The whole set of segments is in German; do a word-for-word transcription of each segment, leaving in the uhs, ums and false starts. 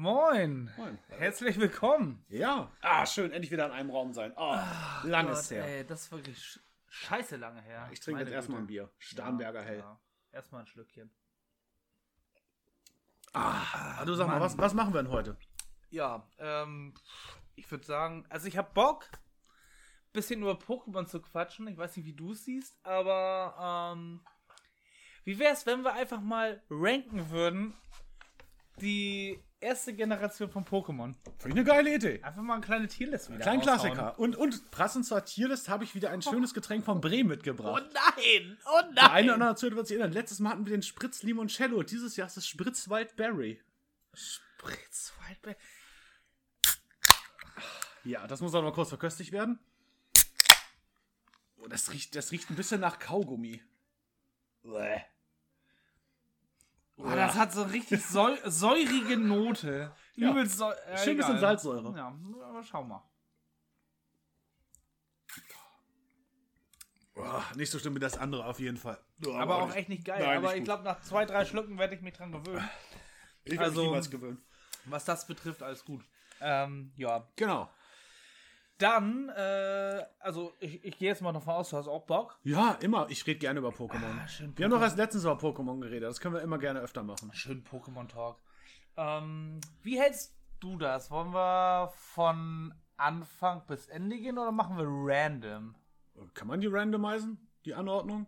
Moin. Moin. Herzlich willkommen. Ja. Ah, schön, endlich wieder in einem Raum sein. Oh, Ach, lang Gott, ist her. Ey, das ist wirklich sch scheiße lange her. Ich trinke Meine jetzt erstmal ein Güte. Bier. Starnberger Ja, Hell. ja. Erstmal ein Schlückchen. Ah, du sag Mann. mal, was, was machen wir denn heute? Ja, ähm, ich würde sagen, also ich habe Bock, bisschen über Pokémon zu quatschen. Ich weiß nicht, wie du es siehst, aber ähm, wie wäre es, wenn wir einfach mal ranken würden, die erste Generation von Pokémon? Finde ich eine geile Idee. Einfach mal eine kleine Tierlist wieder Kleinen raushauen. Klassiker. Und, und passend zur Tierlist habe ich wieder ein schönes Getränk von Bremen Oh mitgebracht. nein! Oh nein! Der eine oder andere dazu wird sich erinnern. Letztes Mal hatten wir den Spritz Limoncello. Dieses Jahr ist es Spritz Wildberry. Spritz Wildberry. Ja, das muss auch noch kurz verköstigt werden. Oh, das riecht, das riecht ein bisschen nach Kaugummi. Bäh. Oh, das hat so richtig säu säurige Note. Ja. Übelst säu äh, Schön bisschen egal. Salzsäure. Ja, aber schau mal. Oh, nicht so schlimm wie das andere auf jeden Fall. Oh, Aber auch echt nicht geil. Nein, aber nicht ich gut. glaube, nach zwei, drei Schlucken werde ich mich dran gewöhnen. Ich werde also- mich niemals gewöhnen. Was das betrifft, alles gut. Ähm, ja. Genau. Dann, äh, also ich, ich gehe jetzt mal davon aus, du hast auch Bock. Ja, immer. Ich rede gerne über Pokémon. Ah, schön Wir haben doch Pokémon. erst letztens über Pokémon geredet. Das können wir immer gerne öfter machen. Schön Pokémon-Talk. Ähm, wie hältst du das? Wollen wir von Anfang bis Ende gehen oder machen wir random? Kann man die randomisieren? Die Anordnung?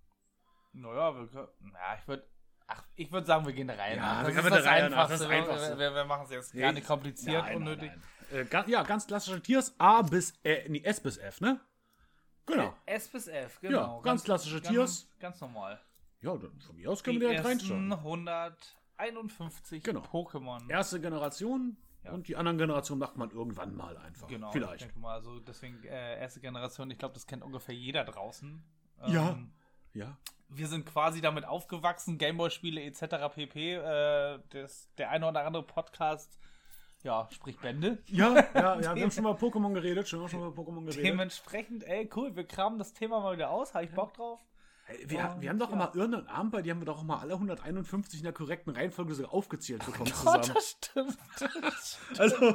Naja, wir können. Na, ich würde. Ach, ich würde sagen, wir gehen der Reihe Ja, nach. wir Das gehen ist der das Reihe nach, Einfachste. das ist das Einfachste. Wir, wir machen es jetzt Nee, gar nicht kompliziert, Nein, unnötig. nein, nein. Äh, ga, ja, ganz klassische Tiers. A bis, äh, nee, S bis F, ne? Genau. S bis F, genau. Ja, ganz klassische ganz, Tiers. Ganz normal. Ja, dann von mir aus können Die wir direkt ersten reinschauen. hunderteinundfünfzig Genau. Pokémon. Erste Generation Ja. und die anderen Generationen macht man irgendwann mal einfach. Genau, ich Vielleicht. denke mal, also deswegen äh, erste Generation, ich glaube, das kennt ungefähr jeder draußen. Ja. Ähm, Ja. Wir sind quasi damit aufgewachsen, Gameboy-Spiele et cetera pp. Äh, das, der eine oder andere Podcast, ja, spricht Bände. Ja, ja, ja, wir haben schon mal Pokémon geredet, schon, schon mal über Pokémon geredet. Dementsprechend, ey, cool, wir kramen das Thema mal wieder aus, habe ich Bock drauf. Hey, wir, Und, wir haben doch ja. immer Irren und Abenteuer, die haben wir doch immer alle hunderteinundfünfzig in der korrekten Reihenfolge sogar aufgezählt bekommen Gott, zusammen. das stimmt. Also,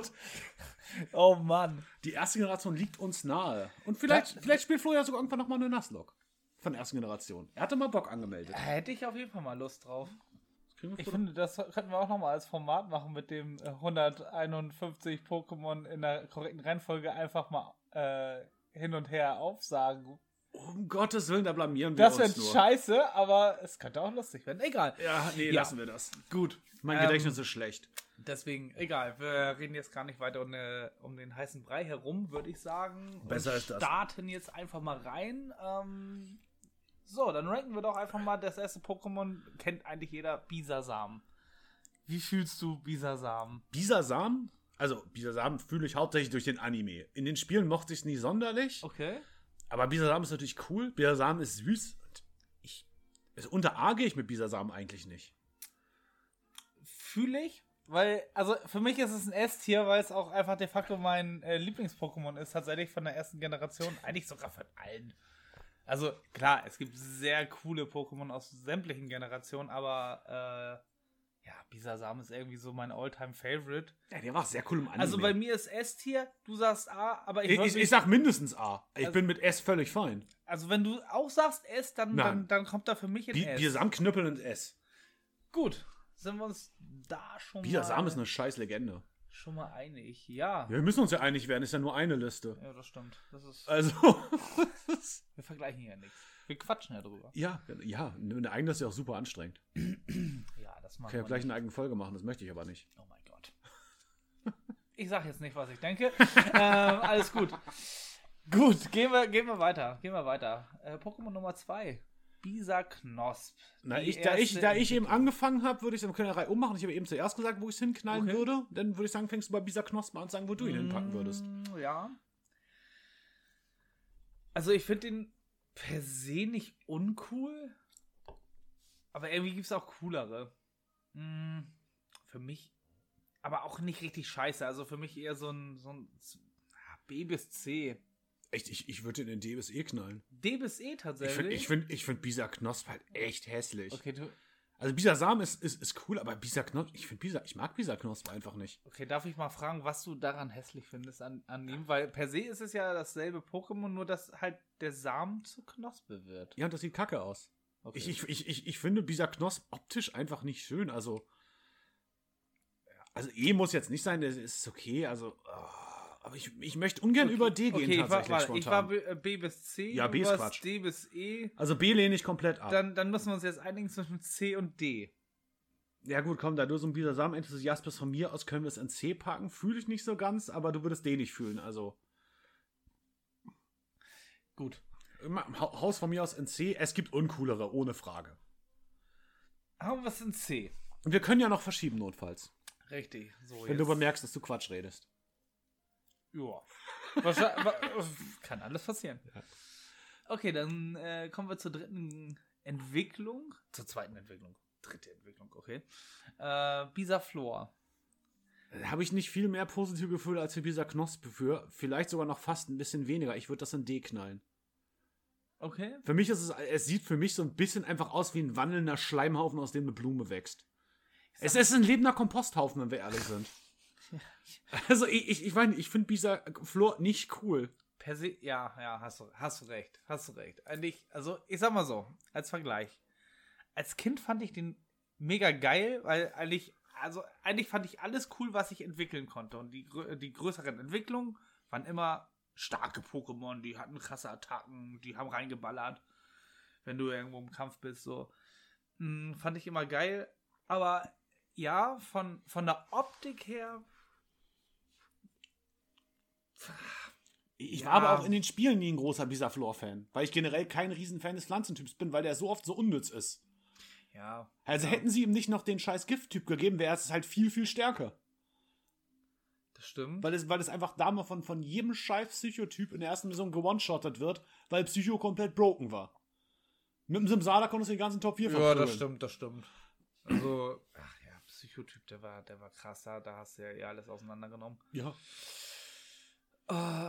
Oh Mann. die erste Generation liegt uns nahe. Und vielleicht, Da- vielleicht spielt Flo ja sogar irgendwann nochmal eine Nuzlocke von der ersten Generation. Er hatte mal Bock angemeldet. Hätte ich auf jeden Fall mal Lust drauf. Das kriegen wir Ich vor- finde, das könnten wir auch nochmal als Format machen mit dem äh, hunderteinundfünfzig Pokémon in der korrekten Reihenfolge einfach mal äh, hin und her aufsagen. um Gottes Willen, da blamieren wir Das uns wird nur. scheiße, aber es könnte auch lustig werden. Egal. Ja, nee, Ja. lassen wir das. Gut. Mein Ähm, Gedächtnis ist schlecht. Deswegen, egal. Wir reden jetzt gar nicht weiter um, äh, um den heißen Brei herum, würde ich sagen. Besser und ist das. starten jetzt einfach mal rein. Ähm, so, dann ranken wir doch einfach mal das erste Pokémon. Kennt eigentlich jeder, Bisasam. Wie fühlst du Bisasam? Bisasam, also Bisasam fühle ich hauptsächlich durch den Anime. In den Spielen mochte ich es nie sonderlich. Okay. Aber Bisasam ist natürlich cool. Bisasam ist süß. Und ich, also unter A gehe ich mit Bisasam eigentlich nicht. Fühle ich, weil, also für mich ist es ein S-Tier, weil es auch einfach de facto mein äh, Lieblings-Pokémon ist, tatsächlich von der ersten Generation, eigentlich sogar von allen. Also klar, es gibt sehr coole Pokémon aus sämtlichen Generationen, aber äh, ja, Bisasam ist irgendwie so mein All-Time-Favorite. Ja, der war sehr cool im Anime. Also bei mir ist S-Tier, du sagst A, aber ich, ich, würd ich, mich- ich sag mindestens A. Ich Also- bin mit S völlig fein. also wenn du auch sagst S, dann, Nein. dann, dann kommt da für mich ein Bi S. Bisasam knüppeln und S. Gut, sind wir uns da schon Bisasam mal, ist eine scheiß Legende. schon mal einig. Ja. Ja, wir müssen uns ja einig werden, ist ja nur eine Liste. Ja, das stimmt. Das ist, Also, wir vergleichen hier nichts. Wir quatschen ja drüber. ja, ja, eine eigene ist ja auch super anstrengend. Ja, das machen Ich kann ja wir gleich nicht. eine eigene Folge machen, das möchte ich aber nicht. Oh mein Gott. Ich sag jetzt nicht, was ich denke. ähm, alles gut. Gut, gehen wir, gehen wir weiter. Gehen wir weiter. Äh, Pokémon Nummer zwei. Bisaknosp. Na, Die ich, da, ich, erste da ich eben Entwicklung. angefangen habe, würde ich es in der Reihe ummachen. Ich habe eben zuerst gesagt, wo ich es hinknallen Okay. würde. Dann würde ich sagen, fängst du bei Bisaknosp an und sagen, wo du ihn hinpacken würdest. Mm, Ja. Also ich finde den per se nicht uncool, aber irgendwie gibt es auch coolere. Mm, Für mich aber auch nicht richtig scheiße. Also für mich eher so ein, so ein ah, B bis C. Echt, ich, ich würde den in D bis E knallen. D bis E Ich tatsächlich. finde ich find, ich find Bisaknosp halt echt hässlich. Okay, du. Also Bisasam ist, ist, ist cool, aber Bisaknosp, ich finde Bisa, ich mag Bisaknosp einfach nicht. Okay, darf ich mal fragen, was du daran hässlich findest an, an ihm? Weil per se ist es ja dasselbe Pokémon, nur dass halt der Samen zur Knospe wird. Ja, und das sieht kacke aus. Okay. Ich, ich, ich, ich, ich finde Bisaknosp optisch einfach nicht schön, also also E muss jetzt nicht sein, das ist okay, also oh, aber ich, ich möchte ungern okay, über D gehen okay, tatsächlich ich war, spontan. Ich war B, B bis C, Ja, B du ist warst Quatsch. D bis E. Also B lehne ich komplett ab. Dann, dann müssen wir uns jetzt einigen zwischen C und D. Ja gut, komm, da du so ein Bisasam-Enthusiast bist, von mir aus können wir es in C packen. Fühle ich nicht so ganz, aber du würdest D nicht fühlen, also. Gut. Haus von mir aus in C, es gibt uncoolere, ohne Frage. Haben wir es in C. Und wir können ja noch verschieben, notfalls. Richtig. So, Wenn jetzt. du bemerkst, dass du Quatsch redest. Ja. Wahrscheinlich, kann alles passieren. Ja. Okay, dann äh, kommen wir zur dritten Entwicklung. Zur zweiten Entwicklung. Dritte Entwicklung, okay. Äh, Bisaflor. Da habe ich nicht viel mehr positive Gefühle als für Bisaknosp für. Vielleicht sogar noch fast ein bisschen weniger. Ich würde das in D knallen. Okay. Für mich ist es, es sieht für mich so ein bisschen einfach aus wie ein wandelnder Schleimhaufen, aus dem eine Blume wächst. Es ist ein lebender Komposthaufen, wenn wir ehrlich sind. Also ich, ich, ich meine, ich finde Bisaflor nicht cool. Per se, ja, ja, hast du, hast du recht, hast du recht. Eigentlich, also ich sag mal so, als Vergleich. Als Kind fand ich den mega geil, weil eigentlich, also eigentlich fand ich alles cool, was ich entwickeln konnte. Und die, die größeren Entwicklungen waren immer starke Pokémon, die hatten krasse Attacken, die haben reingeballert, wenn du irgendwo im Kampf bist, so. Hm, fand ich immer geil. Aber ja, von, von der Optik her. Ich ja. war aber auch in den Spielen nie ein großer Bisaflor-Fan, weil ich generell kein Riesenfan des Pflanzentyps bin, weil der so oft so unnütz ist. Ja. Also ja. hätten sie ihm nicht noch den scheiß Gift-Typ gegeben, wäre es halt viel, viel stärker. Das stimmt. Weil es, weil es einfach damals von, von jedem scheiß Psychotyp in der ersten Mission gewone-shottet wird, weil Psycho komplett broken war. Mit dem Simsala konntest du den ganzen Top vier verprügeln. Ja, das stimmt, das stimmt. Also, ach ja, Psychotyp, der war, der war krass, da, da hast du ja eh alles auseinandergenommen. Ja. Uh,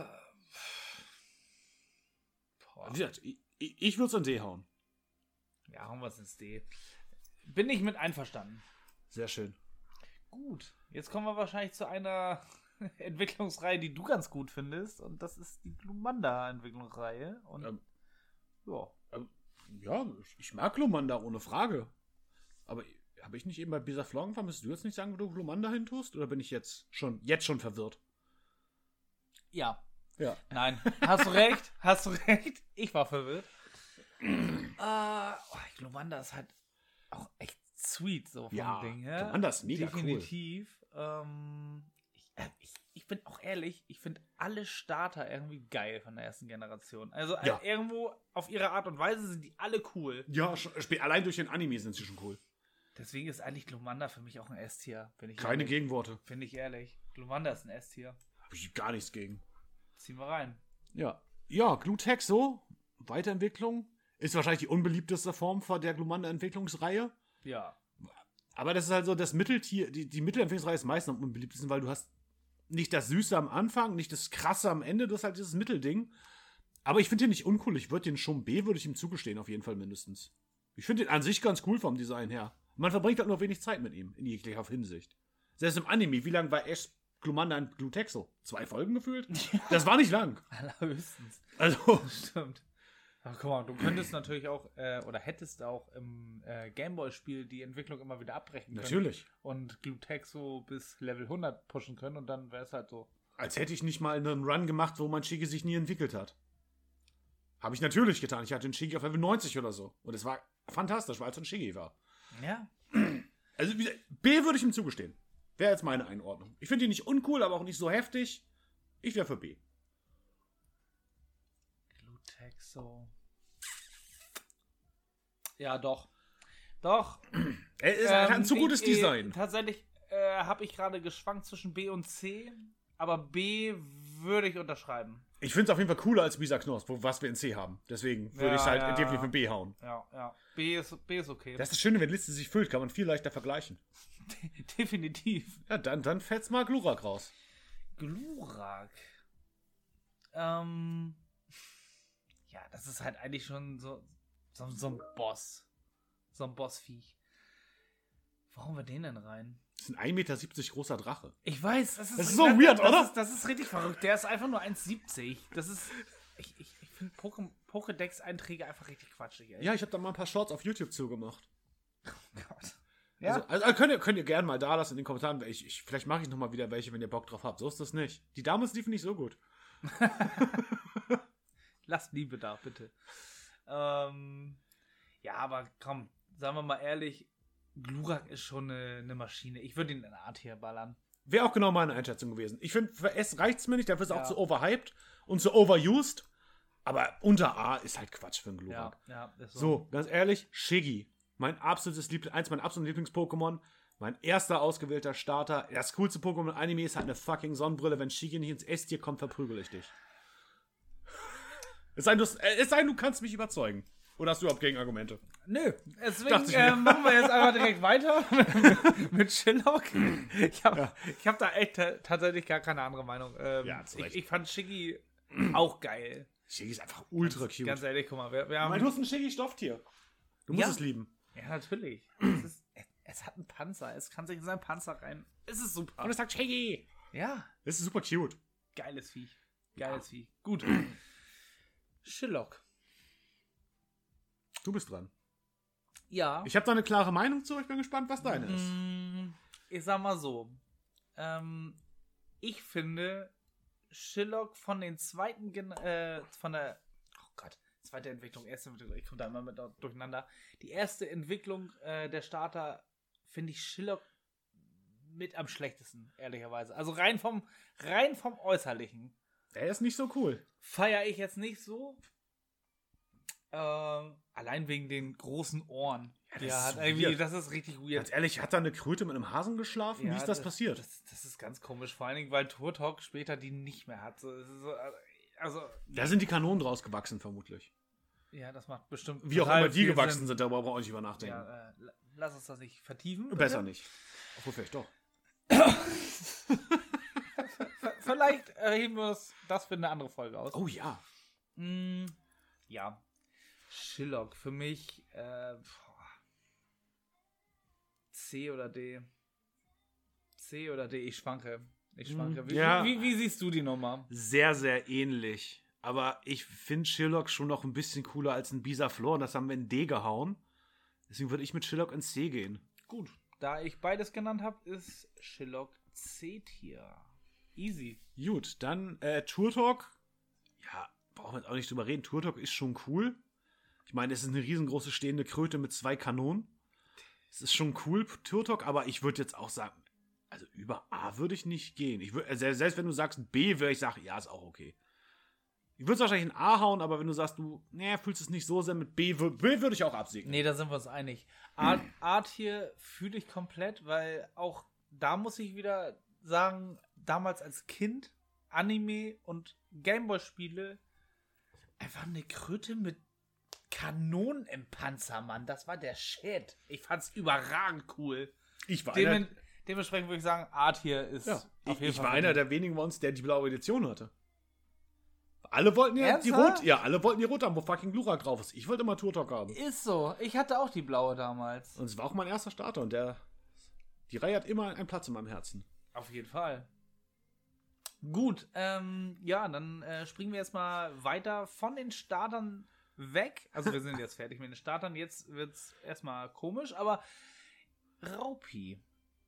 ich ich, ich würde es in D hauen. Ja, hauen wir es ins D. Bin ich mit einverstanden. Sehr schön. Gut, jetzt kommen wir wahrscheinlich zu einer Entwicklungsreihe, die du ganz gut findest. Und das ist die Glumanda-Entwicklungsreihe. Und ähm, ja. Ähm, ja, ich mag Glumanda, ohne Frage. Aber habe ich nicht eben bei Bisaflor angefangen? Müsstest du jetzt nicht sagen, wo du Glumanda hin tust? Oder bin ich jetzt schon, jetzt schon verwirrt? Ja. Ja. Nein, hast du recht, hast du recht. Ich war verwirrt. äh, oh, Glumanda ist halt auch echt sweet, so vom ja, Ding her. Glumanda ist mega Definitiv. Cool. Ähm, ich, äh, ich, ich bin auch ehrlich, ich finde alle Starter irgendwie geil von der ersten Generation. Also ja. äh, irgendwo auf ihre Art und Weise sind die alle cool. Ja, allein durch den Anime sind sie schon cool. Deswegen ist eigentlich Glumanda für mich auch ein S-Tier. Keine ehrlich. Gegenworte. Finde ich ehrlich. Glumanda ist ein S-Tier. Habe ich gar nichts gegen. Ziehen wir rein. Ja. Ja, Glutexo, Weiterentwicklung, ist wahrscheinlich die unbeliebteste Form von der Glumanda-Entwicklungsreihe. Ja. Aber das ist halt so, das Mitteltier, die, die Mittelentwicklungsreihe ist meistens am unbeliebtesten, weil du hast nicht das Süße am Anfang, nicht das Krasse am Ende, du hast halt dieses Mittelding. Aber ich finde den nicht uncool. Ich würde den schon B, würde ich ihm zugestehen, auf jeden Fall mindestens. Ich finde den an sich ganz cool vom Design her. Man verbringt halt nur wenig Zeit mit ihm, in jeglicher Hinsicht. Selbst im Anime, wie lang war Ash Glumanda und Glutexo? Zwei Folgen gefühlt? Das war nicht lang. Allerhöchstens. Also. Stimmt. Ach, guck mal, du könntest natürlich auch, äh, oder hättest auch im äh, Gameboy-Spiel die Entwicklung immer wieder abbrechen können. Natürlich. Und Glutexo bis Level hundert pushen können und dann wäre es halt so. Als hätte ich nicht mal einen Run gemacht, wo mein Shigi sich nie entwickelt hat. Habe ich natürlich getan. Ich hatte einen Shigi auf Level neunzig oder so. Und es war fantastisch, weil es ein Shigi war. Ja. Also B würde ich ihm zugestehen. Wäre jetzt meine Einordnung. Ich finde ihn nicht uncool, aber auch nicht so heftig. Ich wäre für B. Glutexo. Ja, doch. Doch. Er ist ähm, ein zu gutes ich, Design. Äh, tatsächlich äh, habe ich gerade geschwankt zwischen B und C. Aber B würde ich unterschreiben. Ich finde es auf jeden Fall cooler als Bisaknosp, was wir in C haben. Deswegen würde ja, ich es halt ja, definitiv in B hauen. Ja, ja. B ist, B ist okay. Das ist das Schöne, wenn die Liste sich füllt, kann man viel leichter vergleichen. Definitiv. Ja, dann, dann fällt's mal Glurak raus. Glurak. Ähm. Ja, das ist halt eigentlich schon so, so, so ein Boss. So ein Bossviech. Warum wir den denn rein? Das ist ein ein Meter siebzig großer Drache. Ich weiß, das ist, das ist so weird, das oder? Ist, das ist richtig verrückt. Der ist einfach nur eins siebzig. Das ist. Ich, ich, ich finde Pokédex-Einträge einfach richtig quatschig, ey. Ja, ich habe da mal ein paar Shorts auf YouTube zugemacht. Oh Gott. Ja. Also, also könnt, ihr, könnt ihr gerne mal da lassen in den Kommentaren. Ich, ich, vielleicht mache ich nochmal wieder welche, wenn ihr Bock drauf habt. So ist das nicht. Die damals liefen nicht so gut. Lasst Liebe da, bitte. Ähm, ja, aber komm, sagen wir mal ehrlich, Glurak ist schon eine, eine Maschine. Ich würde ihn in A Tier ballern. Wäre auch genau meine Einschätzung gewesen. Ich finde, für S reicht es mir nicht, dafür ist es Ja. auch zu overhyped und zu overused. Aber unter A ist halt Quatsch für einen Glurak. Ja, ja, ist so. So, ganz ehrlich, Shiggy. Mein absolutes Liebling, eins meiner absoluten Lieblings-Pokémon. Mein erster ausgewählter Starter. Das coolste Pokémon im Anime ist halt eine fucking Sonnenbrille. Wenn Shiggy nicht ins S-Tier kommt, verprügel ich dich. Es sei, denn, du, es sei denn, du kannst mich überzeugen. Oder hast du überhaupt Gegenargumente? Nö, deswegen Dachte ich äh, mir. machen wir jetzt einfach direkt weiter mit Shillock. Ich habe Ja. ich hab da echt ta- tatsächlich gar keine andere Meinung. Ähm, Ja, zu ich, Recht. ich fand Shiggy auch geil. Shiggy ist einfach ultra cute. Ganz ehrlich, guck mal, wir, wir Ich haben... meine, du hast ein Shiggy-Stofftier. Du musst Ja. es lieben. Ja, natürlich. es, ist, es, es hat einen Panzer, es kann sich in seinen Panzer rein. Es ist super. Und es sagt Shiggy. Ja, Das ist super cute. geiles Viech. Geiles Viech. Gut. Shillock. Du bist dran. Ja. Ich habe da eine klare Meinung zu. Ich bin gespannt, was deine ist. Mm, Ich sag mal so. Ähm, ich finde, Shillock von den zweiten, Gen äh, von der, oh Gott, zweite Entwicklung, erste Entwicklung, ich komme da immer mit durcheinander. Die erste Entwicklung äh, der Starter finde ich Shillock mit am schlechtesten, ehrlicherweise. Also rein vom, rein vom Äußerlichen. Der ist nicht so cool. Feiere ich jetzt nicht so. Ähm, allein wegen den großen Ohren. Ja, das Ja, ist hat so irgendwie, weird. das ist richtig weird. Ganz ehrlich, hat da eine Kröte mit einem Hasen geschlafen? Ja, Wie ist das, passiert? Das, das ist ganz komisch, vor allen Dingen, weil Turtok später die nicht mehr hat. So, es ist so, also, Da sind die Kanonen draus gewachsen, vermutlich. ja, das macht bestimmt. Wie auch total immer die viel gewachsen Sinn. sind, darüber brauche ich nicht über nachdenken. Ja, äh, la- lass uns das nicht vertiefen. bitte. Besser nicht. Obwohl, vielleicht doch. V- Vielleicht erheben wir das, das für eine andere Folge aus. Oh ja. Mm, ja. Shillock für mich äh, boah. C oder D? C oder D? Ich schwanke. Ich schwanke. Wie, ja. wie, wie siehst du die Nummer? Sehr, sehr ähnlich. Aber ich finde Shillock schon noch ein bisschen cooler als ein Bisaflor. Und das haben wir in D gehauen. Deswegen würde ich mit Shillock ins C gehen. Gut. Da ich beides genannt habe, ist Shillock C-Tier. Easy. Gut, dann äh, Turtok. Ja, brauchen wir jetzt auch nicht drüber reden. Turtok ist schon cool. Ich meine, es ist eine riesengroße stehende Kröte mit zwei Kanonen. Es ist schon cool, Turtok, aber ich würde jetzt auch sagen, also über A würde ich nicht gehen. Ich würd, also selbst wenn du sagst B, würde ich sagen, ja, ist auch okay. Ich würde es wahrscheinlich in A hauen, aber wenn du sagst, du, nee, fühlst es nicht so sehr mit B, wür- B würde ich auch absegnen. Nee, da sind wir uns einig. A- A-Tier fühle ich komplett, weil auch da muss ich wieder sagen, damals als Kind, Anime und Gameboy-Spiele, einfach eine Kröte mit Kanonen im Panzer, Mann. Das war der Shit. Ich fand's überragend cool. Ich war Demen einer, dementsprechend würde ich sagen, A-Tier ist ja, auf ich, jeden ich Fall war für einer mich. der wenigen bei uns, der die blaue Edition hatte. Alle wollten ja die Ernsthaft? rot, ja, alle wollten die rot haben, wo fucking Glurak drauf ist. Ich wollte immer Turtok haben. Ist so. Ich hatte auch die blaue damals. Und es war auch mein erster Starter und der, die Reihe hat immer einen Platz in meinem Herzen. Auf jeden Fall. Gut, ähm, ja, dann äh, springen wir jetzt mal weiter von den Startern weg. Also wir sind jetzt fertig mit den Startern. Jetzt wird es erstmal komisch, aber Raupi.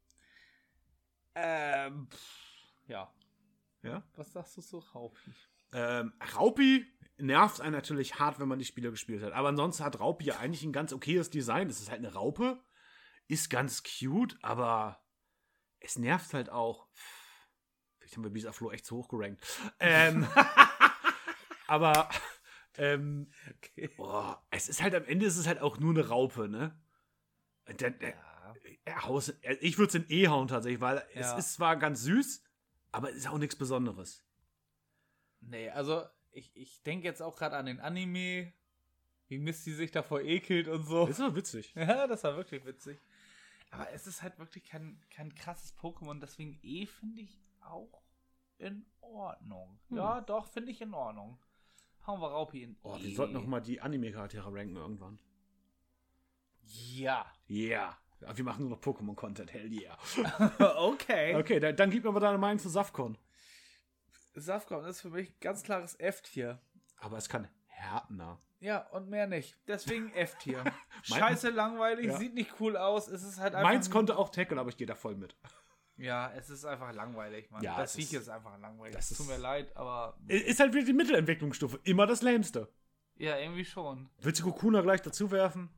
Ähm, pff, ja. Ja? Was sagst du zu Raupi? Ähm, Raupi nervt einen natürlich hart, wenn man die Spiele gespielt hat. Aber ansonsten hat Raupi ja eigentlich ein ganz okayes Design. Es ist halt eine Raupe. Ist ganz cute, aber es nervt halt auch. Vielleicht haben wir Bisaflor echt zu hoch gerankt. Ähm, aber ähm, Okay. boah, es ist halt am Ende ist es halt auch nur eine Raupe, ne? Der, der, Ja. er haus, er, ich würde es in E hauen tatsächlich, weil Ja. es ist zwar ganz süß, aber es ist auch nichts Besonderes. Nee, also ich, ich denke jetzt auch gerade an den Anime, wie Misty sich davor ekelt und so. Das ist doch witzig. Ja, das war wirklich witzig. Aber es ist halt wirklich kein, kein krasses Pokémon, deswegen E finde ich auch in Ordnung. Hm. Ja, doch, finde ich in Ordnung. Hauen wir Raupi in Oh, E. wir sollten noch mal die Anime-Charaktere ranken irgendwann. Ja. Ja. Yeah. Ja, wir machen nur noch Pokémon-Content, hell yeah. Okay. Okay, dann, dann gib mir aber deine Meinung zu Safcon. Safcon ist für mich ein ganz klares F-Tier. Aber es kann Härtner. Ja, und mehr nicht. Deswegen F-Tier. Scheiße langweilig, Ja. sieht nicht cool aus. Es ist halt einfach. Meins konnte auch Tackle, aber ich gehe da voll mit. Ja, es ist einfach langweilig, Mann. Ja, das es Viech ist- ist einfach langweilig. das Tut ist- mir leid, aber. Ist halt wieder die Mittelentwicklungsstufe. Immer das Lämste. Ja, irgendwie schon. Willst du Kokuna gleich dazu werfen?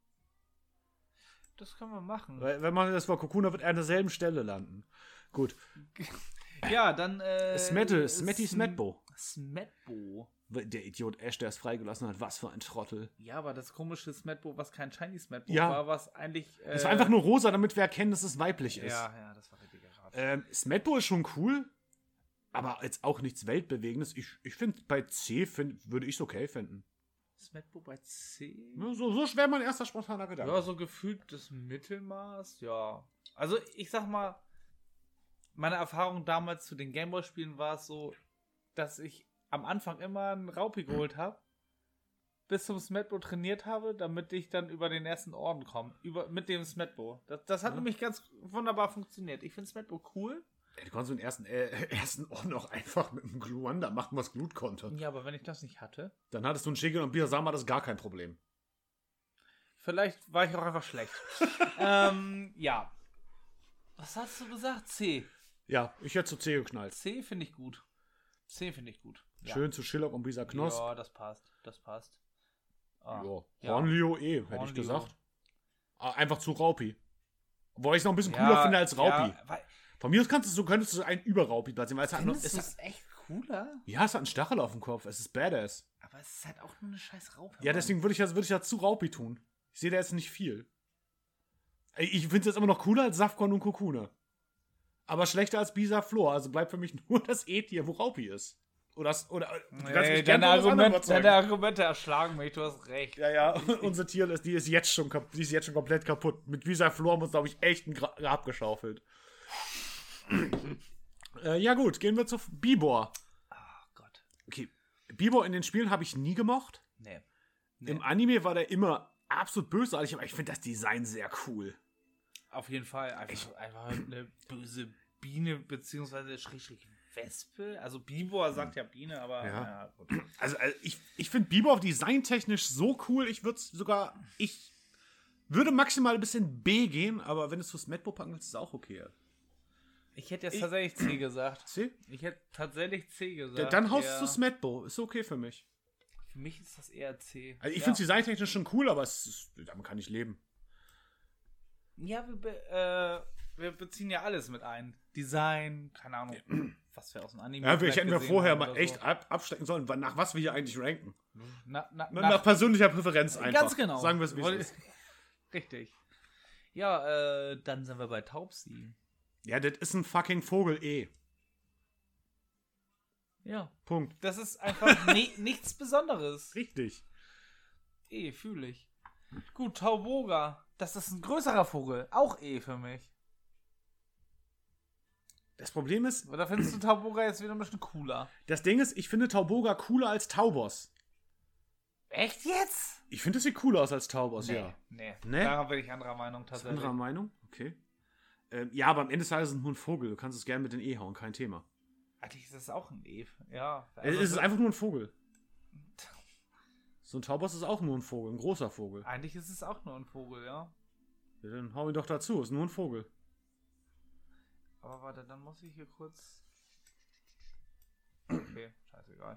Das können wir machen. Weil, wenn man das vor Kokuna wird er an derselben Stelle landen. Gut. Ja, dann. Äh, Smette, Smetty Sm- Smetbo. Smetbo. Der Idiot Ash, der es freigelassen hat. Was für ein Trottel. Ja, aber das komische Smetbo, was kein Shiny Smetbo Ja. war, was eigentlich. Äh, Es war einfach nur rosa, damit wir erkennen, dass es weiblich ist. Ja, ja, das war richtig erraten. Ähm, Smetbo ist schon cool, aber jetzt auch nichts Weltbewegendes. Ich, ich finde, bei C find, würde ich es okay finden. Smetbo bei C? Ja, So, so schwer mein erster spontaner Gedanke. Ja, so gefühlt das Mittelmaß, ja. Also, ich sag mal, meine Erfahrung damals zu den Gameboy-Spielen war es so, dass ich am Anfang immer einen Raupi geholt habe, bis zum Smetbo trainiert habe, damit ich dann über den ersten Orden komme. Über, mit dem Smetbo. Das, das hat Ja. nämlich ganz wunderbar funktioniert. Ich finde Smetbo cool. Ey, du konntest den ersten, äh, ersten Orden auch einfach mit einem Gluanda machen, was Glut konnte. Ja, aber wenn ich das nicht hatte, Dann hattest du einen Shigel und Bisasama, das ist gar kein Problem. vielleicht war ich auch einfach schlecht. ähm, ja. Was hast du gesagt? C. Ja, ich hätte zu C geknallt. C finde ich gut. C finde ich gut. Ja. Schön zu Shillock und Bisa Knosp. Ja, das passt. Das passt. Ah. Ja. Ja. Hornlio eh, hätte ich Hornlio. gesagt. Ah, einfach zu Raupi. Wobei ich es noch ein bisschen cooler Ja, finde als Raupi. Ja, weil, Von mir aus kannst du so, könntest du einen über Raupi platzieren, weil es hat, noch, findest es du hat, es echt cooler? ja, es hat einen Stachel auf dem Kopf. Es ist badass. Aber es ist halt auch nur eine scheiß Raupe. Ja, Mann. deswegen würde ich, das, würde ich das zu Raupi tun. Ich sehe da jetzt nicht viel. Ey, Ich finde es jetzt immer noch cooler als Safcon und Kokune. Aber schlechter als Bisaflor. Also bleibt für mich nur das E-Tier, wo Raupi ist. Oder, das- oder du kannst Ey, mich gerne deine, von was anderem Argument, überzeugen. deine Argumente erschlagen mich, du hast recht. Ja, ja, unsere Tierlist, die ist jetzt schon, kap- die ist jetzt schon komplett kaputt. Mit Bisaflor haben wir uns, glaube ich, echt ein Gra- Grab geschaufelt. äh, ja gut, gehen wir zu Bibor. Oh Gott. Okay, Bibor in den Spielen habe ich nie gemocht. Nee. Nee. Im Anime war der immer absolut bösartig, aber ich finde das Design sehr cool. Auf jeden Fall. Einfach, einfach eine böse Biene, beziehungsweise Schrägstrich Wespe. Also Bibor sagt ja Biene, aber Ja. ja, gut. Also, also ich, ich finde Bibor designtechnisch so cool, ich würde sogar, ich würde maximal ein bisschen B gehen, aber wenn es zu Smetbo packen willst, ist es auch okay. Ich hätte jetzt Ich- tatsächlich C gesagt. C? Ich hätte tatsächlich C gesagt. Ja, dann haust Ja. du zu Smetbo, ist okay für mich. Für mich ist das eher C. Also ich ja. finde es designtechnisch schon cool, aber es ist, damit kann ich leben. Ja, wir, be äh, wir beziehen ja alles mit ein. Design, keine Ahnung, was wir aus dem Anime Ja, wir vielleicht hätten wir gesehen vorher haben mal oder echt so. ab, abstecken sollen, weil- nach was wir hier eigentlich ranken. Na, na, Na, nach- nach persönlicher Präferenz einfach. Ganz genau. Sagen wir es wie es Wollte- ist. Richtig. Ja, äh, dann sind wir bei Taubsi. Ja, das ist ein fucking Vogel eh. Ja. Punkt. Das ist einfach ni nichts Besonderes. Richtig. E, fühle ich. Gut, Tauboga. Das ist ein größerer Vogel. Auch E für mich. Das Problem ist, Oder findest du Tauboga jetzt wieder ein bisschen cooler? das Ding ist, ich finde Tauboga cooler als Taubos. Echt jetzt? Ich finde, es sieht cooler aus als Taubos, ja. Nee. Nee? Da bin ich anderer Meinung Ist tatsächlich. anderer Meinung? Okay. Ähm, ja, aber am Ende des Tages ist es nur ein Vogel. Du kannst es gerne mit den E hauen, kein Thema. Eigentlich ist das auch ein E. Ja. es ist einfach nur ein Vogel. So ein Taubos ist auch nur ein Vogel, ein großer Vogel. Eigentlich ist es auch nur ein Vogel, ja. Ja, dann hau ihn doch dazu, ist nur ein Vogel. Aber warte, dann muss ich hier kurz. Okay, scheißegal.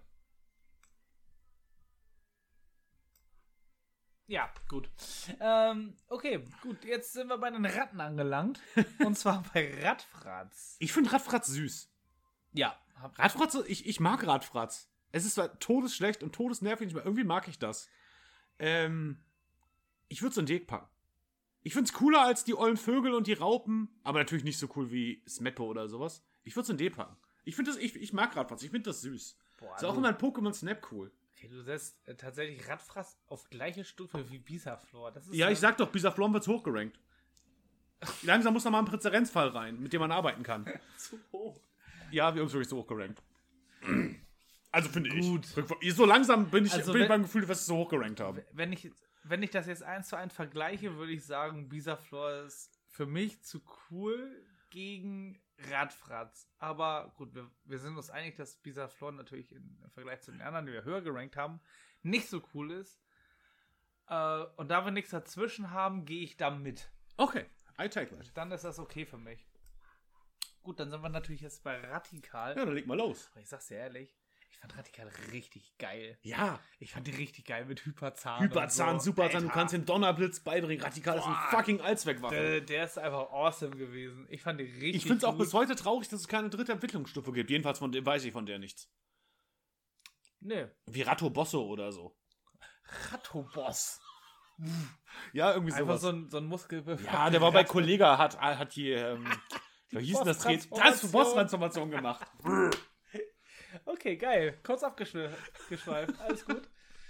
Ja, gut. Ähm, okay, gut. Jetzt sind wir bei den Ratten angelangt. Und zwar bei Radfratz. Ich finde Radfratz süß. Ja. Hab, Radfratz, ich, ich mag Radfratz. Es ist zwar todesschlecht und todesnervig, aber irgendwie mag ich das. Ähm, ich würde es in Deg packen. Ich finde es cooler als die ollen Vögel und die Raupen, aber natürlich nicht so cool wie Smetbo oder sowas. Ich würde es in D packen. Ich finde das, ich, ich mag Radfratz, ich finde das süß. boah, Ist auch du, immer ein Pokémon Snap cool. okay, du setzt äh, tatsächlich Radfratz auf gleiche Stufe wie Bisaflor. Das ist Ja, ich äh, sag doch, Bisaflor wird's hochgerankt. Langsam muss da mal ein Präzedenzfall rein, mit dem man arbeiten kann. zu hoch. Ja, wir haben es wirklich so hochgerankt. Also finde ich. Gut. So langsam bin ich, Also bin ich wenn- beim Gefühl, dass wir es so hochgerankt haben. Wenn ich jetzt. wenn ich das jetzt eins zu eins vergleiche, würde ich sagen, Bisaflor ist für mich zu cool gegen Radfratz. Aber gut, wir, wir sind uns einig, dass Bisaflor natürlich im Vergleich zu den anderen, die wir höher gerankt haben, nicht so cool ist. Äh, und da wir nichts dazwischen haben, gehe ich da mit. Okay, I take that. Dann ist das okay für mich. Gut, dann sind wir natürlich jetzt bei Radikal. Ja, dann leg mal los. Aber ich sag's dir ehrlich, ich fand Radikal richtig geil. Ja. Ich fand die richtig geil mit Hyperzahn. Hyperzahn, so. Superzahn, Alter. du kannst den Donnerblitz beibringen. Radikal ist Boah. ein fucking Allzweckwaffe. Der, der ist einfach awesome gewesen. Ich fand die richtig Ich finde es auch gut. bis heute traurig, dass es keine dritte Entwicklungsstufe gibt. Jedenfalls von dem weiß ich von der nichts. Nee. Wie Ratto Bosso oder so. Rattoboss. Ja, irgendwie Einfach sowas. so ein, so ein Muskel. Ja, der war bei Kollega, hat, hat hier, ähm, wie hieß denn das? Boss-Transformation. Boss-Transformation gemacht. Okay, geil. Kurz abgeschweift. Alles gut.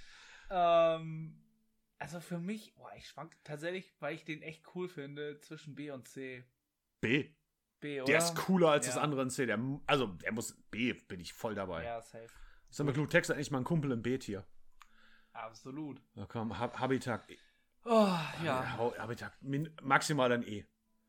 ähm, also für mich, boah, ich schwank tatsächlich, weil ich den echt cool finde, zwischen B und C. B. B, oder? Der ist cooler als Ja. das andere in C. Der, also, der muss, B bin ich voll dabei. Ja, safe. Sag mal, Clue Text endlich mal ein Kumpel im B-Tier. Absolut. Na komm, Hab- Habitat. Oh, ja. Hau- Habitat. Min- Maximal ein E.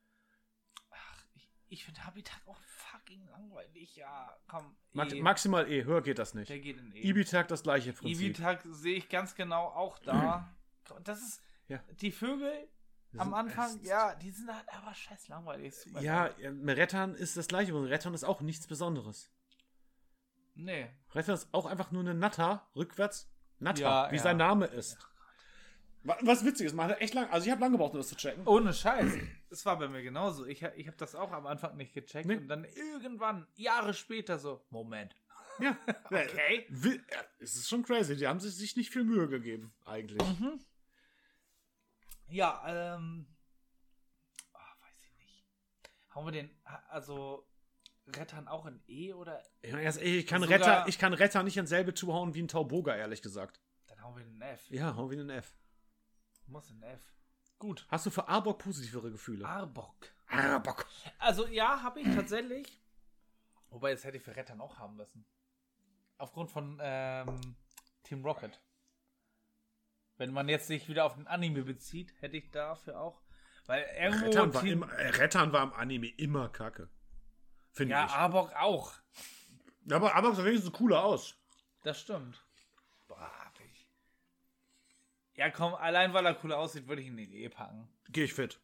Ach, ich, ich finde Habitat auch fucking langweilig. Ja, komm. Max, E. Maximal E, höher geht das nicht. Der geht in E. Ibitak das gleiche Prinzip. Ibitak sehe ich ganz genau auch da. Das ist, Ja. die Vögel Das am sind- Anfang, es- ja, die sind halt aber scheiß langweilig. Super Ja, geil. ja, Rettern ist das gleiche. Und Rettern ist auch nichts Besonderes. Nee. Rettern ist auch einfach nur eine Natter, rückwärts. Natter, Ja, wie ja. sein Name ist. Wa- Was witzig ist, man hat echt lang, also ich habe lange gebraucht, um das zu checken. Ohne Scheiß. Es war bei mir genauso. Ich, ha- ich habe das auch am Anfang nicht gecheckt Nee. und dann irgendwann, Jahre später so, Moment. Ja, Okay. Wi- ja, es ist schon crazy. Die haben sich sich nicht viel Mühe gegeben, eigentlich. Mhm. Ja, ähm. Oh, weiß ich nicht. Hauen wir den, also, Rettern auch in E oder? Ja, erst- Ich kann, Sogar- Retter, ich kann Retter nicht ins selbe zuhauen wie ein Tauboga, ehrlich gesagt. Dann hauen wir den F. Ja, hau wie ein F. Muss in F. Gut. Hast du für Arbok positivere Gefühle? Arbok. Arbok. Also, ja, habe ich tatsächlich. Wobei, das hätte ich für Rettern auch haben müssen. Aufgrund von ähm, Team Rocket. Wenn man jetzt sich wieder auf den Anime bezieht, hätte ich dafür auch. Weil irgendwo. Rettern war, Team, immer, äh, Rettern war im Anime immer kacke. Finde ja, ich. Arbok auch. Aber Arbok sah wenigstens cooler aus. Das stimmt. Boah, hab ich. Ja, komm, allein weil er cool aussieht, würde ich ihn in die E packen. Geh ich fit.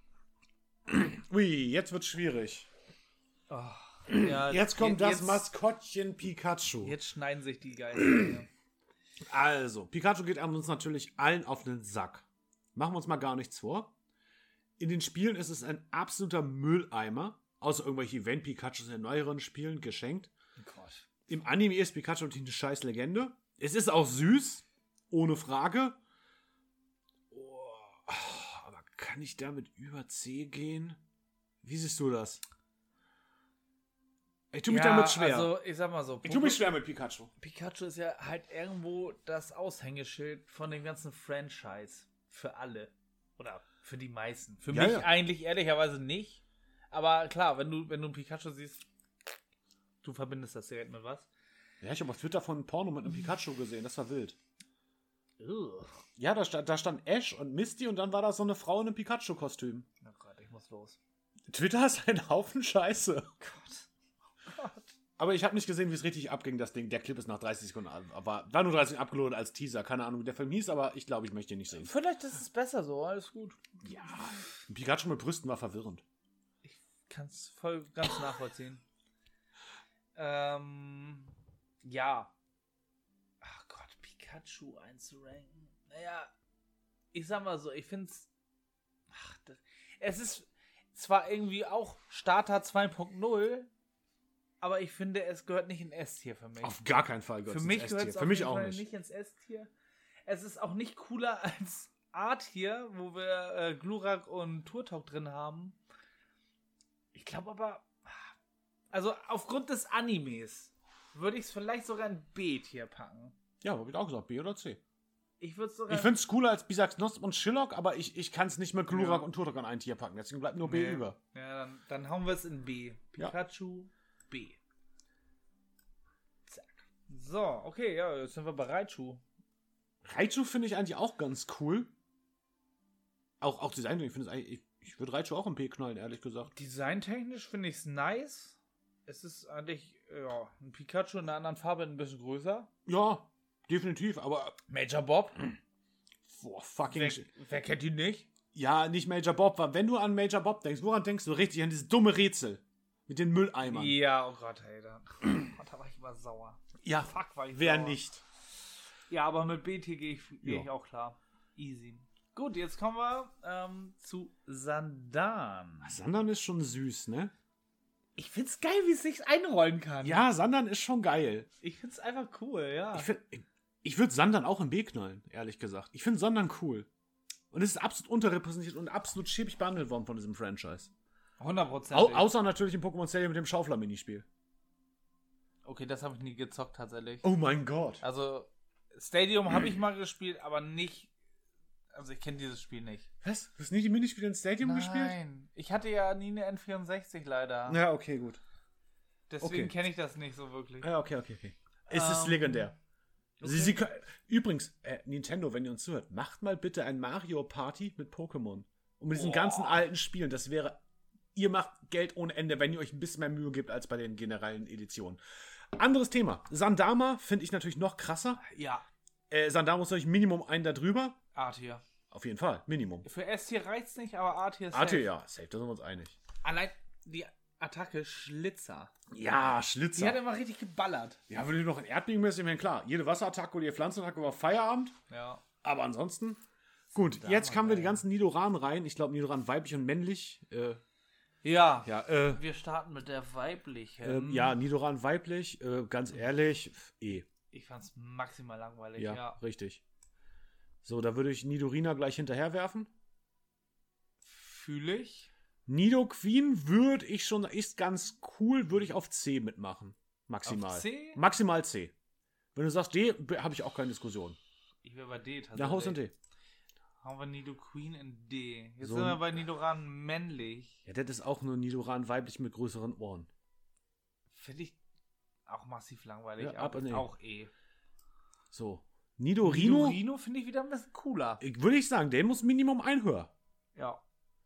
Ui, jetzt wird's schwierig. Oh, ja, Jetzt kommt je- das Maskottchen Pikachu. Jetzt schneiden sich die Geister. hier. Also, Pikachu geht an uns natürlich allen auf den Sack. Machen wir uns mal gar nichts vor. In den Spielen ist es ein absoluter Mülleimer. Außer irgendwelche Event-Pikachus in neueren Spielen geschenkt. Oh Gott. Im Anime ist Pikachu natürlich eine scheiß Legende. Es ist auch süß. Ohne Frage. Oh, aber kann ich damit über C gehen? Wie siehst du das? Ich tue mich Ja, damit schwer. Also, ich sag mal so. ich tue mich schwer mit Pikachu. Pikachu ist ja halt irgendwo das Aushängeschild von dem ganzen Franchise. Für alle. Oder für die meisten. Für Ja, mich ja. eigentlich ehrlicherweise nicht. Aber klar, wenn du, wenn du ein Pikachu siehst, du verbindest das direkt mit was. Ja, ich habe auf Twitter von einem Porno mit einem Pikachu gesehen. Das war wild. Ugh. Ja, da stand, da stand Ash und Misty und dann war da so eine Frau in einem Pikachu-Kostüm. Oh Gott, ich muss los. Twitter ist ein Haufen Scheiße. Gott. Oh Gott. Aber ich habe nicht gesehen, wie es richtig abging, das Ding. Der Clip ist nach dreißig Sekunden, aber war nur dreißig Sekunden abgeloadet als Teaser. Keine Ahnung, wie der Film hieß, aber ich glaube, ich möchte ihn nicht sehen. Vielleicht ist es besser so, alles gut. Ja, ein Pikachu mit Brüsten war verwirrend. Ich kann es voll ganz nachvollziehen. ähm, ja. Ach Gott, Pikachu einzuranken. Naja, ich sag mal so, ich find's. Ach, das, es ist zwar irgendwie auch Starter zwei Punkt null, aber ich finde, es gehört nicht in S-Tier für mich. Auf gar keinen Fall gehört Für es mich ins gehört S-Tier. es Für auf mich jeden auch Fall nicht. nicht ins S-Tier. Es ist auch nicht cooler als A-Tier, wo wir äh, Glurak und Turtok drin haben. Ich glaube aber, also aufgrund des Animes würde ich es vielleicht sogar in B-Tier packen. Ja, habe ich auch gesagt, B oder C. Ich würde es sogar... Ich finde es cooler als Bisaxnosp und Shillock, aber ich, ich kann es nicht mit Glurak Ja. und Turtok an ein Tier packen. Deswegen bleibt nur B Nee. über. Ja, dann, dann hauen wir es in B. Ja. Pikachu, B. Zack. So, okay, ja, jetzt sind wir bei Raichu. Raichu finde ich eigentlich auch ganz cool. Auch, auch Design, ich finde es eigentlich, ich, ich würde Raichu auch im P knallen, ehrlich gesagt. Designtechnisch finde ich es nice. Es ist eigentlich, ja, ein Pikachu in einer anderen Farbe ein bisschen größer. Ja, definitiv, aber. Major Bob. Boah, fucking. Wer, wer kennt ihn nicht? Ja, nicht Major Bob, weil wenn du an Major Bob denkst, woran denkst du richtig? An dieses dumme Rätsel. Mit den Mülleimern. Ja, oh Gott, ey, da, da war ich immer sauer. Ja, Fuck, war ich wer sauer. nicht? Ja, aber mit B T gehe ich, geh Ja. ich auch klar. Easy. Gut, jetzt kommen wir ähm, zu Sandan. Sandan ist schon süß, ne? Ich find's geil, wie es sich einrollen kann. Ja, Sandan ist schon geil. Ich find's einfach cool, ja. Ich, find- ich würde Sandan auch im B knallen, ehrlich gesagt. Ich finde Sandan cool. Und es ist absolut unterrepräsentiert und absolut schäbig behandelt worden von diesem Franchise. hundert Prozent. Au außer natürlich im Pokémon Stadium mit dem Schaufler-Minispiel. Okay, das habe ich nie gezockt, tatsächlich. Oh mein Gott. Also, Stadium habe ich mal gespielt, aber nicht. Also, ich kenne dieses Spiel nicht. Was? Du hast nie die Minispiele in Stadium gespielt? Nein. Ich hatte ja nie eine N vierundsechzig leider. Ja, okay, gut. Deswegen okay. kenne ich das nicht so wirklich. Ja, okay, okay, okay. Es ist Ähm, legendär. Sie, okay. Sie, können- übrigens, äh, Nintendo, wenn ihr uns zuhört, macht mal bitte ein Mario Party mit Pokémon. Und mit diesen Boah. ganzen alten Spielen. Das wäre, ihr macht Geld ohne Ende, wenn ihr euch ein bisschen mehr Mühe gebt als bei den generellen Editionen. Anderes Thema. Sandama finde ich natürlich noch krasser. Ja, Äh, Sandama ist natürlich Minimum ein da drüber. A-Tier. Auf jeden Fall, Minimum. Für S-Tier reicht's nicht, aber A-Tier ist A T, safe. ja, safe, da sind wir uns einig. Allein die Attacke Schlitzer. Ja, Die hat Schlitzer. immer richtig geballert. Ja, wenn du noch in Erdbeben bist, ich meine, klar, jede Wasserattacke oder jede Pflanzenattacke war Feierabend. Ja. Aber ansonsten, gut, Da jetzt mal kamen wir die geil. ganzen Nidoran rein. Ich glaube, Nidoran weiblich und männlich. Äh, Ja. ja, äh, Wir starten mit der weiblichen. ähm, ja, Nidoran weiblich, äh, ganz ehrlich, eh. Ich fand's maximal langweilig, Ja, ja. richtig. So, da würde ich Nidorina gleich hinterher werfen. Fühle ich. Nidoqueen würde ich schon, ist ganz cool, würde ich auf C mitmachen. Maximal. Auf C? Maximal C. Wenn du sagst D, habe ich auch keine Diskussion. Ich wäre bei D tatsächlich. Ja, Haus und D. Haben wir Nidoqueen in D. Jetzt So sind wir ein- bei Nidoran männlich. Ja, das ist auch nur Nidoran weiblich mit größeren Ohren. Finde ich auch massiv langweilig. Ja, ab aber und E. auch E. So. Nidorino, Nidorino finde ich wieder ein bisschen cooler. ich, würde ich sagen, der muss Minimum ein höher. Ja.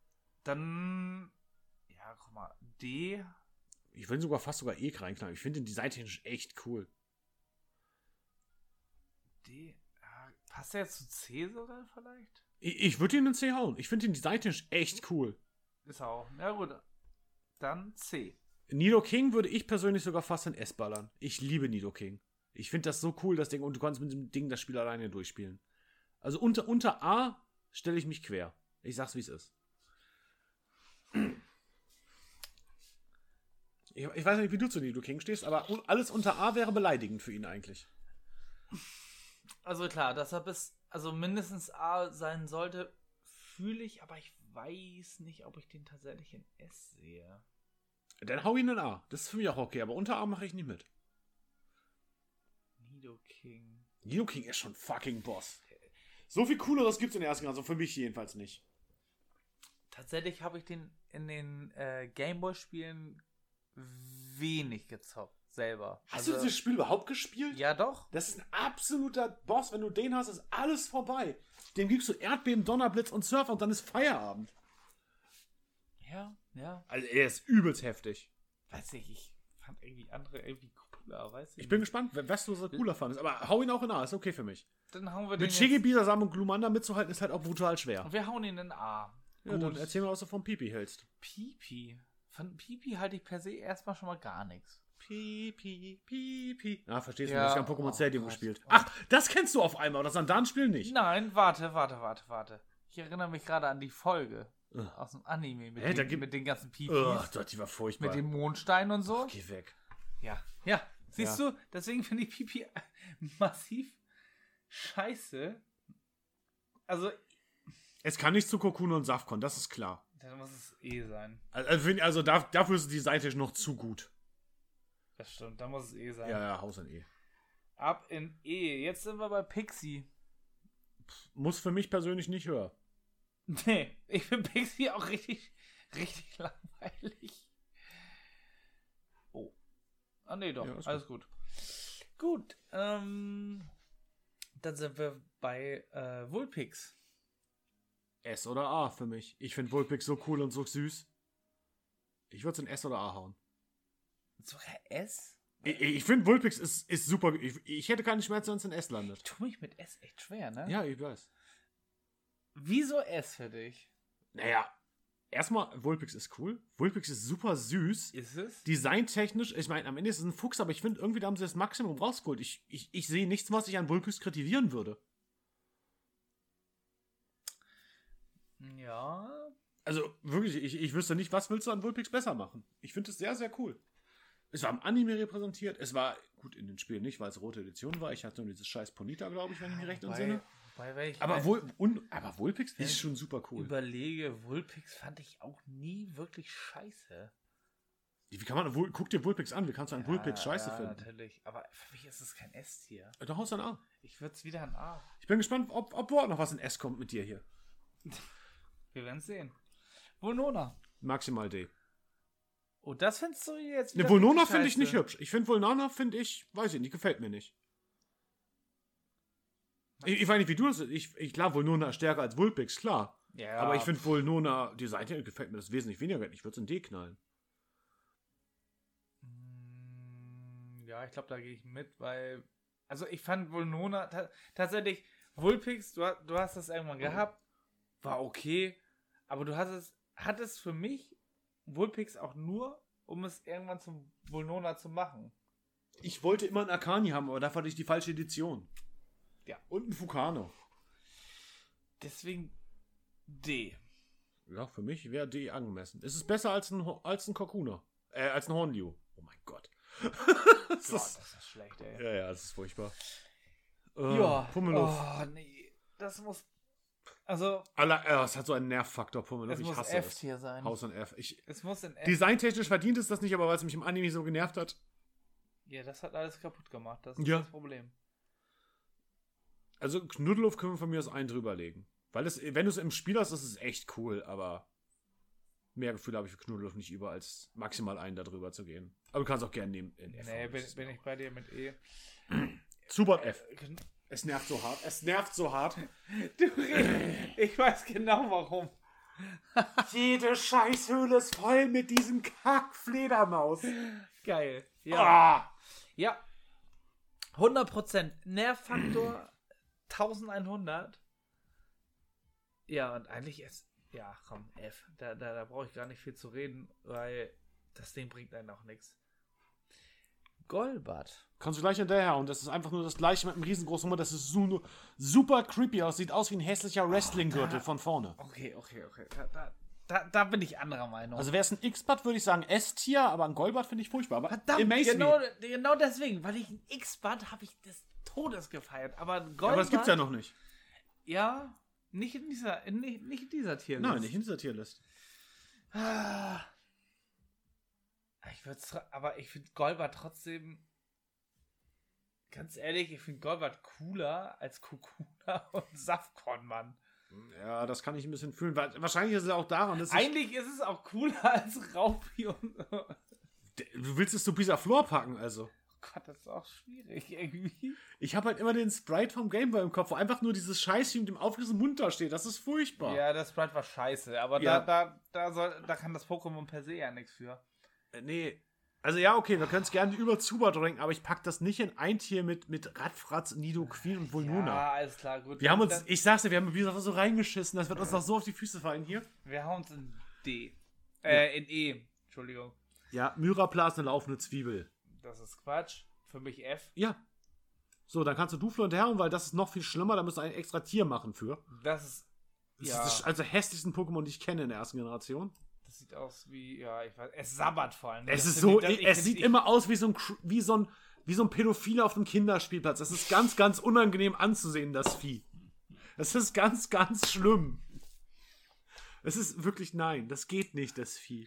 Dann. Ja, guck mal. D. Ich will sogar fast sogar E reinknallen. Ich finde den designtechnisch echt cool. D. Ja, passt der jetzt zu C sogar vielleicht? Ich, ich würde ihn in C hauen. Ich finde den designtechnisch echt cool. Ist er auch. Ja, gut. Dann C. Nidoking würde ich persönlich sogar fast in S ballern. Ich liebe Nidoking. Ich finde das so cool, das Ding. Und du kannst mit dem Ding das Spiel alleine durchspielen. Also unter, unter A stelle ich mich quer. Ich sag's, wie es ist. Ich, ich weiß nicht, wie du zu Nidoking stehst, aber un- alles unter A wäre beleidigend für ihn eigentlich. Also klar, dass er bis. Also mindestens A sein sollte, fühle ich, aber ich weiß nicht, ob ich den tatsächlich in S sehe. Dann hau ihn in A. Das ist für mich auch okay, aber unter A mache ich nicht mit. Nidoking. Nidoking ist schon fucking Boss. So viel Cooleres gibt's in der ersten Klasse, für mich jedenfalls nicht. Tatsächlich habe ich den in den äh, Gameboy-Spielen wenig gezockt, selber. Hast du dieses Spiel überhaupt gespielt? Ja, doch. Das ist ein absoluter Boss. Wenn du den hast, ist alles vorbei. Dem gibst du Erdbeben, Donnerblitz und Surfer und dann ist Feierabend. Ja, ja. Also er ist übelst heftig. Weiß nicht, ich fand irgendwie andere irgendwie cooler, weißt du? Ich bin gespannt, was du so cooler fandest. Aber hau ihn auch in A, ist okay für mich. Dann hauen wir den Mit jetzt, Shiggy, Bisasam und Glumanda mitzuhalten, ist halt auch brutal schwer. wir hauen ihn in A. Ja, dann erzähl mal, was du vom Pipi hältst. Pipi. Von Pipi halte ich per se erstmal schon mal gar nichts. Pipi, Pipi. Ah, verstehst du, Ja, du hast ja Pokémon oh Stadium Gott. gespielt. Ach, das kennst du auf einmal, das Sandan-Spiel nicht. Nein, warte, warte, warte, warte. Ich erinnere mich gerade an die Folge Ugh. aus dem Anime mit, Hä, da den, gibt- mit den ganzen Pipis, Ugh, Gott, die war furchtbar. mit dem Mondstein und so. Geh weg. Ja, ja. Siehst Ja. du, deswegen finde ich Pipi massiv scheiße. Also, Es kann nicht zu Kokun und Safkon, das ist klar. dann muss es eh sein. Also, find- also da, dafür ist die Seite noch zu gut. Das stimmt, dann muss es eh sein. Ja, ja, Haus in E. Ab in E. Jetzt sind wir bei Pixie. Muss für mich persönlich nicht höher. Nee, ich finde Pixie auch richtig, richtig langweilig. Oh. Ah, nee, doch. Ja, ist Alles gut. Gut, ähm, dann sind wir bei äh, Vulpix. S oder A für mich. Ich finde Vulpix so cool und so süß. Ich würde es in S oder A hauen. Sogar S? Ich, ich finde Vulpix ist, ist super. Ich, ich hätte keine Schmerzen, wenn es in S landet. Ich tue mich mit S echt schwer, ne? Ja, ich weiß. Wieso S für dich? Naja, erstmal, Vulpix ist cool. Vulpix ist super süß. Ist es? Designtechnisch, ich meine, am Ende ist es ein Fuchs, aber ich finde, irgendwie da haben sie das Maximum rausgeholt. Ich, ich, ich sehe nichts, was ich an Vulpix kritisieren würde. Ja. Also wirklich, ich, ich wüsste nicht, was willst du an Vulpix besser machen. Ich finde es sehr, sehr cool. Es war im Anime repräsentiert. Es war, gut, in den Spielen nicht, weil es rote Edition war. Ich hatte nur dieses scheiß Ponita, glaube ich, wenn ich mich recht entsinne. Bei, bei ich Aber, Vul und, aber Vulpix ist schon super cool. Überlege, Vulpix fand ich auch nie wirklich scheiße. Wie kann man, Vul guck dir Vulpix an, wie kannst du einen Ja, Vulpix scheiße ja, finden? natürlich. Aber für mich ist es kein S-Tier. Da haust du ein A. Ich würde es wieder ein A. Ich bin gespannt, ob, ob überhaupt noch was in S kommt mit dir hier. Wir werden es sehen. Vulnona. Maximal D. Oh, das findest du jetzt Ne, wieder Vulnona richtig finde ich nicht scheiße. hübsch. Ich finde Vulnona, finde ich, weiß ich nicht, gefällt mir nicht. Ich, ich weiß nicht, wie du das ich, ich Klar, Vulnona ist stärker als Vulpix, klar. Ja. Aber ich finde Vulnona, die Seite gefällt mir das wesentlich weniger. Ich würde es in D knallen. Mm, Ja, ich glaube, da gehe ich mit, weil. Also, ich fand Vulnona ta tatsächlich. Vulpix, du, du hast das irgendwann gehabt. War okay. Aber du hattest, hattest für mich Vulpix auch nur, um es irgendwann zum Vulnona zu machen. Ich wollte immer einen Akani haben, aber da fand ich die falsche Edition. Ja. Und einen Fukano. Deswegen D. Ja, für mich wäre D angemessen. Es ist besser als ein, Ho- als ein Kokuna. Äh, als ein Hornliu. Oh mein Gott. das Gott, ist, das ist schlecht, ey. ja, ja, das ist furchtbar. Äh, Ja. Pummeluff. Oh, nee. Das muss. Also, Aller, äh, es hat so einen Nervfaktor, Pummeluff. es Ich muss hasse es. F-Tier sein. Haus und F. Ich, Es muss in F. designtechnisch verdient es das nicht, aber weil es mich im Anime so genervt hat. Ja, das hat alles kaputt gemacht. Das ist Ja. das Problem. Also Knuddeluff können wir von mir aus einen drüberlegen. Weil es, wenn du es im Spiel hast, ist es echt cool, aber mehr Gefühl habe ich für Knuddeluff nicht über, als maximal einen da drüber zu gehen. Aber du kannst auch gerne nehmen in F. Nee, bin, bin ich bei dir mit E. Super F. Äh, kn- Es nervt so hart. Es nervt so hart. Du redest. Ich weiß genau warum. Jede Scheißhöhle ist voll mit diesem Kack-Fledermaus. Geil. Ja. Ah. Ja. hundert Prozent. Nervfaktor elfhundert. Ja, und eigentlich ist. Ja, komm, F. Da, da, da brauche ich gar nicht viel zu reden, weil das Ding bringt einen auch nichts. Golbat. Kannst du gleich hinterher und das ist einfach nur das gleiche mit einem riesengroßen Mund. Das ist so super creepy aus. Sieht aus wie ein hässlicher Wrestling-Gürtel von vorne. Okay, okay, okay. Da, da, da, da bin ich anderer Meinung. Also wäre es ein X-Bad, würde ich sagen S-Tier, aber ein Golbat finde ich furchtbar. Aber Verdammt, Amaze genau, Me. genau deswegen, weil ich ein X-Bad habe ich des Todes gefeiert. Aber ein Golbat. Ja, aber das gibt's ja noch nicht. Ja, nicht in dieser, in, nicht, nicht in dieser Tierliste. Nein, nicht in dieser Tierlist. Ah. Ich würde aber ich finde Golbat trotzdem, ganz ehrlich, ich finde Golbat cooler als Kokuna und Safkon, Mann. Ja, das kann ich ein bisschen fühlen. Weil wahrscheinlich ist es auch daran, dass ich, Eigentlich ist es auch cooler als Raupi und. Oh du willst es zu Pisaflor packen, also. Gott, das ist auch schwierig irgendwie. Ich habe halt immer den Sprite vom Gameboy im Kopf, wo einfach nur dieses Scheißchen mit dem aufgerissenen Mund da steht. Das ist furchtbar. Ja, das Sprite war scheiße, aber Ja. da, da, da, soll, da kann das Pokémon per se ja nichts für. Äh, nee. Also ja, okay, wir können es gerne über Zubat ranken, aber ich pack das nicht in ein Tier mit, mit Radfratz, Nidoqueen und Volnuna. Ja, alles klar, gut. Wir haben uns, Dann- ich sag's dir, wir haben wieder so reingeschissen, das wird uns noch so auf die Füße fallen hier. Wir hauen uns in D. Äh, in E. Entschuldigung. Ja, Myrapla ist eine laufende Zwiebel. Das ist Quatsch. Für mich F. Ja. So, dann kannst du Duflo hinterherhauen, weil das ist noch viel schlimmer, da musst du ein extra Tier machen für. Das ist. Das Ja. ist das also hässlichsten Pokémon, die ich kenne in der ersten Generation. Das sieht aus wie, ja, ich weiß, es sabbert vor allem. Es Das ist find so, ich- das- ich es find- sieht ich- immer aus wie so ein, Cr- wie so ein, wie so ein Pädophiler auf einem Kinderspielplatz. Das ist ganz, ganz unangenehm anzusehen, das Vieh. Das ist ganz, ganz schlimm. Es ist wirklich, nein, das geht nicht, das Vieh.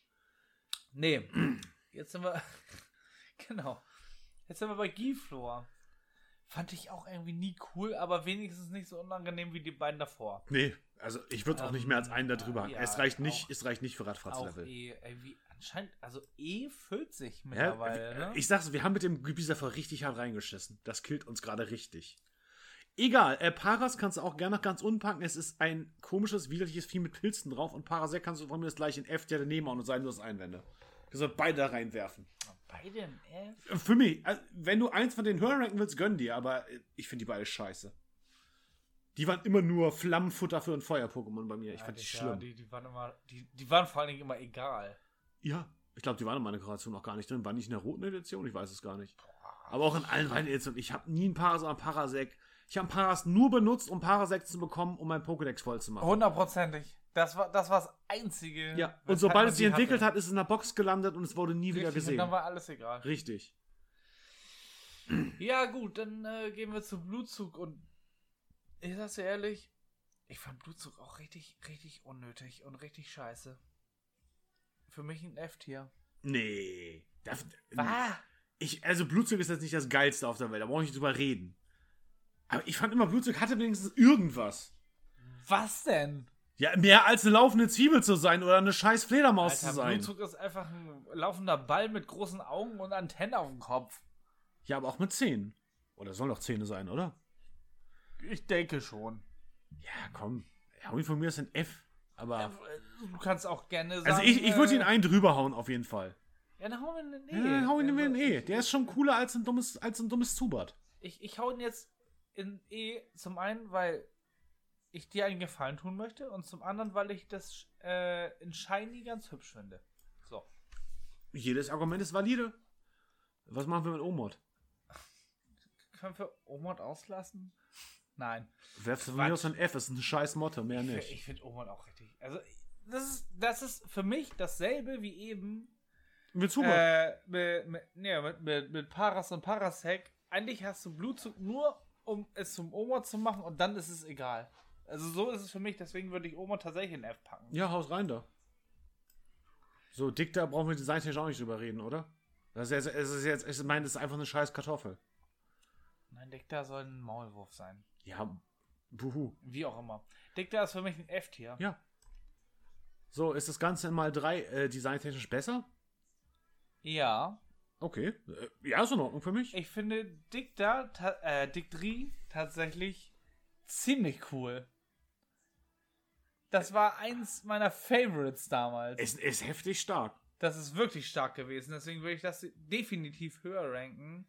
Nee. Jetzt sind wir, genau. Jetzt sind wir bei Giflor. Fand ich auch irgendwie nie cool, aber wenigstens nicht so unangenehm wie die beiden davor. Nee, also ich würde auch Ähm, nicht mehr als einen da drüber hacken. ja, es reicht nicht, auch- es reicht nicht für Auch Radfratz-Level. E, irgendwie anscheinend, also E füllt sich Ja, mittlerweile, ne? ich sag's, wir haben mit dem Gebisafer richtig hart reingeschissen. Das killt uns gerade richtig. Egal, äh, Paras kannst du auch gerne nach ganz unten packen. Es ist ein komisches, widerliches Vieh mit Pilzen drauf. Und Parasect kannst du von mir das gleich in F der daneben hauen und sein, du hast Einwände. Du sollst beide da reinwerfen. Beide in F? Für mich, also, wenn du eins von den höher ranken willst, gönn dir. Aber ich finde die beide scheiße. Die waren immer nur Flammenfutter für ein Feuer-Pokémon bei mir. Ich ja, fand die ja, schlimm. Die, die, waren immer, die, die waren vor allen Dingen immer egal. Ja, ich glaube, die waren in meiner Generation noch gar nicht drin. War nicht in der roten Edition? Ich weiß es gar nicht. Aber auch in allen beiden Editionen. Ich habe nie einen Paras oder einen Parasect. Ich habe Paras nur benutzt, um Parasect zu bekommen, um mein Pokédex voll zu machen. Hundertprozentig. Das war das, war das Einzige. Ja, und sobald es sich entwickelt hat, ist es in der Box gelandet und es wurde nie Richtig, wieder gesehen. Und dann war alles egal. Richtig. Ja, gut, dann äh, gehen wir zu Blutzug. Und ich sag's dir ehrlich, ich fand Blutzug auch richtig, richtig unnötig und richtig scheiße. Für mich ein F-Tier. Nee. Das, Was? Ich, also Blutzug ist jetzt nicht das Geilste auf der Welt, da brauche ich nicht drüber reden. Aber ich fand immer, Blutzug hatte wenigstens irgendwas. Was denn? Ja, mehr als eine laufende Zwiebel zu sein oder eine scheiß Fledermaus Alter, zu sein. Blutzug ist einfach ein laufender Ball mit großen Augen und Antennen auf dem Kopf. Ja, aber auch mit Zähnen. Oder soll doch Zähne sein, oder? Ich denke schon. Ja, komm. Hau ihn von mir aus ein F. Aber. Du kannst auch gerne sagen. Also ich, ich würde ihn äh, einen drüber hauen, auf jeden Fall. Ja, dann hau ihn in Ja, E. dann hau ihn in E. Der ist schon cooler als ein dummes, als ein dummes Zubat. Ich, ich hau ihn jetzt in E zum einen, weil ich dir einen Gefallen tun möchte und zum anderen, weil ich das äh, in Shiny ganz hübsch finde. So. Jedes Argument ist valide. Was machen wir mit Omod? Können wir Omod auslassen? Nein. Werfst du von mir aus ein F, ist ein scheiß Motto, mehr Ich, nicht. ich finde Omod auch richtig. Also, das ist, das ist für mich dasselbe wie eben Mit Zubat. äh, mit, mit, nee, mit, mit, mit Paras und Parasec. Eigentlich hast du Blutzug nur, um es zum Omod zu machen und dann ist es egal. Also so ist es für mich, deswegen würde ich Omod tatsächlich in F packen. Ja, haus rein da. So, dick, da brauchen wir designtechnisch auch nicht drüber reden, oder? Das ist jetzt, es ist jetzt, ich meine, das ist einfach eine scheiß Kartoffel. Nein, Dicta soll ein Maulwurf sein. Ja, buhu. Wie auch immer. Dicta ist für mich ein F-Tier. Ja. So, ist das Ganze in mal drei äh, designtechnisch besser? Ja. Okay. Äh, ja, ist in Ordnung für mich. Ich finde Dicta, ta- äh, Dictri tatsächlich ziemlich cool. Das war eins meiner Favorites damals. Es ist heftig stark. Das ist wirklich stark gewesen. Deswegen würde ich das definitiv höher ranken.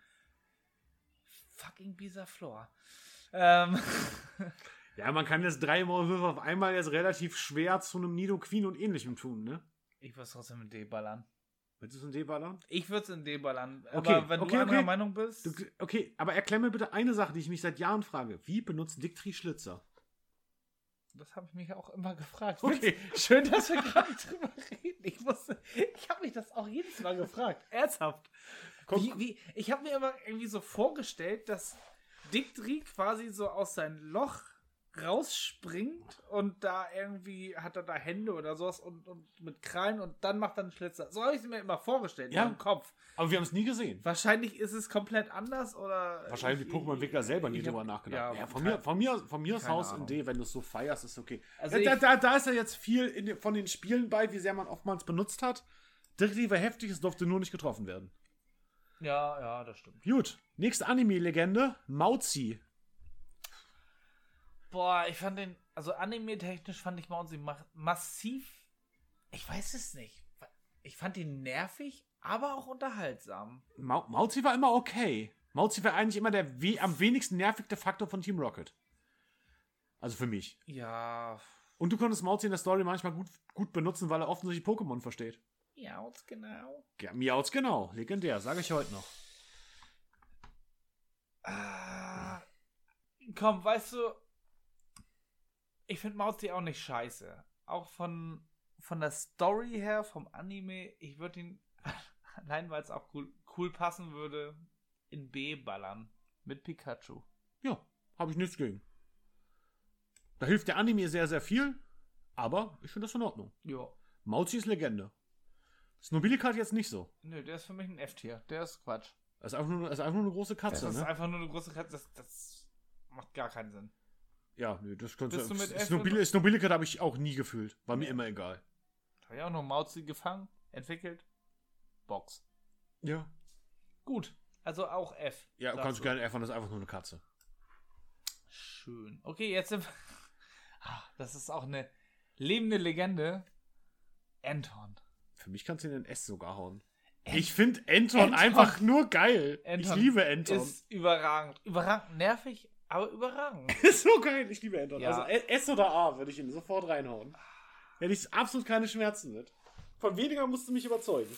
Fucking Bisaflor. Ähm. Ja, man kann jetzt drei Maulwürfe auf einmal jetzt relativ schwer zu einem Nidoqueen und ähnlichem tun, ne? Ich würde es trotzdem in D ballern. Willst du es in D ballern? Ich würde es in D ballern. Okay, Aber wenn okay, du anderer okay. Meinung bist. Du, okay, aber erklär mir bitte eine Sache, die ich mich seit Jahren frage. Wie benutzt Dictri Schlitzer? Das habe ich mich auch immer gefragt. Okay. Schön, dass wir gerade drüber reden. Ich musste, ich habe mich das auch jedes Mal gefragt. Ernsthaft. Wie, wie, ich habe mir immer irgendwie so vorgestellt, dass Dictri quasi so aus seinem Loch rausspringt und da irgendwie hat er da Hände oder sowas und, und mit Krallen und dann macht er einen Schlitzer. So habe ich es mir immer vorgestellt, Ja. im Kopf. Aber wir haben es nie gesehen. Wahrscheinlich ist es komplett anders oder. Wahrscheinlich die ich- Pokémon-Entwickler selber nie ich hab- drüber nachgedacht. Ja, Ja, von, kein- mir, von mir, von mir aus keine Haus in Ahnung. D, wenn du es so feierst, ist okay. Also da, ich- da, da ist ja jetzt viel in, den- von den Spielen bei, wie sehr man oftmals benutzt hat. Dictri war heftig, es durfte nur nicht getroffen werden. Ja, ja, das stimmt. Gut, nächste Anime-Legende, Mauzi. Boah, ich fand den, also anime-technisch fand ich Mauzi ma massiv, ich weiß es nicht. Ich fand ihn nervig, aber auch unterhaltsam. Mau Mauzi war immer okay. Mauzi war eigentlich immer der we am wenigsten nervigste Faktor von Team Rocket. Also für mich. Ja, Und du konntest Mauzi in der Story manchmal gut, gut benutzen, weil er offensichtlich Pokémon versteht. ja, genau. Ja, Miauts genau, legendär, sage ich heute noch. Ah, komm, weißt du, ich finde Mauzi auch nicht scheiße. Auch von, von der Story her, vom Anime, ich würde ihn, allein weil es auch cool, cool passen würde, in B ballern. Mit Pikachu. Ja, habe ich nichts gegen. Da hilft der Anime sehr, sehr viel, aber ich finde das in Ordnung. Ja. Mauzi ist Legende. Snobilikat jetzt nicht so. Nö, der ist für mich ein F-Tier. Der ist Quatsch. Er ist einfach nur, er ist einfach nur eine große Katze, Das ist ne? einfach nur eine große Katze. Das, das macht gar keinen Sinn. Ja, nö, das könnte... Bist du mit F Snobili Snobilikat habe ich auch nie gefühlt. War mir immer egal. Habe ich auch noch Mauzi gefangen, entwickelt. Box. Ja. Gut. Also auch F. Ja, sagst kannst du du. gerne erfahren, das ist einfach nur eine Katze. schön. Okay, jetzt sind wir. Ah, das ist auch eine lebende Legende. Anton. Für mich kannst du in den S sogar hauen. Ant- Ich finde Anton, Anton. einfach nur geil. Anton ich liebe Anton. Ist überragend. Überragend nervig, aber überragend. Ist so geil. Ich liebe Anton. Ja. Also S oder A würde ich ihn sofort reinhauen. Hätte ich absolut keine Schmerzen mit. Von weniger musst du mich überzeugen.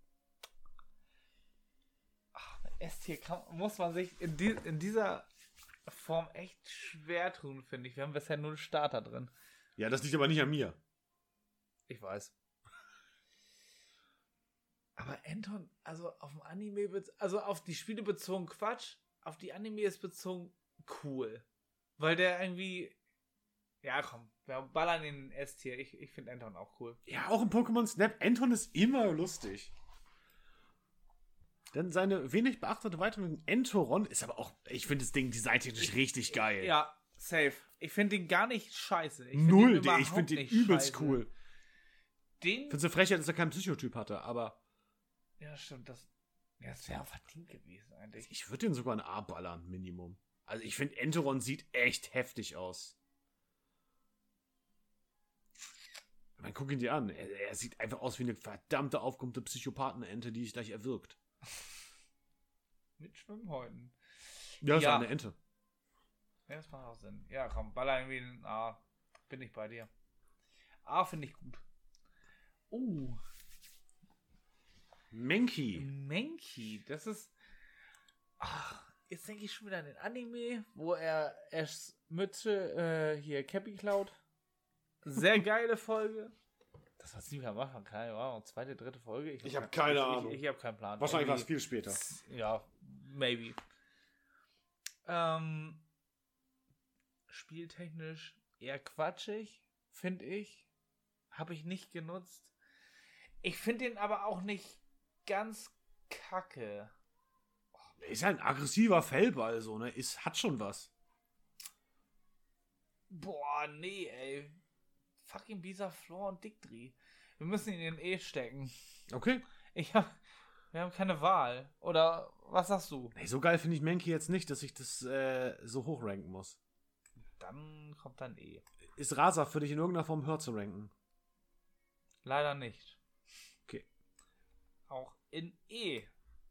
S-Tier kann, muss man sich in, die, in dieser Form echt schwer tun, finde ich. Wir haben bisher nur einen Starter drin. Ja, das liegt aber nicht an mir. Ich weiß. Aber Anton, also auf dem Anime, bez- also auf die Spiele bezogen Quatsch, auf die Animes bezogen cool. Weil der irgendwie, ja komm, wir ballern in den S-Tier. Ich, ich finde Anton auch cool. Ja, auch im Pokémon Snap. Anton ist immer lustig. Denn seine wenig beachtete Weiterentwicklung Entoron ist aber auch, ich finde das Ding designtechnisch richtig geil. Ja, safe. Ich finde den gar nicht scheiße. Ich find Null, den den, ich finde den überhaupt nicht übelst scheiße. cool. Den, Ich finde es eine Frechheit, dass er keinen Psychotyp hatte, aber ja stimmt, das, ja, das wäre verdient gewesen eigentlich. ich würde den sogar ein A ballern, Minimum. Also ich finde Entoron sieht echt heftig aus. Ich meine, guck ihn dir an. Er, er sieht einfach aus wie eine verdammte aufkommende Psychopathenente, die sich gleich erwürgt. Mit Schwimmhäuten. Ja, das Ja. ist eine Ente. Ja, das macht auch Sinn. Ja, komm, baller irgendwie ein A. Bin ich bei dir. A finde ich gut. Uh, Menki. Menki, das ist. Ach, jetzt denke ich schon wieder an den Anime, wo er erst Mütze äh, hier Cappy klaut. Sehr geile Folge. Das war ziemlich am Anfang, keine Ahnung, zweite, dritte Folge. Ich hab keine ich, Ahnung. Ich, ich, ich habe keinen Plan. Wahrscheinlich war es Irgendwie- viel später. Ja, maybe. Ähm, spieltechnisch eher quatschig, finde ich. Habe ich nicht genutzt. Ich finde den aber auch nicht ganz kacke. Ist halt ein aggressiver Fellball, so, ne? Ist, hat schon was. Boah, nee, ey. Fucking Bisaflor und Dickdri. Wir müssen ihn in E stecken. Okay. Ich hab, wir haben keine Wahl. Oder was sagst du? Nee, so geil finde ich Menki jetzt nicht, dass ich das äh, so hoch ranken muss. Dann kommt dann E. Ist Rasa für dich in irgendeiner Form höher zu ranken? Leider nicht. Okay. Auch in E.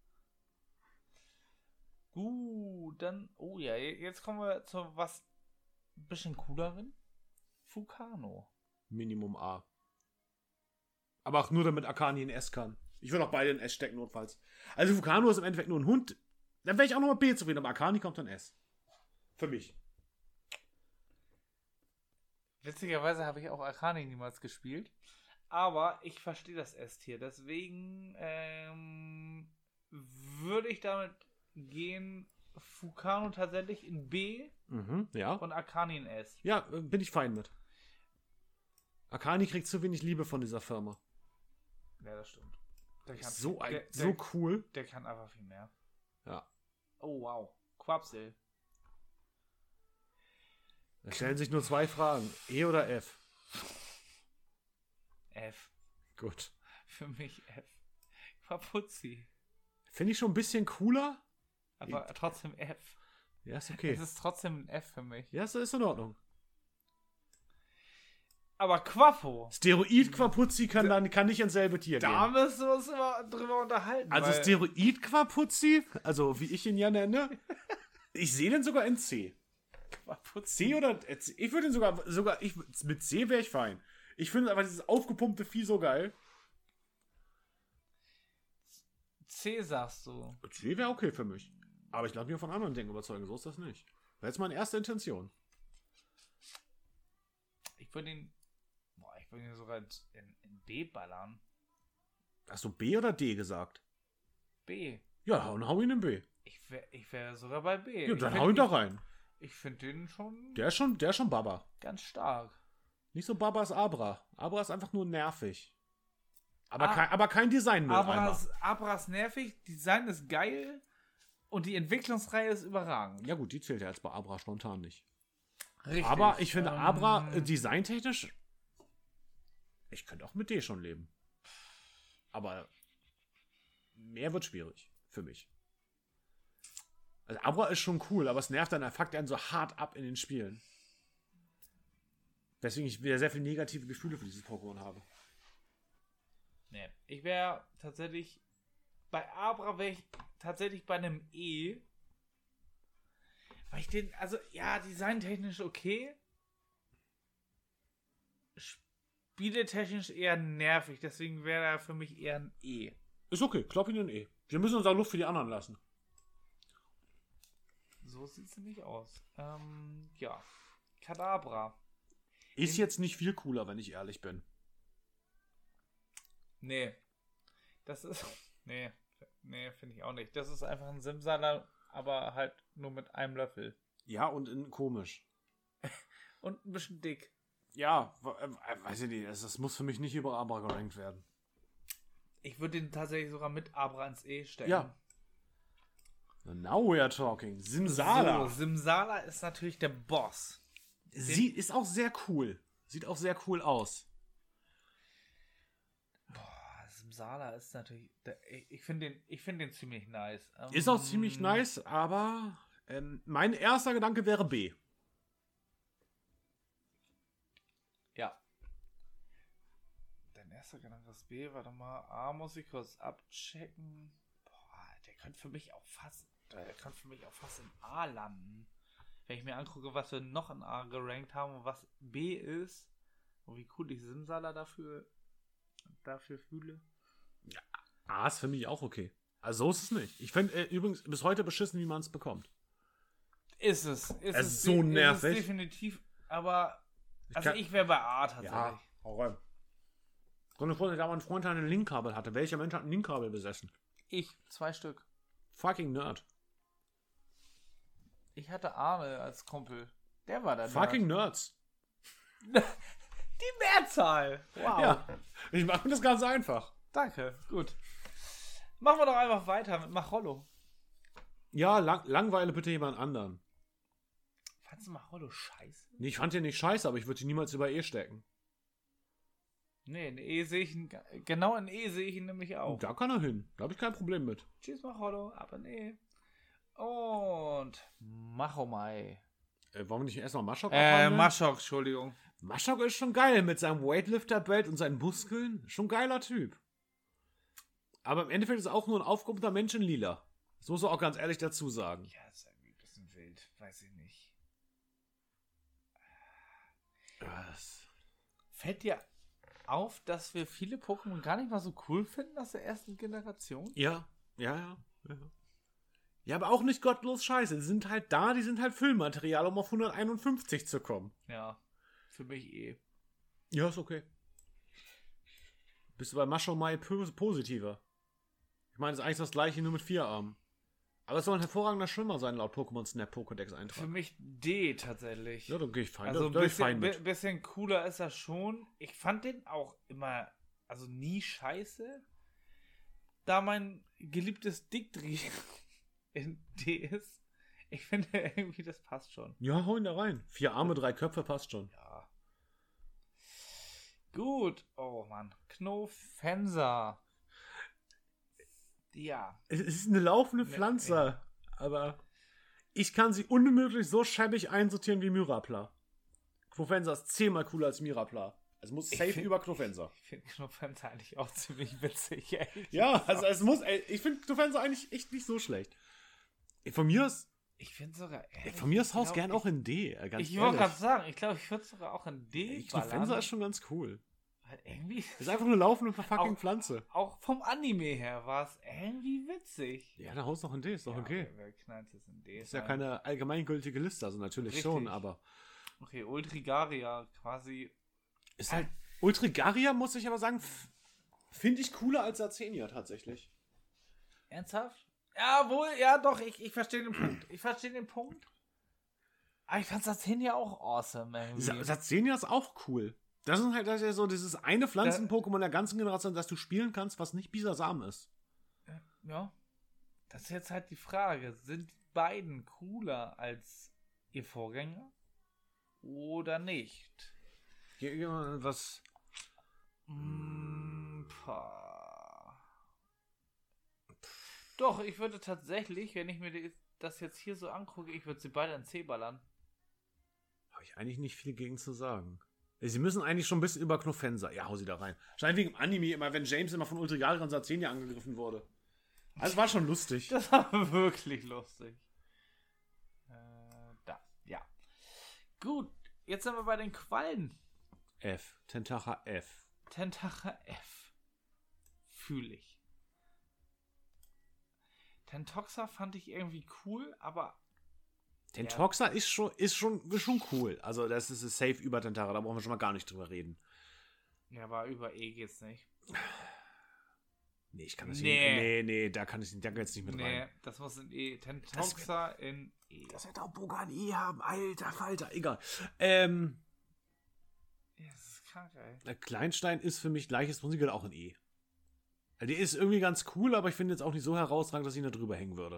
Gut, dann. Oh ja, jetzt kommen wir zu was ein bisschen cooleren. Fukano. Minimum A. Aber auch nur damit Akani in S kann. Ich würde auch beide in S stecken, notfalls. Also Fukano ist im Endeffekt nur ein Hund. Dann wäre ich auch nochmal B zufrieden, aber Akani kommt dann S. Für mich. Witzigerweise habe ich auch Akani niemals gespielt. Aber ich verstehe das S-Tier. Deswegen ähm, würde ich damit gehen, Fukano tatsächlich in B Mhm, ja. und Akani in S. Ja, äh, bin ich fein mit. Akani kriegt zu wenig Liebe von dieser Firma. Ja, das stimmt. Der kann, So, ein, der, so der, cool. der kann einfach viel mehr. Ja. Oh, wow. Quapsel. Da stellen sich nur zwei Fragen. E oder F? F. Gut. Für mich F. Quapuzzi. Finde ich schon ein bisschen cooler. Aber trotzdem F. Ja, ist okay. Es ist trotzdem ein F für mich. Ja, ist, ist in Ordnung. Aber Quapo. Steroid-Quapuzzi kann dann kann nicht ins selbe Tier Da gehen. müssen wir uns immer drüber unterhalten. Also weil- Steroid-Quapuzzi, also wie ich ihn ja nenne, ich sehe den sogar in C. Quapuzzi. C oder äh, C? Ich würde ihn sogar, sogar ich, mit C wäre ich fein. Ich finde aber dieses aufgepumpte Vieh so geil. C sagst du. C wäre okay für mich. Aber ich lasse mich von anderen Dingen überzeugen, so ist das nicht. Wäre jetzt meine erste Intention. Ich würde ihn. Boah, ich würde ihn sogar in, in B ballern. Hast du B oder D gesagt? B. Ja, dann hau ihn in B. Ich wäre ich wär sogar bei B. Ja, ich dann find- hau ihn da ich- rein. Ich finde den schon Der ist schon, der ist schon Baba. ganz stark. Nicht so Baba ist Abra. Abra ist einfach nur nervig. Aber, Ah, kein, aber kein Design mehr. Abras, Abras nervig, Design ist geil und die Entwicklungsreihe ist überragend. Ja gut, die zählt ja jetzt bei Abra spontan nicht. Richtig. Aber ich finde Ähm, Abra äh, designtechnisch, ich könnte auch mit D schon leben. Aber mehr wird schwierig für mich. Also Abra ist schon cool, aber es nervt dann, er fuckt einen so hart ab in den Spielen. Deswegen ich wieder sehr viele negative Gefühle für dieses Pokémon habe. Nee, ich wäre tatsächlich bei Abra wäre ich tatsächlich bei einem E. Weil ich den, also ja, designtechnisch okay. Spieletechnisch eher nervig, deswegen wäre er für mich eher ein E. Ist okay, klopp ihn in E. Wir müssen uns auch Luft für die anderen lassen. So sieht es nämlich aus. Ähm, ja. Kadabra. Ist jetzt nicht viel cooler, wenn ich ehrlich bin. Nee. Das ist. Nee. Nee, finde ich auch nicht. Das ist einfach ein Simsala, aber halt nur mit einem Löffel. Ja, und in, komisch. Und ein bisschen dick. Ja, äh, weiß ich nicht. Das, das muss für mich nicht über Abra gerankt werden. Ich würde den tatsächlich sogar mit Abra ins E stecken. Ja. Now we are talking. Simsala. So, Simsala ist natürlich der Boss. Sie ist auch sehr cool. Sieht auch sehr cool aus. Boah, Simsala ist natürlich. Der, ich ich finde den, ich find den ziemlich nice. Ähm, Ist auch ziemlich nice, aber ähm, mein erster Gedanke wäre B. Ja. Dein erster Gedanke ist B. Warte mal. A muss ich kurz abchecken. Boah, der könnte für mich auch fast. Der könnte für mich auch fast in A landen. Wenn ich mir angucke, was wir noch in A gerankt haben und was B ist. Und wie cool ich Simsala dafür, dafür fühle. Ja, A ist für mich auch okay. Also so ist es nicht. Ich finde äh, übrigens bis heute beschissen, wie man es bekommt. Ist es. Ist es es ist so nervig. Ist es definitiv. Aber Ich also kann- ich wäre bei A tatsächlich. Ja, hau rein. So eine Freundin, da mein Freund ein Linkkabel hatte. Welcher Mensch hat ein Linkkabel besessen? Ich. Zwei Stück. Fucking Nerd. Ich hatte Arne als Kumpel. Der war der Fucking Nerds. Nerd. Die Mehrzahl. Wow. Ja, ich mache mir das ganz einfach. Danke. Gut. Machen wir doch einfach weiter mit Machollo. Ja, lang, langweile bitte jemand anderen. Fandst du Machollo scheiße? Nee, ich fand den nicht scheiße, aber ich würde ihn niemals über E stecken. Nee, in E sehe ich ihn. Genau in E sehe ich ihn nämlich auch. Da kann er hin. Da habe ich kein Problem mit. Tschüss, Machollo. Aber nee. Und Machomai. Äh, wollen wir nicht erstmal Maschok Äh, abhandeln? Maschok, Entschuldigung. Maschok ist schon geil mit seinem Weightlifter-Belt und seinen Muskeln. Schon geiler Typ. Aber im Endeffekt ist er auch nur ein aufgepumpter Mensch in Lila. Das muss man auch ganz ehrlich dazu sagen. Ja, ist irgendwie ein bisschen wild. Weiß ich nicht. Was? Fällt dir auf, dass wir viele Pokémon gar nicht mal so cool finden aus der ersten Generation? Ja, ja, ja. Ja, ja, aber auch nicht gottlos scheiße. Die sind halt da, die sind halt Füllmaterial, um auf hunderteinundfünfzig zu kommen. Ja, für mich eh. Ja, ist okay. Bist du bei Maschomai positiver? Ich meine, es ist eigentlich das gleiche, nur mit vier Armen. Aber es soll ein hervorragender Schwimmer sein, laut Pokémon Snap Pokédex Für Eintrag. mich D tatsächlich. Ja, dann gehe ich fein. Also da, ein da ich fein bisschen, mit. bi- bisschen cooler ist er schon. Ich fand den auch immer, also nie scheiße. Da mein geliebtes Diktri in D ist, ich finde irgendwie, das passt schon. Ja, hau ihn da rein. Vier Arme, drei Köpfe, passt schon. Ja. Gut. Oh Mann. Knofenser. Ja. Es ist eine laufende Nee, Pflanze, aber ich kann sie unmöglich so schäbig einsortieren wie Myrapla. Knofenser ist zehnmal cooler als Mirapla. Es muss Ich safe find- über Knofenser. Ich finde Knofenser eigentlich auch ziemlich witzig, ey. Ja, also es muss, ey, ich finde Knofenser eigentlich echt nicht so schlecht. Von mir ist, Ich finde sogar. Ehrlich, von mir ist ich Haus glaub, gern ich, auch in D, äh, ganz Ich wollte ehrlich. gerade sagen, ich glaube, ich würde sogar auch in D. Ey, Knofenser ballern. ist schon ganz cool. Halt irgendwie. Ist einfach eine laufende fucking Auch- Pflanze. Auch vom Anime her war es irgendwie witzig. Ja, der Haus noch in D, ist doch okay. Wer knallt jetzt in D? Ist ja rein? keine allgemeingültige Liste, also natürlich Richtig. schon, aber Okay, Ultrigaria quasi. ist halt. Ultrigaria, muss ich aber sagen, f- finde ich cooler als Arzenia tatsächlich. Ernsthaft? Ja, wohl, ja, doch, ich, ich verstehe den Punkt. Ich verstehe den Punkt. Aber ich fand Sazenia auch awesome, irgendwie. Sa- Satzenia ist auch cool. Das ist halt das ist ja so dieses eine Pflanzen-Pokémon der ganzen Generation, das du spielen kannst, was nicht Bisasam ist. Ja. Das ist jetzt halt die Frage. Sind die beiden cooler als ihr Vorgänger? Oder nicht? Hier, hier, was. Mm, pah. Doch, ich würde tatsächlich, wenn ich mir die, das jetzt hier so angucke, ich würde sie beide in C ballern. Habe ich eigentlich nicht viel gegen zu sagen. Sie müssen eigentlich schon ein bisschen über Knofensa. Ja, hau sie da rein. Scheint wegen dem Anime immer, wenn James immer von Ultrigalran Sarzenia angegriffen wurde. Also war schon lustig. Das war wirklich lustig. Äh, da, ja. Gut, jetzt sind wir bei den Quallen. F. Tentacha F. Tentacha F. Fühle ich. Tentoxa fand ich irgendwie cool, aber... Tentoxa ja. ist, schon, ist, schon, ist schon cool. Also das ist safe über Tentacha, da brauchen wir schon mal gar nicht drüber reden. Ja, aber über E geht's nicht. Nee, ich kann das nee. nicht. Nee, nee, da kann ich da jetzt nicht mit nee, rein. Nee, das muss in E. Tentoxa wird, in E. Das hätte auch Boga in E haben. Alter Falter, egal. Ähm... Ja, das ist krank, ey. Kleinstein ist für mich gleiches Prinzip auch in E. Die ist irgendwie ganz cool, aber ich finde jetzt auch nicht so herausragend, dass ich da drüber hängen würde.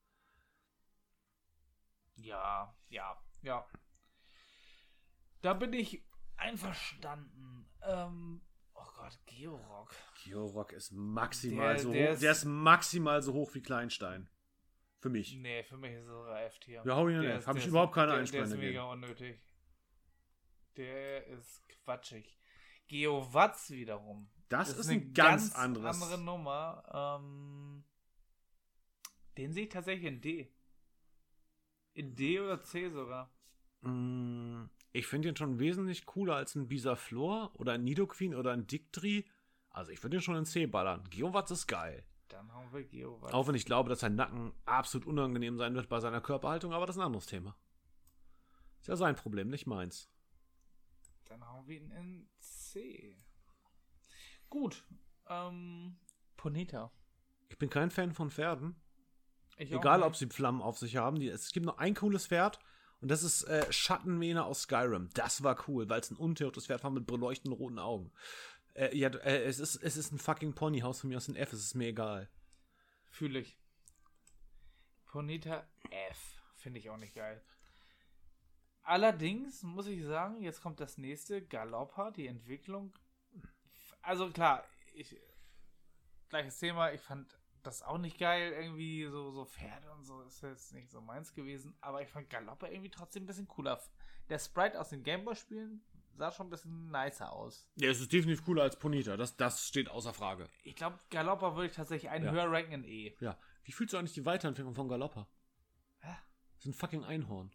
Ja, ja, ja. Da bin ich einverstanden. Ähm, oh Gott, Georock. Georock ist maximal der, so der hoch. ist, der ist maximal so hoch wie Kleinstein. Für mich. Nee, für mich ist es sogar F-Tier. Ja, hau ich nicht. Habe ich überhaupt keine Einspannung. Der ist mega unnötig. Der ist quatschig. Geowatz wiederum. Das, das ist, ist ein eine ganz, ganz anderes. andere Nummer. Ähm, den sehe ich tatsächlich in D. In D oder C sogar. Ich finde den schon wesentlich cooler als ein Bisaflor oder ein Nidoqueen oder ein Dictri. Also ich würde den schon in C ballern. Geowatz ist geil. Dann haben wir Geowatz. Auch wenn ich glaube, dass sein Nacken absolut unangenehm sein wird bei seiner Körperhaltung, aber das ist ein anderes Thema. Ist ja sein Problem, nicht meins. Dann haben wir ihn in C. Gut. Ähm, Ponyta. Ich bin kein Fan von Pferden. Ich Egal, ob sie Flammen auf sich haben. Die, es gibt noch ein cooles Pferd und das ist äh, Schattenmähne aus Skyrim. Das war cool, weil es ein untotes Pferd war mit beleuchtenden roten Augen. Äh, ja, äh, es, ist, es ist ein fucking Ponyhaus von mir aus dem F. Es ist mir egal. Fühle ich. Ponyta F. Finde ich auch nicht geil. Allerdings muss ich sagen, jetzt kommt das nächste. Galoppa, die Entwicklung. Also klar, ich, gleiches Thema. Ich fand das auch nicht geil. Irgendwie so, so Pferde und so ist jetzt nicht so meins gewesen. Aber ich fand Galoppa irgendwie trotzdem ein bisschen cooler. Der Sprite aus den Gameboy-Spielen sah schon ein bisschen nicer aus. Ja, es ist definitiv cooler als Ponyta. Das, das steht außer Frage. Ich glaube, Galoppa würde ich tatsächlich einen ja. höher ranken in E. Ja. Wie fühlst du eigentlich die Weiterentwicklung von Galoppa? Hä? Das ist ein fucking Einhorn.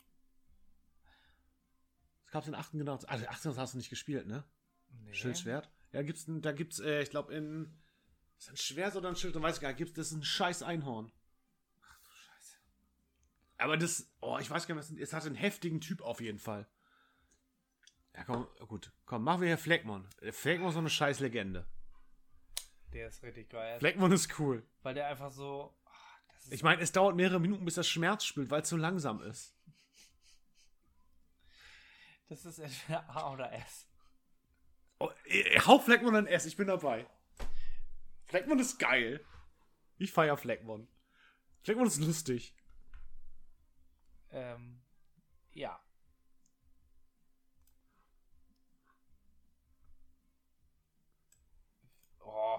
Das gab es in achten genau. Also achten hast du nicht gespielt, ne? Nee. Schildschwert? Ja, gibt's, da gibt's, äh, ich glaube, in. Ist das ein Schwert oder ein Schild? Dann weiß ich gar nicht. Gibt's, das ist ein scheiß Einhorn. Ach du Scheiße. Aber das. Oh, ich weiß gar nicht, was es hat einen heftigen Typ auf jeden Fall. Ja, komm, gut. Komm, machen wir hier Fleckmon. Fleckmon ist so eine scheiß Legende. Der ist richtig geil. Fleckmon ist cool. Weil der einfach so. Ach, das ist Ich meine, es dauert mehrere Minuten, bis das Schmerz spült, weil es so langsam ist. Das ist entweder A oder S. Oh, hau Fleckmon an S, ich bin dabei. Fleckmon ist geil. Ich feier Fleckmon. Fleckmon ist lustig. Ähm, ja. Oh.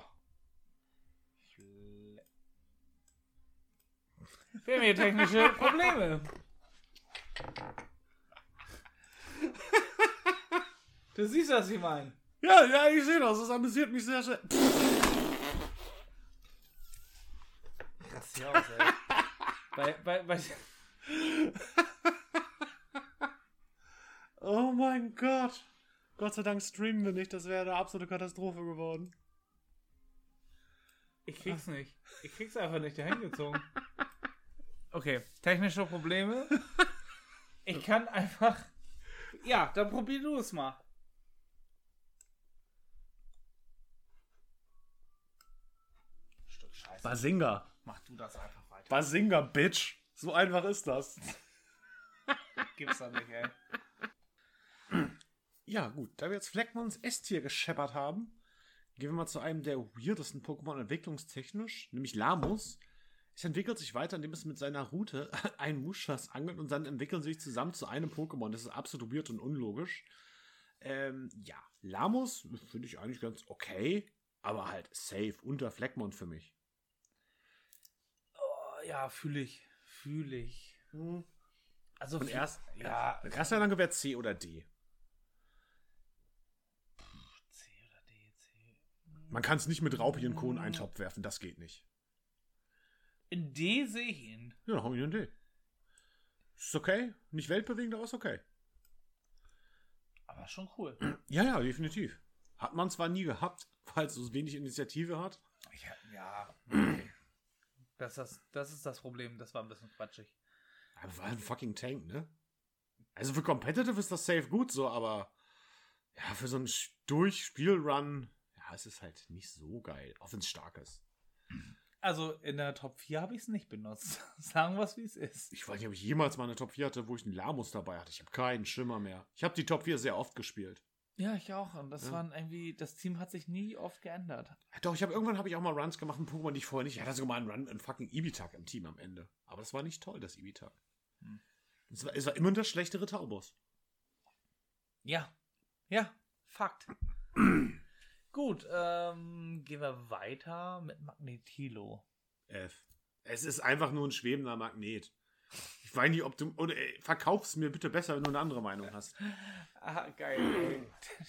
Fle Wir haben hier technische Probleme. Du siehst, was ich meine. Ja, ja, ich sehe das. Das amüsiert mich sehr schön. Krass hier aus, ey. bei, bei, bei Oh mein Gott. Gott sei Dank streamen wir nicht. Das wäre eine absolute Katastrophe geworden. Ich krieg's nicht. Ich krieg's einfach nicht dahin gezogen. Okay, technische Probleme. Ich kann einfach... Ja, dann probier du es mal. Stück Scheiße. Bazinga. Mach du das einfach weiter. Bazinga, Bitch. So einfach ist das. Gibt's doch nicht, ey. Ja, gut. Da wir jetzt Fleckmons S-Tier gescheppert haben, gehen wir mal zu einem der weirdesten Pokémon entwicklungstechnisch, nämlich Lamos. Es entwickelt sich weiter, indem es mit seiner Route ein Muschas angelt und dann entwickeln sie sich zusammen zu einem Pokémon. Das ist absolut weird und unlogisch. Ähm, ja, Lamos finde ich eigentlich ganz okay, aber halt safe unter Fleckmon für mich. ja, fühle ich. Fühle ich. Hm. Also, Und für- erst, ja. Mein erster Gedanke wäre C oder D. C oder D, C. Man kann es nicht mit Raupi und Co. in einen Topf werfen, das geht nicht. In D sehe ich ihn. Ja, dann hau ich in D. Ist okay. Nicht weltbewegend, aber ist okay. Aber schon cool. Ja, ja, definitiv. Hat man zwar nie gehabt, weil es so wenig Initiative hat. Ich, ja. Okay. Das, das, das ist das Problem. Das war ein bisschen quatschig. Aber war ein fucking Tank, ne? Also für Competitive ist das safe gut so, aber ja, für so einen Durchspielrun, ja, es ist halt nicht so geil, auch wenn es stark ist. Also in der Top vier habe ich es nicht benutzt. Sagen wir es, wie es ist. Ich weiß nicht, ob ich jemals mal eine Top vier hatte, wo ich einen Lamus dabei hatte. Ich habe keinen Schimmer mehr. Ich habe die Top vier sehr oft gespielt. Ja, ich auch. Und das Ja. waren irgendwie, das Team hat sich nie oft geändert. Doch, ich habe irgendwann habe ich auch mal Runs gemacht in Pokémon, die ich vorher nicht. Ich hatte sogar mal einen Run, einen fucking Ibitak im Team am Ende. Aber das war nicht toll, das Ibitak. Hm. Es war, es war immer der schlechtere Taubos. Ja. Ja, Fakt. Gut, ähm, gehen wir weiter mit Magnetilo. F. Es ist einfach nur ein schwebender Magnet. Ich weiß nicht, ob du. Oder ey, verkauf's mir bitte besser, wenn du eine andere Meinung hast. Ah, geil.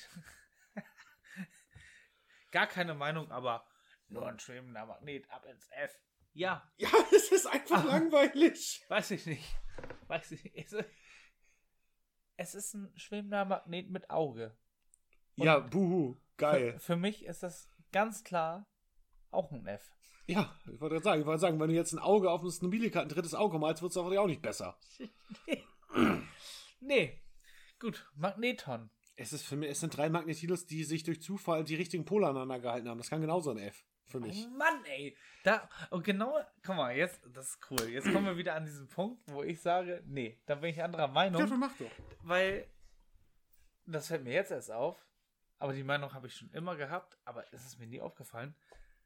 Gar keine Meinung, aber nur ein schwebender Magnet ab ins F. Ja, Ja, es ist einfach langweilig. weiß ich nicht. Weiß ich nicht. Es, es ist ein schwebender Magnet mit Auge. Und Ja, buhu. Geil. Für, für mich ist das ganz klar auch ein F. Ja, ich wollte gerade sagen, ich wollte sagen, wenn du jetzt ein Auge auf ein Snobilikat, ein drittes Auge malst, wird es auch nicht besser. Nee. Gut, Magneton. Es ist für mich, es sind drei Magnetilos, die sich durch Zufall die richtigen Pole aneinander gehalten haben. Das kann genauso ein F für mich. Oh Mann, ey. Da, und genau, guck mal, jetzt, das ist cool. Jetzt kommen wir wieder an diesen Punkt, wo ich sage, nee, da bin ich anderer Meinung. Ja, dann mach doch. Weil, das fällt mir jetzt erst auf, aber die Meinung habe ich schon immer gehabt, aber es ist mir nie aufgefallen.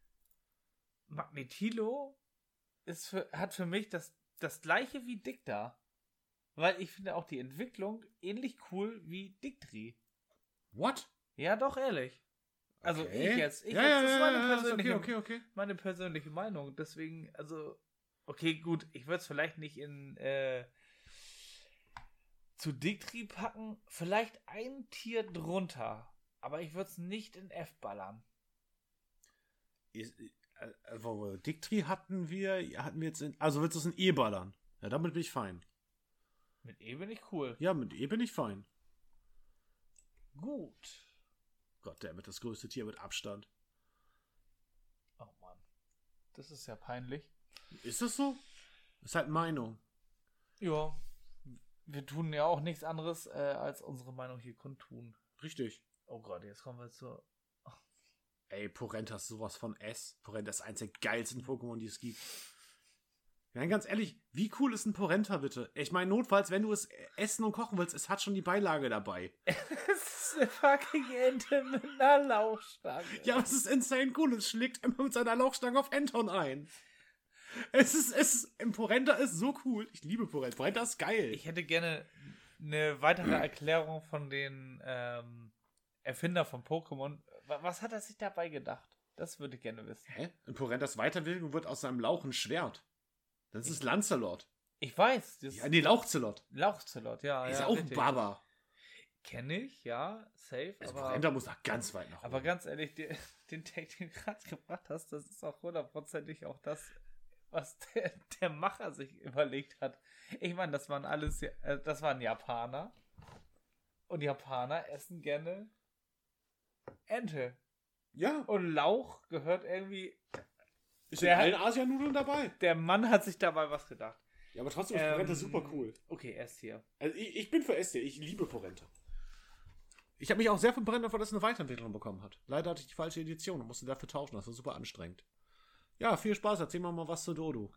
Magnetilo ist für, hat für mich das, das gleiche wie Dicta. Weil ich finde auch die Entwicklung ähnlich cool wie Dictri. What? Ja, doch, ehrlich. Also Okay. ich jetzt. Ich ja, jetzt, ja, das ist ja, meine ja, ist persönliche, okay, okay, okay. meine persönliche Meinung. Deswegen, also, okay, gut, ich würde es vielleicht nicht in äh, zu Dictri packen. Vielleicht ein Tier drunter. Aber ich würde es nicht in F ballern. Ist, äh, also, Dictri hatten wir, hatten wir jetzt in, also willst du es in E ballern? Ja, damit bin ich fein. Mit E bin ich cool. Ja, mit E bin ich fein. Gut. Gott, der mit das größte Tier mit Abstand. Oh Mann. Das ist ja peinlich. Ist das so? Ist halt Meinung. Ja. Wir tun ja auch nichts anderes, äh, als unsere Meinung hier kundtun. Richtig. Oh Gott, jetzt kommen wir zur... Ey, Porenta ist sowas von S. Porenta ist eins der geilsten Pokémon, die es gibt. Ja, ganz ehrlich, wie cool ist ein Porenta bitte? Ich meine, notfalls, wenn du es essen und kochen willst, es hat schon die Beilage dabei. Es ist eine fucking Ente mit einer Lauchstange. Ja, aber es ist insane cool. Es schlägt immer mit seiner Lauchstange auf Anton ein. Es ist, es ist, im Porenta ist so cool. Ich liebe Porenta. Porenta ist geil. Ich hätte gerne eine weitere Erklärung von den ähm, Erfinder von Pokémon. Wa- Was hat er sich dabei gedacht? Das würde ich gerne wissen. Hä? In Porentas Weiterwirkung wird aus seinem Lauch ein Schwert. Das ist Lancelot. Ich weiß, das Ja, nee, Lauchzelot. Lauchzelot, ja. Ist ja, auch ein richtig. Baba. Kenne ich, ja, safe. Also aber, Porenta muss noch ganz weit nach oben. aber ganz ehrlich, die, den Tag, den du gerade gebracht hast, das ist auch hundertprozentig auch das, was der, der Macher sich überlegt hat. Ich meine, das waren alles, Ja- äh, das waren Japaner. Und Japaner essen gerne Ente. Ja, Und Lauch gehört irgendwie. ist Der in hat- allen Asianudeln dabei. Der Mann hat sich dabei was gedacht. Ja, aber trotzdem ist Ähm, Porenta super cool. Okay, erst hier. Also ich, ich bin für S D, ich liebe Porenta. Ich habe mich auch sehr von Porenta gefreut, dass es eine Weiterentwicklung bekommen hat. Leider hatte ich die falsche Edition und musste dafür tauschen. Das war super anstrengend. Ja, viel Spaß. Erzähl mal mal was zu Dodo.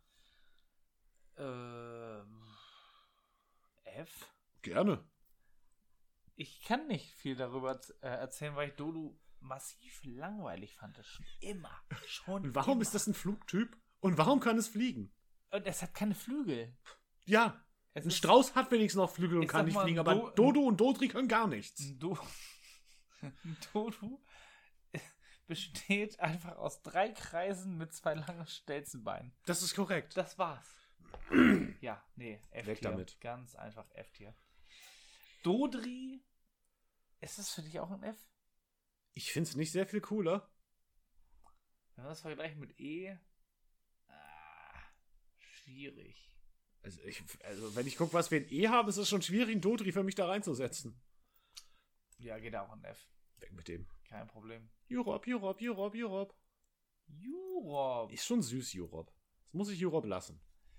Ähm. F? Gerne. Ich kann nicht viel darüber äh, erzählen, weil ich Dodo massiv langweilig fand. Das schon immer. Schon Und warum immer. ist das ein Flugtyp? Und warum kann es fliegen? Und es hat keine Flügel. Ja, Es ein ist Strauß hat wenigstens noch Flügel und Ich kann sag nicht mal, fliegen, aber Do- Dodo und Dodri können gar nichts. ein Do ein Dodo besteht einfach aus drei Kreisen mit zwei langen Stelzenbeinen. Das ist korrekt. Das war's. Ja, nee, F-Tier. Weg damit. Ganz einfach F-Tier. Dodri, ist das für dich auch ein F? Ich finde es nicht sehr viel cooler. Wenn wir das vergleichen mit E, ah, schwierig. Also, ich, also wenn ich gucke, was wir in E haben, ist es schon schwierig, einen Dodri für mich da reinzusetzen. Ja, geht auch ein F. Weg mit dem. Kein Problem. Europe, Europe, Europe, Europe. Europe. Ist schon süß, Europe. Das muss ich Europe lassen.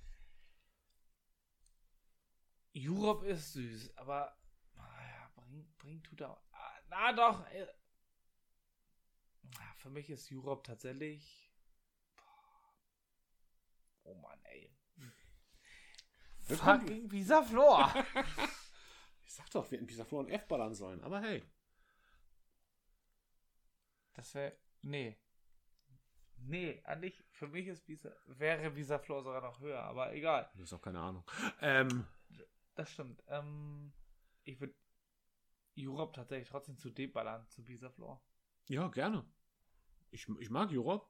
Europe ist süß, aber naja, bringt bring tut er. Ah, na doch. Äh, für mich ist Europe tatsächlich. Boah, oh Mann, ey. Fucking Visaflor. Ich sag doch, wir hätten Visaflor und F ballern sollen, aber hey. Das wäre. Nee. Nee, eigentlich, für mich ist Visa, wäre Visaflor sogar noch höher, aber egal. Das ist auch keine Ahnung. Ähm. Das stimmt. Ähm, ich würde Europe tatsächlich trotzdem zu D ballern, zu Visaflor. Ja, gerne. Ich, ich mag Europe.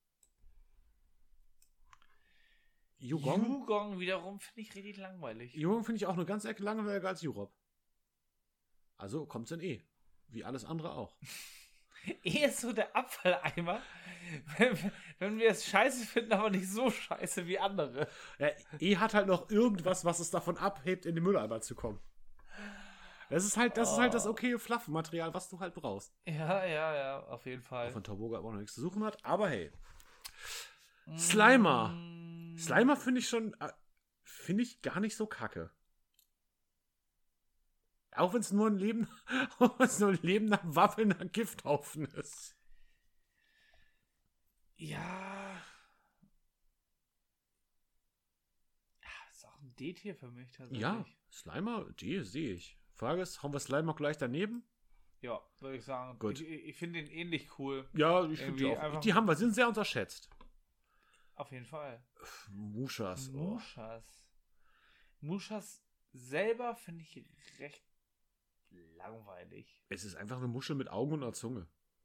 Yugong? Yugong wiederum finde ich richtig langweilig. Yugong finde ich auch eine ganz Ecke langweiliger als Europe. Also kommt's in E. Wie alles andere auch. E ist so der Abfalleimer, wenn, wenn wir es scheiße finden, aber nicht so scheiße wie andere. Ja, E hat halt noch irgendwas, was es davon abhebt, in den Mülleimer zu kommen. Das ist halt das, oh. ist halt das okaye Fluff-Material, was du halt brauchst. Ja, ja, ja, auf jeden Fall. Auch wenn Tauboga aber noch nichts zu suchen hat, aber hey. Mm. Slimer. Slimer finde ich schon, finde ich gar nicht so kacke. Auch wenn es nur ein Leben, auch wenn es nur ein lebender, waffelnder Gifthaufen ist. Ja. Ist auch ein D-Tier für mich tatsächlich. Ja, Slimer, D sehe ich. Frage ist, haben wir Slimer gleich daneben? Ja, würde ich sagen. Gut. Ich, ich finde den ähnlich cool. Ja, ich finde die auch. Die haben wir, sind sehr unterschätzt. Auf jeden Fall. Mushas. Mushas. Oh. Mushas selber finde ich recht langweilig. Es ist einfach eine Muschel mit Augen und einer Zunge.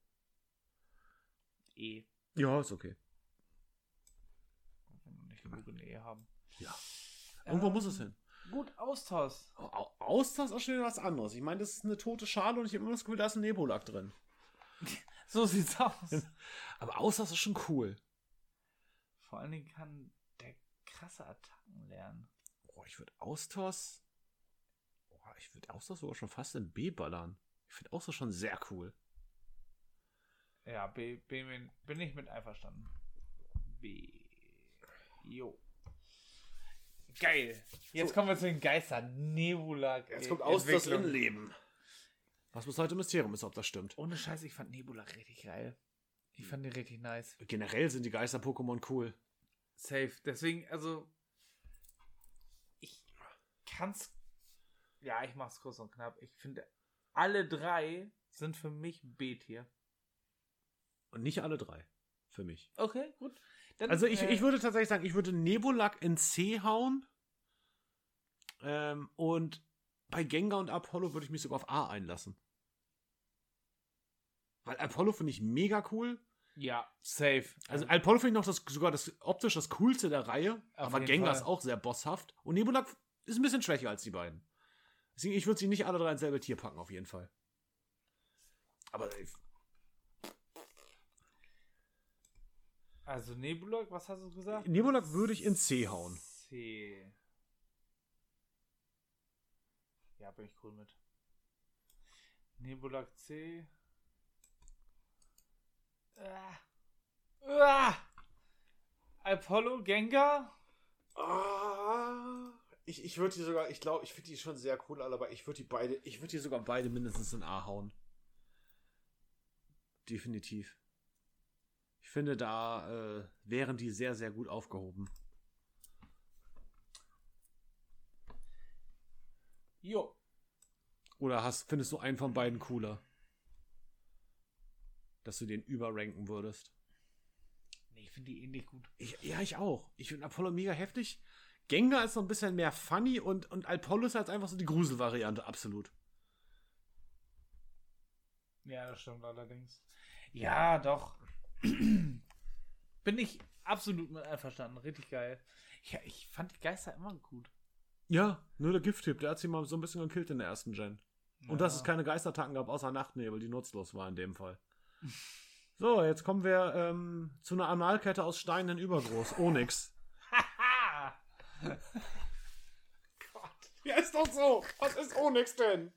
E. Ja, ist okay. Wenn wir nicht genug in E haben. Ja. Irgendwo ähm, muss es hin. Gut, Austausch. Austausch ist auch schon wieder was anderes. Ich meine, das ist eine tote Schale und ich habe immer das Gefühl, da ist ein Nebulak drin. So sieht's aus. Aber Austausch ist schon cool. Vor allen Dingen kann der krasse Attacken lernen. Oh, ich würde Austausch... Ich würde Austausch sogar schon fast in B ballern. Ich finde Austausch schon sehr cool. Ja, B, B bin ich mit einverstanden. B. Jo. Geil. Jetzt so. Kommen wir zu den Geistern. Nebulak. Jetzt kommt Austausch Innenleben. Was bis heute Mysterium ist, ob das stimmt. Ohne Scheiß, ich fand Nebulak richtig geil. Ich fand den richtig nice. Generell sind die Geister-Pokémon cool. Safe. Deswegen, also ich kann's Ja, ich mach's kurz und knapp. Ich finde, alle drei sind für mich B-Tier. Und nicht alle drei. Für mich. Okay, gut. Dann, also ich, äh, ich würde tatsächlich sagen, ich würde Nebulak in C hauen. Ähm, und bei Gengar und Apollo würde ich mich sogar auf A einlassen. Weil Apollo finde ich mega cool. Ja, safe. Also Apollo finde ich noch das, sogar das optisch das coolste der Reihe. Auf aber Gengar Fall. Ist auch sehr bosshaft. Und Nebulak ist ein bisschen schwächer als die beiden. Deswegen, ich würde sie nicht alle drei ins selbe Tier packen, auf jeden Fall. Aber also Nebulak, was hast du gesagt? Nebulak würde ich in C hauen. C. Ja, bin ich cool mit. Nebulak C. Ah. Ah. Apollo, Gengar. Ah. Ich, ich würde die sogar, ich glaube, ich finde die schon sehr cool, aber ich würde die beide, ich würde die sogar beide mindestens in A hauen. Definitiv. Ich finde, da äh, wären die sehr, sehr gut aufgehoben. Jo. Oder hast, findest du einen von beiden cooler? Dass du den überranken würdest? Nee, ich finde die ähnlich gut. Ich, ja, ich auch. Ich finde Apollo mega heftig. Gengar ist so ein bisschen mehr funny und, und Apollo ist halt einfach so die Gruselvariante, absolut. Ja, das stimmt allerdings. Ja, doch. Bin ich absolut mit einverstanden. Richtig geil. Ja, ich fand die Geister immer gut. Ja, nur der Gift-Typ, der hat sie mal so ein bisschen gekillt in der ersten Gen. Und Ja. dass es keine Geistattacken gab, außer Nachtnebel, die nutzlos war in dem Fall. So, jetzt kommen wir ähm, zu einer Analkette aus Steinen in Übergroß. Onyx. Haha! Gott. Ja, ist doch so. Was ist Onyx denn?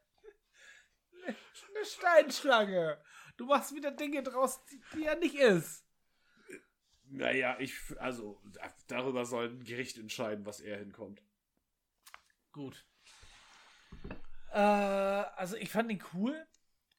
Eine Steinschlange. Du machst wieder Dinge draus, die, die er nicht ist. Naja, ich, also, da- darüber soll ein Gericht entscheiden, was er hinkommt. Gut. Äh, also ich fand ihn cool.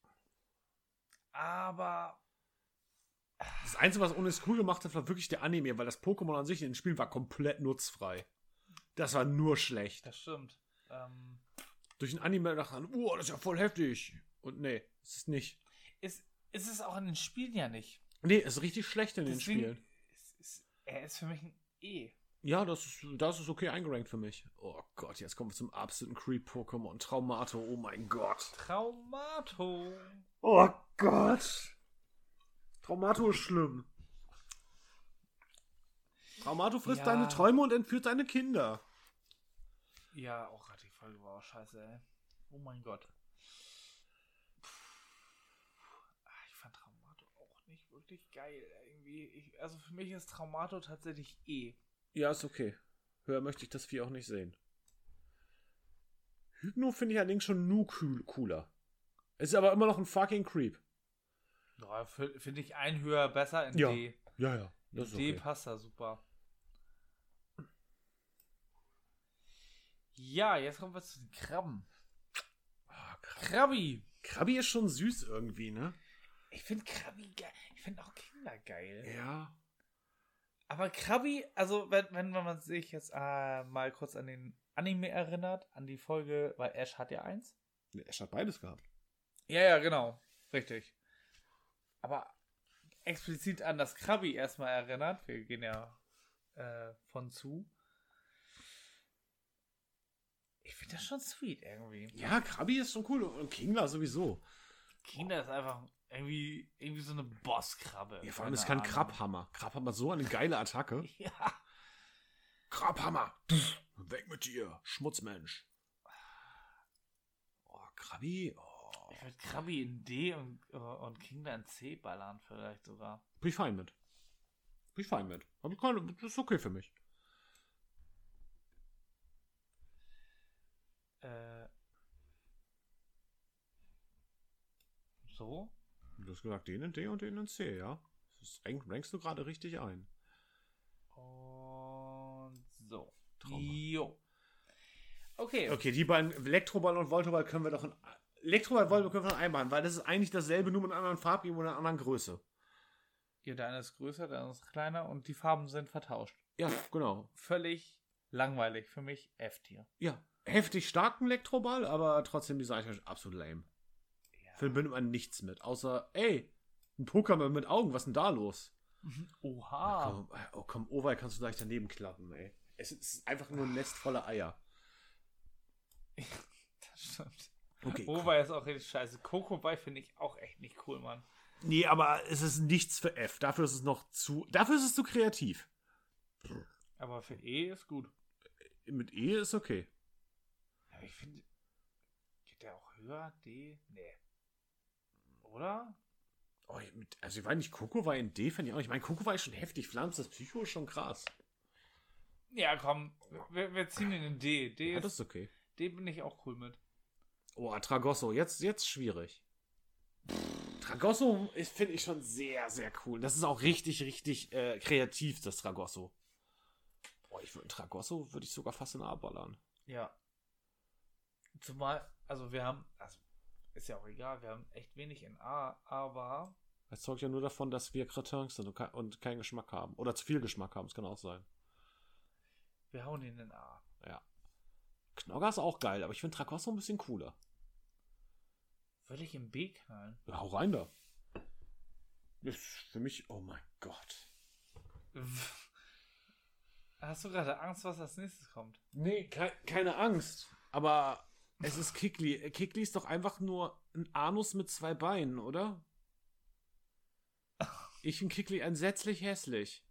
Aber Das Einzige, was Onyx cool gemacht hat, war wirklich der Anime, weil das Pokémon an sich in den Spielen war komplett nutzfrei. Das war nur schlecht. das stimmt. Ähm, Durch den Anime dachte man, oh, das ist ja voll heftig. Und nee, es ist nicht. ist, ist es auch in den Spielen ja nicht. Nee, es ist richtig schlecht in den Deswegen Spielen. Ist, ist, er ist für mich ein E. Ja, das ist, das ist okay eingerankt für mich. Oh Gott, jetzt kommen wir zum absoluten Creep-Pokémon. Traumato, oh mein Gott. Traumato. Oh Gott. Traumato ist schlimm. Traumato frisst Ja. deine Träume und entführt deine Kinder. Ja, oh Gott, die Folge war auch scheiße, ey. Oh mein Gott. Ah, ich fand Traumato auch nicht wirklich geil. Irgendwie, ich, also für mich ist Traumato tatsächlich E. Ja, ist okay. Höher möchte ich das Vieh auch nicht sehen. Hypno finde ich allerdings schon nu cool, cooler. Es ist aber immer noch ein fucking Creep. Ja, finde ich ein höher besser in Ja. D. Ja, ja. In Das ist D okay. passt da super. Ja, jetzt kommen wir zu den Krabben. Ah, Krabbi. Krabbi. Krabbi ist schon süß irgendwie, ne? Ich finde Krabbi geil. Ich finde auch Kinder geil. Ja. Aber Krabbi, also wenn, wenn man sich jetzt äh, mal kurz an den Anime erinnert, an die Folge, weil Ash hat ja eins. Ash hat beides gehabt. Ja, ja, genau. Richtig. Aber explizit an das Krabbi erstmal erinnert. Wir gehen ja äh, von zu. Ich finde das schon sweet irgendwie. Ja, Krabbi ist schon cool. Und Kingler sowieso. Kinder ist einfach irgendwie, irgendwie so eine Bosskrabbe. Ja, vor allem ist Keine kein Ahnung. Krabhammer. Krabhammer so eine geile Attacke. Ja. Krabhammer. Weg mit dir, Schmutzmensch. Oh, Krabbi. Oh. Ich würde Krabbi in D und, äh, und Kinder in C ballern vielleicht sogar. Bin ich fein mit. Bin ich fein mit. Aber keine, das ist okay für mich. Äh. So? Du hast gesagt, den in D und den in C, ja? Das rankst du gerade richtig ein. Und so. Trauma. Jo. Okay. Okay, die beiden, Elektroball und Voltoball können wir doch in. Elektroball und Voltoball können wir noch einbauen, weil das ist eigentlich dasselbe, nur mit einer anderen Farbgebung und einer anderen Größe. Ja, der eine ist größer, der andere ist kleiner und die Farben sind vertauscht. Ja, genau. Völlig langweilig. Für mich F-Tier. Ja, heftig starken Elektroball, aber trotzdem die Seite absolut lame. Ja. Verbindet man nichts mit, außer, ey, ein Pokémon mit Augen, was ist denn da los? Oha. Ja, komm, oh komm, Oval kannst du gleich daneben klappen, ey. Es ist einfach nur ein Nest voller Eier. Das stimmt. Okay. Ober ist auch richtig scheiße. Kokobei finde ich auch echt nicht cool, Mann. Nee, aber es ist nichts für F. Dafür ist es noch zu. Dafür ist es zu kreativ. Aber für E ist gut. Mit E ist okay. Aber ich finde. Geht der auch höher? D? Nee. Oder? Oh, mit, also ich weiß nicht, Coco war in D, finde ich auch nicht. Ich meine, Coco war schon heftig. Flams, das Psycho ist schon krass. Ja, komm. Wir, wir ziehen ihn in D. D, Ja, ist, das ist okay. D bin ich auch cool mit. Oh, Tragosso, jetzt, jetzt schwierig. Tragosso ist, finde ich, schon sehr, sehr cool. Das ist auch richtig, richtig äh, kreativ, das Tragosso. Boah, ich würde Tragosso würde ich sogar fast in A ballern. Ja. Zumal, also wir haben, also ist ja auch egal, wir haben echt wenig in A, aber Das zeugt ja nur davon, dass wir Kretins sind und, ke und keinen Geschmack haben. Oder zu viel Geschmack haben, das kann auch sein. wir hauen ihn in A. Ja. Knogger ist auch geil, aber ich finde Tragosso ein bisschen cooler. Würde ich im B knallen? Ja, hau rein da. Das ist für mich, oh mein Gott. Hast du gerade Angst, was als nächstes kommt? Nee, ke keine Angst. Aber es ist Kikli. Kikli ist doch einfach nur ein Anus mit zwei Beinen, oder? Ich finde Kikli entsetzlich hässlich.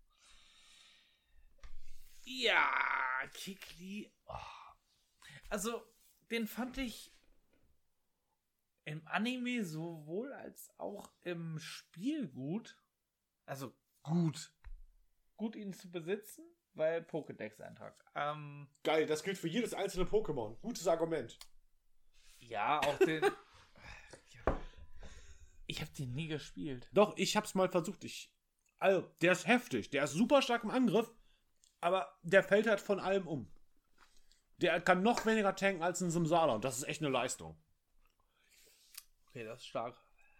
Ja, Kikli. Oh. Also, den fand ich im Anime sowohl als auch im Spiel gut. Also gut. Gut, ihn zu besitzen, weil Pokédex-Eintrag. Ähm, Geil, das gilt für jedes einzelne Pokémon. Gutes Argument. ja, auch den... ja. Ich habe den nie gespielt. Doch, ich hab's mal versucht. Ich, also, der ist heftig. Der ist super stark im Angriff, aber der fällt halt von allem um. Der kann noch weniger tanken als ein Simsala und das ist echt eine Leistung. Okay, das ist stark.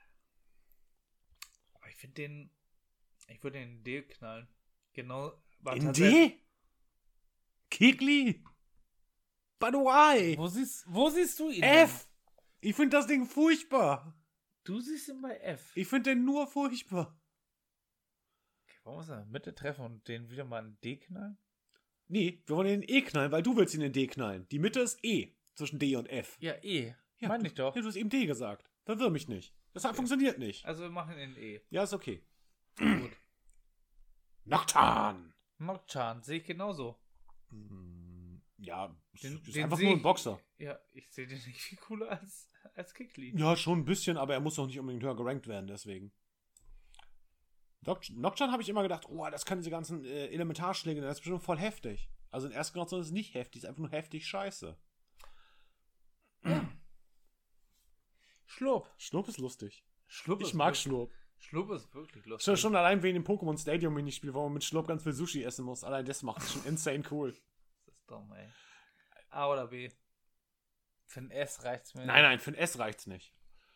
Aber ich finde den... Ich würde den in D knallen. Genau. In D? Kikli? But why? Wo siehst, wo siehst du ihn? F! Ich finde das Ding furchtbar. Du siehst ihn bei F. Ich finde den nur furchtbar. Okay, warum muss er in der Mitte treffen und den wieder mal in D knallen? Nee, wir wollen den in E knallen, weil du willst ihn in D knallen. Die Mitte ist E zwischen D und F. Ja, E. Ja, Meine ich doch. Ja, du hast eben D gesagt. Verwirr mich nicht. Das okay. funktioniert nicht. Also wir machen ihn in E. Ja, ist okay. Gut. Nocturne. Nocturne, sehe ich genauso. Ja, den, ist den einfach nur ein ich, Boxer. Ja, ich sehe den nicht viel cooler als, als Kikli. Ja, schon ein bisschen, aber er muss doch nicht unbedingt höher gerankt werden, deswegen. Nocturne habe ich immer gedacht, oh, das kann diese ganzen äh, Elementarschläge, das ist bestimmt voll heftig. Also in erster Generation ist es nicht heftig, ist einfach nur heftig scheiße. Ja. Schlurp. Schlurp ist lustig. Schlurp ich ist mag wirklich, Schlurp. Schlurp ist wirklich lustig. Schon, schon allein wegen dem Pokémon Stadium Minispiel, wo man mit Schlurp ganz viel Sushi essen muss. Allein das macht es schon insane cool. Das ist dumm, ey. A oder B? Für ein S reicht's mir. Nein, nein, für ein S reicht's nicht.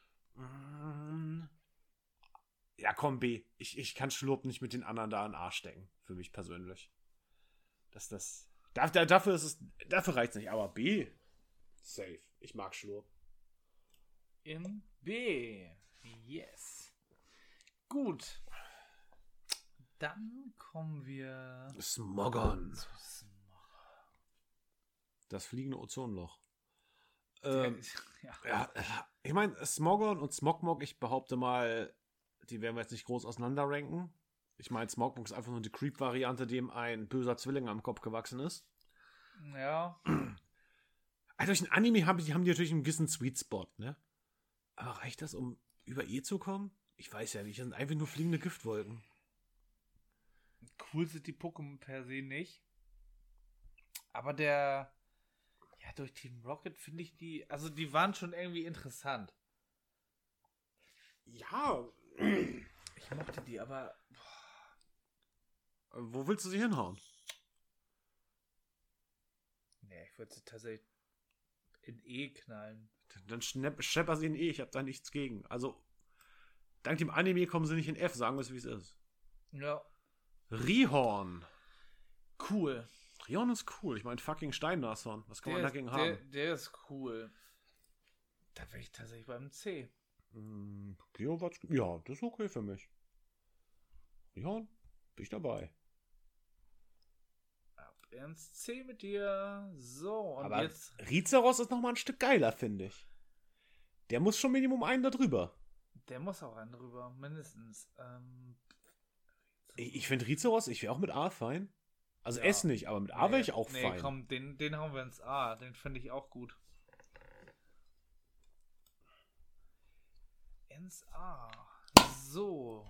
Ja, komm, B. Ich, ich kann Schlurp nicht mit den anderen da in den Arsch stecken. Für mich persönlich. Das, das. Dafür ist es. Dafür reicht's nicht. Aber B. Safe. Ich mag Schlurp. In B. Yes. Gut. Dann kommen wir. Smogon. Zu Smogon. Das fliegende Ozonloch. Ähm, ja. ja. Ich meine, Smogon und Smogmog, ich behaupte mal, die werden wir jetzt nicht groß auseinander ranken. Ich meine, Smogmog ist einfach nur die Creep-Variante, dem ein böser Zwilling am Kopf gewachsen ist. Ja. Also durch ein Anime haben die, haben die natürlich einen gewissen Sweet Spot, ne? Aber reicht das, um über E zu kommen? Ich weiß ja nicht, das sind einfach nur fliegende Giftwolken. Cool sind die Pokémon per se nicht. Aber der, ja, durch Team Rocket finde ich die, also die waren schon irgendwie interessant. Ja. Ich mochte die, aber boah. Wo willst du sie hinhauen? Nee, ich würde sie tatsächlich in E knallen. Dann schnepp, schepper sie in E, ich habe da nichts gegen. Also, dank dem Anime kommen sie nicht in F, sagen wir es, wie es ist. Ja. Rhyhorn. Cool. Rhyhorn ist cool. Ich meine, fucking Steinnashorn. Was kann der man dagegen ist, haben? Der, der ist cool. Da wäre ich tatsächlich beim C. Mm, ja, das ist okay für mich. Rhyhorn, bin ich dabei. Ins C mit dir. So, und aber jetzt. Rizeros ist nochmal ein Stück geiler, finde ich. Der muss schon Minimum einen da drüber. Der muss auch einen drüber, mindestens. Ähm, ich ich finde Rizeros, ich wäre auch mit A fein. Also ja. S nicht, aber mit A nee, wäre ich auch nee, fein. Nee, komm, den, den hauen wir ins A. Den finde ich auch gut. Ins A. So.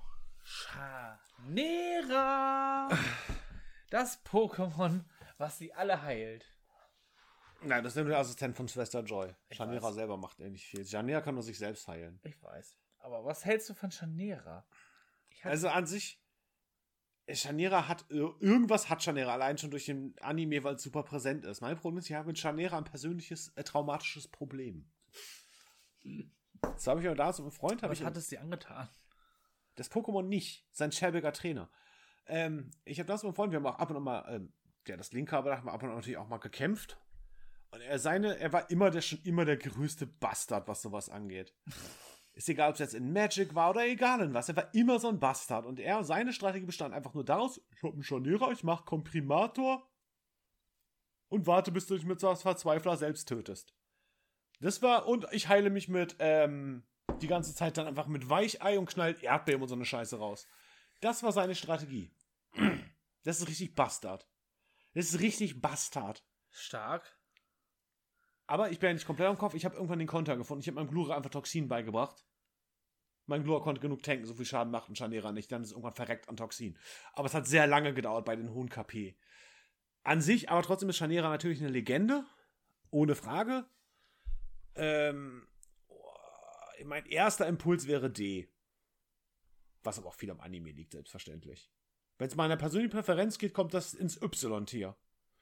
Chanera. Das Pokémon, was sie alle heilt. Nein, das ist der Assistent von Schwester Joy. Ich Chanera weiß. selber macht ja nicht viel. Chanera kann nur sich selbst heilen. Ich weiß. Aber was hältst du von Chanera? Also an sich, Chanera hat, irgendwas hat Chanera allein schon durch den Anime, weil es super präsent ist. Mein Problem ist, ich habe mit Chanera ein persönliches, äh, traumatisches Problem. Das habe ich aber da so mit einem Freund. Was ich hat es dir angetan? Das Pokémon nicht. Sein schäbiger Trainer. Ähm, ich habe das mit einem Freund, wir haben auch ab und an mal, ähm, ja, das Linkkabel, da haben wir ab und an natürlich auch mal gekämpft. Und er seine, er war immer der, schon immer der größte Bastard, was sowas angeht. Ist egal, ob es jetzt in Magic war oder egal in was, er war immer so ein Bastard. Und er, seine Strategie bestand einfach nur daraus, ich hab einen Chanera, ich mach Komprimator und warte, bis du dich mit so einem Verzweifler selbst tötest. Das war, und ich heile mich mit, ähm, die ganze Zeit dann einfach mit Weichei und knallt Erdbeeren und so eine Scheiße raus. Das war seine Strategie. Das ist richtig Bastard. Das ist richtig Bastard. Stark. Aber ich bin ja nicht komplett am Kopf. Ich habe irgendwann den Konter gefunden. Ich habe meinem Glura einfach Toxin beigebracht. Mein Glura konnte genug tanken, so viel Schaden macht ein Scharnierer nicht. Dann ist es irgendwann verreckt an Toxin. Aber es hat sehr lange gedauert bei den hohen K P. An sich, aber trotzdem ist Scharnierer natürlich eine Legende. Ohne Frage. Ähm, mein erster Impuls wäre D. Was aber auch viel am Anime liegt, selbstverständlich. Wenn es meiner persönlichen Präferenz geht, kommt das ins Y-Tier.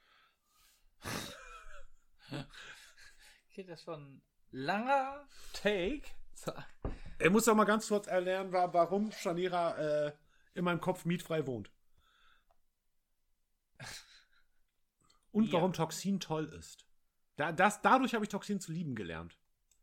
Geht das schon langer Take? So. Ich muss doch mal ganz kurz erlernen, warum Scharnierer äh, in meinem Kopf mietfrei wohnt. Und Ja. warum Toxin toll ist. Da, das, dadurch habe ich Toxin zu lieben gelernt.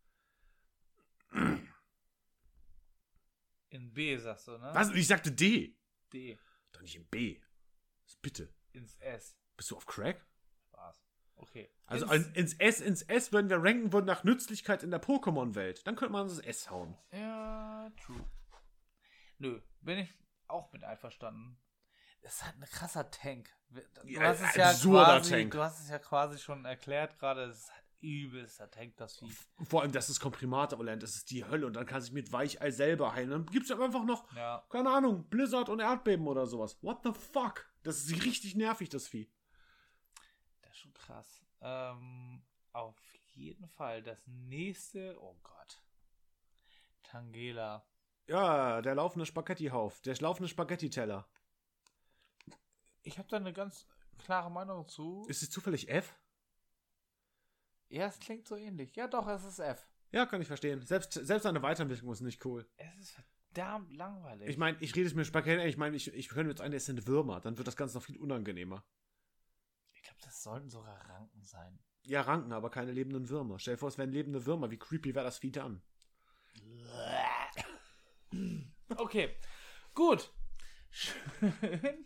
In B sagst du, ne? Was? Ich sagte D. D. Doch nicht in B. Bitte. Ins S. Bist du auf Crack? Spaß. Okay. Also ins, ins, ins S, ins S, wenn wir ranken würden nach Nützlichkeit in der Pokémon-Welt, dann könnte man das S hauen. Ja, true. Nö, bin ich auch mit einverstanden. Es ist halt ein krasser Tank. Du Ja, hast es ja absurder quasi, Tank. Du hast es ja quasi schon erklärt gerade. Es ist halt übelster Tank, das Vieh. Vor allem, das ist Komprimat-Valent, das ist die Hölle und dann kann sich mit Weichei selber heilen. Dann gibt es einfach noch, Ja. keine Ahnung, Blizzard und Erdbeben oder sowas. What the fuck? Das ist richtig nervig, das Vieh. Das ist schon krass. Ähm, auf jeden Fall das nächste. Oh Gott. Tangela. Ja, der laufende Spaghetti-Hauf, der laufende Spaghetti-Teller. Ich habe da eine ganz klare Meinung zu. Ist es zufällig F? Ja, es klingt so ähnlich. Ja, doch, es ist F. Ja, kann ich verstehen. Selbst, selbst eine Weiterentwicklung ist nicht cool. Es ist verdammt langweilig. Ich meine, ich rede es mir Spaghetti, ich meine, ich, ich könnte jetzt ein, das sind Würmer, dann wird das Ganze noch viel unangenehmer. Ich glaube, das sollten sogar Ranken sein. Ja, Ranken, aber keine lebenden Würmer. Stell dir vor, es wären lebende Würmer. Wie creepy wäre das Vieh dann? Okay, gut. Schön.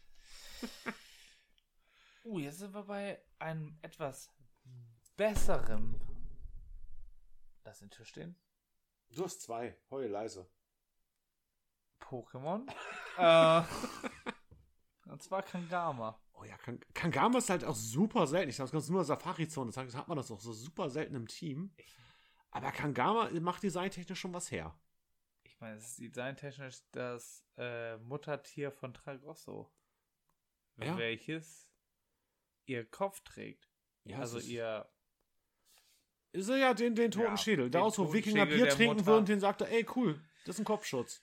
Uh, jetzt sind wir bei einem etwas besserem. Lass den Tisch stehen. Du hast zwei. Heul leise. Pokémon. äh, und zwar Kangama. Oh ja, Kang Kangama ist halt auch super selten. Ich glaube, es kommt nur Safari-Zone. Das hat man das auch so super selten im Team. Aber Kangama macht designtechnisch schon was her. Ich meine, es ist designtechnisch das äh, Muttertier von Tragrosso. Ja. Welches ihr Kopf trägt. Ja, also es ist, ihr. ist er ja den, den toten Ja, Schädel. den Da aus, wo toten Wikinger Schädel Bier der trinken Mutter. würden, den sagt er, ey, cool, das ist ein Kopfschutz.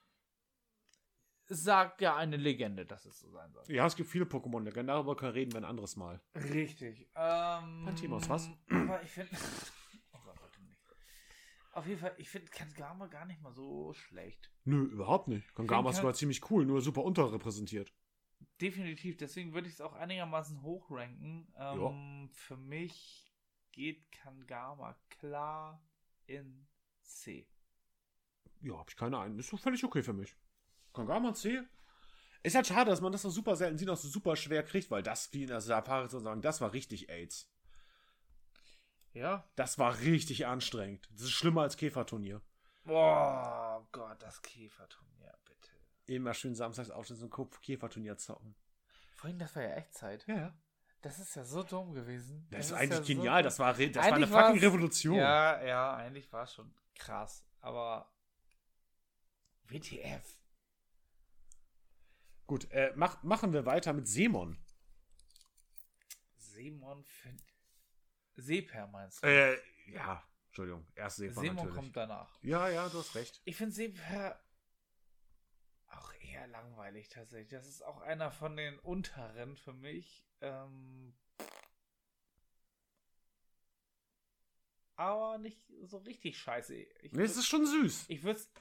Sagt ja eine Legende, dass es so sein soll. Ja, es gibt viele Pokémon-Legenden. Darüber können wir reden, wenn ein anderes Mal. Richtig. Ähm, Pantimos, was? Aber ich finde. Oh Gott, bitte nicht. Auf jeden Fall, ich finde Kangama gar nicht mal so schlecht. Nö, überhaupt nicht. Kangama ist Kann- sogar ziemlich cool, nur super unterrepräsentiert. Definitiv, deswegen würde ich es auch einigermaßen hochranken. Ähm, für mich geht Kangama klar in C. Ja, hab ich keine Ahnung. Ist doch völlig okay für mich. Kangama C? Ist halt schade, dass man das so super selten sieht, auch so super schwer kriegt, weil das, wie in der Safari zu sagen, das war richtig AIDS. Ja. Das war richtig anstrengend. Das ist schlimmer als Käferturnier. Oh Gott, das Käferturnier, bitte. Immer schön samstags aufstehen und so ein Käferturnier zocken. Vorhin, das war ja Echtzeit. Ja, ja. Das ist ja so dumm gewesen. Das, ist ist eigentlich ja so genial. dumm. Das war, re- das war eine Eigentlich fucking war's- Revolution. Ja, ja, eigentlich war es schon krass. Aber W T F. Gut, äh, mach, machen wir weiter mit Seemon. Seemon find... Seeper meinst du? Äh, ja, Entschuldigung. Erst Seemon Seemon natürlich. kommt danach. Ja, ja, du hast recht. Ich finde Seeper auch eher langweilig tatsächlich. Das ist auch einer von den unteren für mich. Ähm, aber nicht so richtig scheiße. Ich Nee, es ist schon süß. Ich würde es.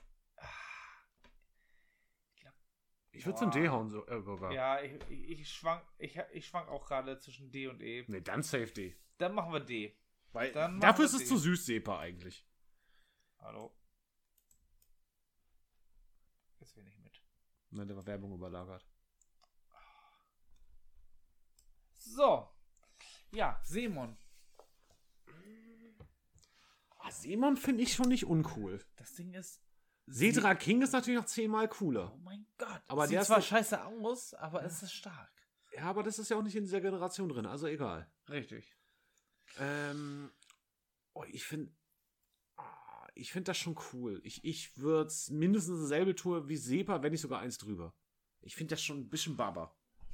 Ich würde es in D hauen so, äh, sogar. Ja, ich, ich, ich schwank, ich, ich schwank auch gerade zwischen D und E. Nee, dann safe D. Dann machen wir D. Weil Dann dafür machen ist wir es D. zu süß, Sepa eigentlich. Hallo. Jetzt will ich mit. Nein, der war Werbung überlagert. So. Ja, Seemon. Ah, Seemon finde ich schon nicht uncool. Das Ding ist, Sedra King ist natürlich noch zehnmal cooler. Oh mein Gott. Aber Sieht der ist zwar nicht- scheiße aus, aber es ist stark. Ja, aber das ist ja auch nicht in dieser Generation drin, also egal. Richtig. Ähm, oh, ich finde ah, ich finde das schon cool. Ich, ich würde es mindestens dasselbe tun wie Sepa, wenn nicht sogar eins drüber. Ich finde das schon ein bisschen Baba.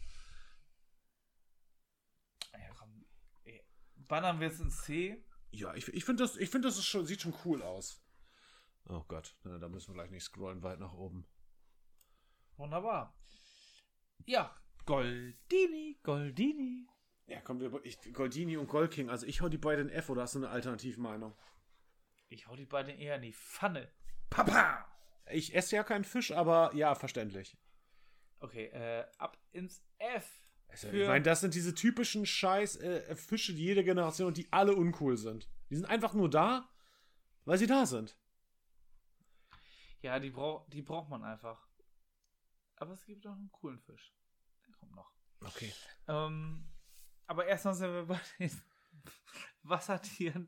Ja, komm. Ey, Bannern wir es in C. Ja, ich, ich finde das, ich find das ist schon, sieht schon cool aus. Oh Gott, na, da müssen wir gleich nicht scrollen weit nach oben. Wunderbar. Ja, Goldini, Goldini. Ja, kommen wir ich, Goldini und Goldking. Also ich hau die beiden in F oder hast du eine Alternativmeinung? Ich hau die beiden eher in die Pfanne. Papa! Ich esse ja keinen Fisch, aber ja, verständlich. Okay, äh, ab ins F. Also, Für- ich meine, das sind diese typischen Scheiß äh, Fische, die jede Generation, die alle uncool sind. Die sind einfach nur da, weil sie da sind. Ja, die, brauch, die braucht man einfach. Aber es gibt auch einen coolen Fisch. Der kommt noch. Okay. Ähm, aber erstmal sind wir bei den Wassertieren.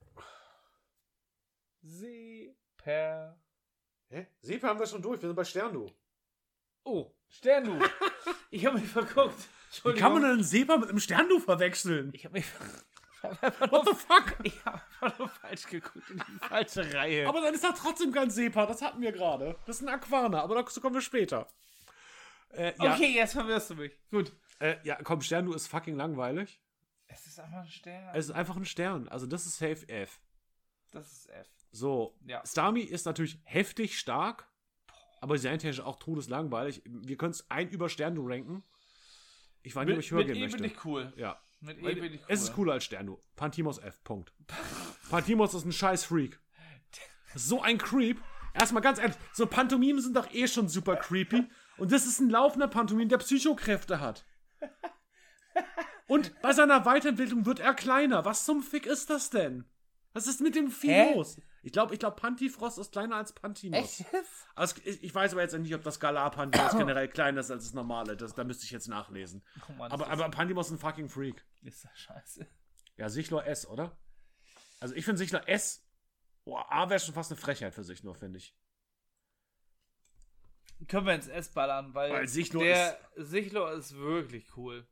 Seeper. Hä? Sepa haben wir schon durch, wir sind bei Sternu. Oh, Sternu. Ich habe mich verguckt. Wie Entschuldigung. kann man denn einen Sepa mit einem Sternu verwechseln? Ich habe mich ich hab einfach What nur, the fuck? ich hab einfach nur falsch geguckt in die falsche Reihe. Aber dann ist das trotzdem kein Sepa, das hatten wir gerade. Das ist ein Aquana, aber dazu kommen wir später. Äh, ja, Okay, jetzt verwirrst du mich. Gut. äh, ja, komm, Sternu ist fucking langweilig. Es ist einfach ein Stern. Es ist einfach ein Stern, also das ist safe F. das ist F. So, Ja. Starmie ist natürlich heftig stark, aber designtechnisch auch todeslangweilig. Wir können es ein über Sternu ranken. Ich weiß nicht, ob ich höher mit gehen E möchte. bin ich cool. Ja. Mit E Weil bin ich cool. Es ist cooler als Sternu. Pantimos F. Punkt. Pantimos ist ein scheiß Freak. So ein Creep. Erstmal ganz ehrlich, so Pantomimen sind doch eh schon super creepy. Und das ist ein laufender Pantomim, der Psychokräfte hat. Und bei seiner Weiterentwicklung wird er kleiner. Was zum Fick ist das denn? Was ist mit dem Vieh Hä? los? Ich glaube, ich glaube, Pantifrost ist kleiner als Pantimos. Echt? Also, ich ich weiß aber jetzt nicht, ob das Galar-Pantimos generell kleiner ist als das normale. Das, da müsste ich jetzt nachlesen. Oh Mann, Aber, das aber Pantimos ist ein fucking Freak. ist das scheiße. Ja, Sichlor S, oder? Also ich finde Sichlor S, boah, A wäre schon fast eine Frechheit für Sichlor, finde ich. Können wir ins S ballern, weil, Weil Sichlor der Sichlor ist wirklich cool.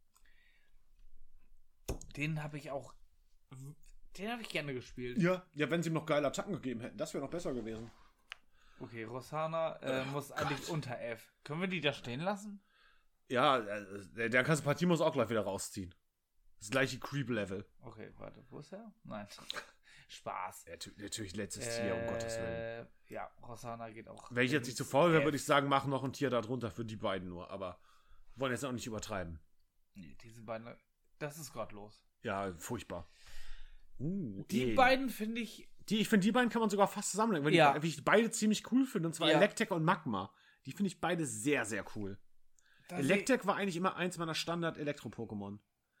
Den habe ich auch. Den habe ich gerne gespielt. Ja, ja, wenn sie ihm noch geile Attacken gegeben hätten, das wäre noch besser gewesen. Okay, Rossana äh, Oh muss eigentlich unter F. Können wir die da stehen lassen? Ja, äh, der kannst du Pantimos auch gleich wieder rausziehen. Das gleiche Creep-Level. Okay, warte, wo ist er? Nein. Spaß. Ja, tu- natürlich letztes Tier, um Gottes Willen. Äh, Ja, Rossana geht auch. Wenn ich jetzt nicht zu faul wäre, würde ich sagen, mach noch ein Tier da drunter für die beiden nur. Aber wollen jetzt auch nicht übertreiben. Nee, diese beiden. Das ist gottlos. Ja, furchtbar. Uh, Die ey. beiden finde ich. Die, ich finde, die beiden kann man sogar fast zusammenlegen, weil Ja. die, weil ich beide ziemlich cool finde. Und zwar Ja. Electek und Magma. Die finde ich beide sehr, sehr cool. da Electek war eigentlich immer eins meiner Standard-Elektro-Pokémon.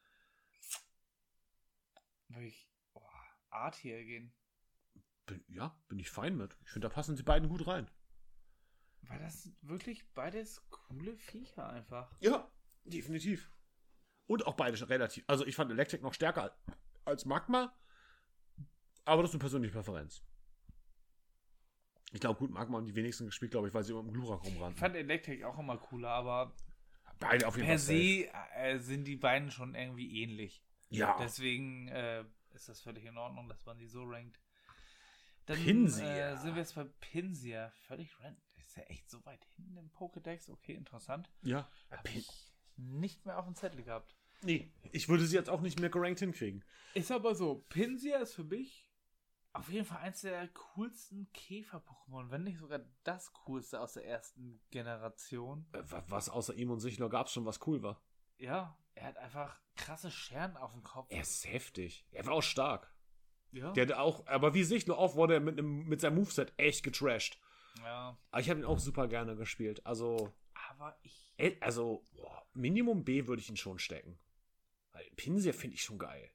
Würde ich. Oh, A-Tier gehen. Bin, ja, bin ich fein mit. Ich finde, da passen die beiden gut rein. Weil das sind wirklich beides coole Viecher einfach. Ja, definitiv. Und auch beide schon relativ. Also ich fand Electek noch stärker als Magma. Aber das ist eine persönliche Präferenz. Ich glaube, gut, Magma haben die wenigsten gespielt, glaube ich, weil sie immer im Glurak Ich rumrannten. fand Electric auch immer cooler, aber Beide auf jeden per Fall safe. se äh, sind die beiden schon irgendwie ähnlich. Ja. Deswegen äh, ist das völlig in Ordnung, dass man die so rankt. Dann Pinsir. äh, sind wir jetzt bei Pinsir. Völlig random. Ist ja echt so weit hinten im Pokédex. Okay, interessant. Ja. Hab ich nicht mehr auf dem Zettel gehabt. Nee, ich würde sie jetzt auch nicht mehr gerankt hinkriegen. Ist aber so, Pinsir ist für mich auf jeden Fall eins der coolsten Käfer-Pokémon, wenn nicht sogar das coolste aus der ersten Generation. Äh, wa- Was außer ihm und Sichlor gab es schon, was cool war. Ja, er hat einfach krasse Scheren auf dem Kopf. Er ist heftig. Er war auch stark. ja. Der hat auch, aber wie Sichlor auch, wurde er mit, einem- mit seinem Moveset echt getrashed. ja. Aber ich habe ihn auch super gerne gespielt. Also, Aber ich. äh, also boah, Minimum B würde ich ihn schon stecken. Weil Pinsir finde ich schon geil.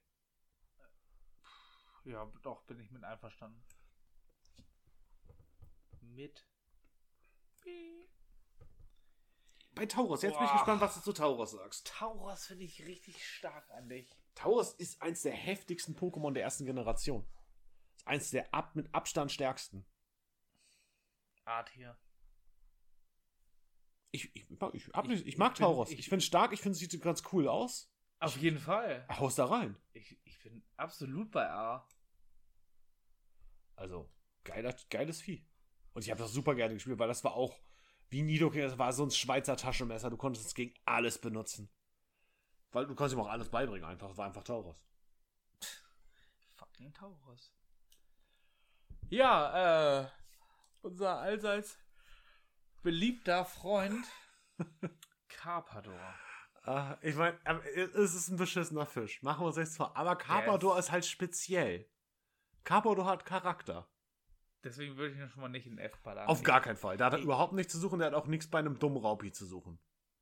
Ja, doch, bin ich mit einverstanden. Mit. B. Bei Tauros, jetzt bin ich Boah. gespannt, was du zu Tauros sagst. Tauros finde ich richtig stark an dich. Tauros ist eins der heftigsten Pokémon der ersten Generation. Ist eins der ab, mit Abstand stärksten. Art hier. Ich, ich, ich, ich, hab nicht, ich ich mag bin- Tauros. ich- Ich, finde stark, ich finde es sieht ganz cool aus. Auf jeden Fall. Haus da rein. Ich, ich bin absolut bei A. Also, geiler, geiles Vieh. Und ich habe das super gerne gespielt, weil das war auch, wie Nidoking, das war so ein Schweizer Taschenmesser. Du konntest es gegen alles benutzen. Weil du konntest ihm auch alles beibringen einfach. Das war einfach Tauros. Fucking Taurus. Ja, äh, unser allseits beliebter Freund Carpador. Uh, ich meine, es ist ein beschissener Fisch. Machen wir uns nichts vor. Aber Carpador Yes. ist halt speziell. Carpador hat Charakter. Deswegen würde ich ihn schon mal nicht in F ballern. Auf Ich- gar keinen Fall. Da hat er ich- überhaupt nichts zu suchen. Der hat auch nichts bei einem dummen Raupi zu suchen.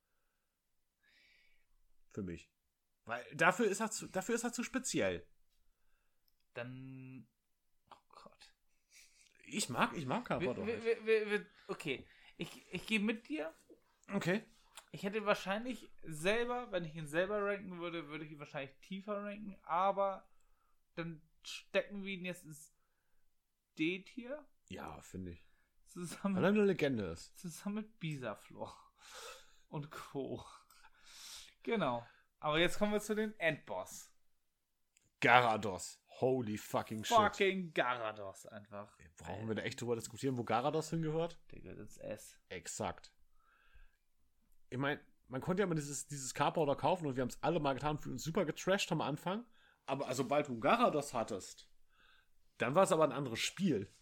Für mich. Weil dafür ist er zu, dafür ist er zu speziell. Dann. Oh Gott. Ich mag, ich mag Wir, Carpador. wir, wir, wir, wir, okay. Ich, ich gehe mit dir. Okay. Ich hätte wahrscheinlich selber, wenn ich ihn selber ranken würde, würde ich ihn wahrscheinlich tiefer ranken, aber dann stecken wir ihn jetzt ins D-Tier Ja, finde ich. zusammen, Weil er eine Legende ist. zusammen mit Bisaflor und Co. Genau. Aber jetzt kommen wir zu den Endboss. Garados. Holy fucking shit. Fucking Garados einfach. Brauchen wir da echt drüber diskutieren, wo Garados hingehört? Der gehört ins S. Exakt. Ich meine, man konnte ja mal dieses, dieses Carpowder kaufen und wir haben es alle mal getan, für uns super getrashed am Anfang. Aber also, sobald du Garados hattest, dann war es aber ein anderes Spiel.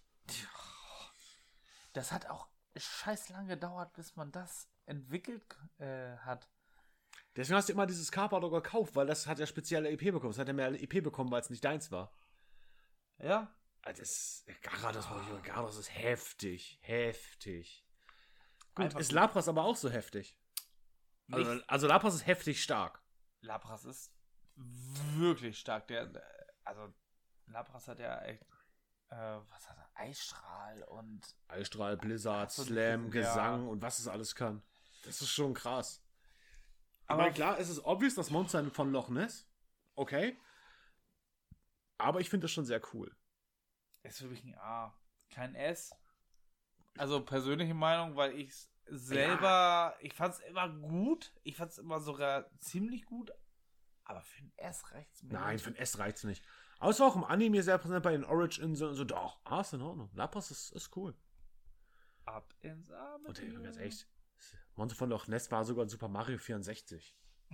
Das hat auch scheiß lang gedauert, bis man das entwickelt äh, hat. Deswegen hast du immer dieses Carpowder gekauft, weil das hat ja spezielle E P bekommen. Das hat ja mehr E P bekommen, weil es nicht deins war. Ja? Also das Garados, oh. Garados ist heftig. Heftig. Gut, Einfach ist gut. Lapras aber auch so heftig? Also, Nicht- also Lapras ist heftig stark. Lapras ist wirklich stark. Der, der- also Lapras hat ja echt, äh, was hat er? Eisstrahl und Eisstrahl, Blizzard, Ach so, Slam, ja. Gesang und was es alles kann. Das ist schon krass. Aber- Aber klar, es ist obvious, das Monster von Loch Ness. Okay. Aber ich finde das schon sehr cool. ist für mich ein A. Kein S. Also persönliche Meinung, weil ich es selber, ich fand es immer gut. Ich fand es immer sogar ziemlich gut. Aber für ein S reicht's mir. Nein, nicht. für ein S reicht's nicht. Aber es war auch im Anime sehr präsent bei den Origins und so. Doch, ah, ist in Ordnung. Lapras ist, ist cool. Ab ins A mit Und ey, dir. ganz echt, das Monster von Loch Ness war sogar in Super Mario vierundsechzig.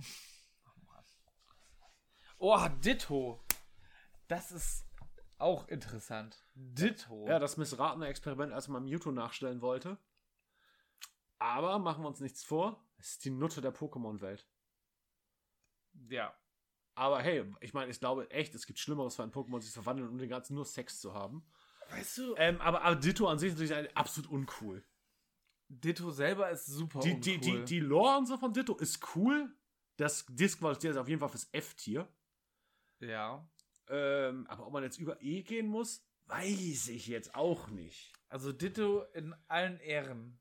Oh, Ditto. Das ist auch interessant. Ditto. Ja, das missratene Experiment, als man Mewtwo nachstellen wollte. Aber machen wir uns nichts vor, es ist die Nutte der Pokémon-Welt. Ja. Aber hey, ich meine, ich glaube echt, es gibt Schlimmeres für ein Pokémon, sich zu verwandeln und den ganzen nur Sex zu haben. Weißt du, Ähm, aber, aber Ditto an sich ist natürlich absolut uncool. Ditto selber ist super Die, uncool. die, die, die Lore und so von Ditto ist cool. Das disqualifiziert ist auf jeden Fall fürs F-Tier. Ja. Ähm, aber ob man jetzt über E gehen muss, weiß ich jetzt auch nicht. Also Ditto in allen Ehren.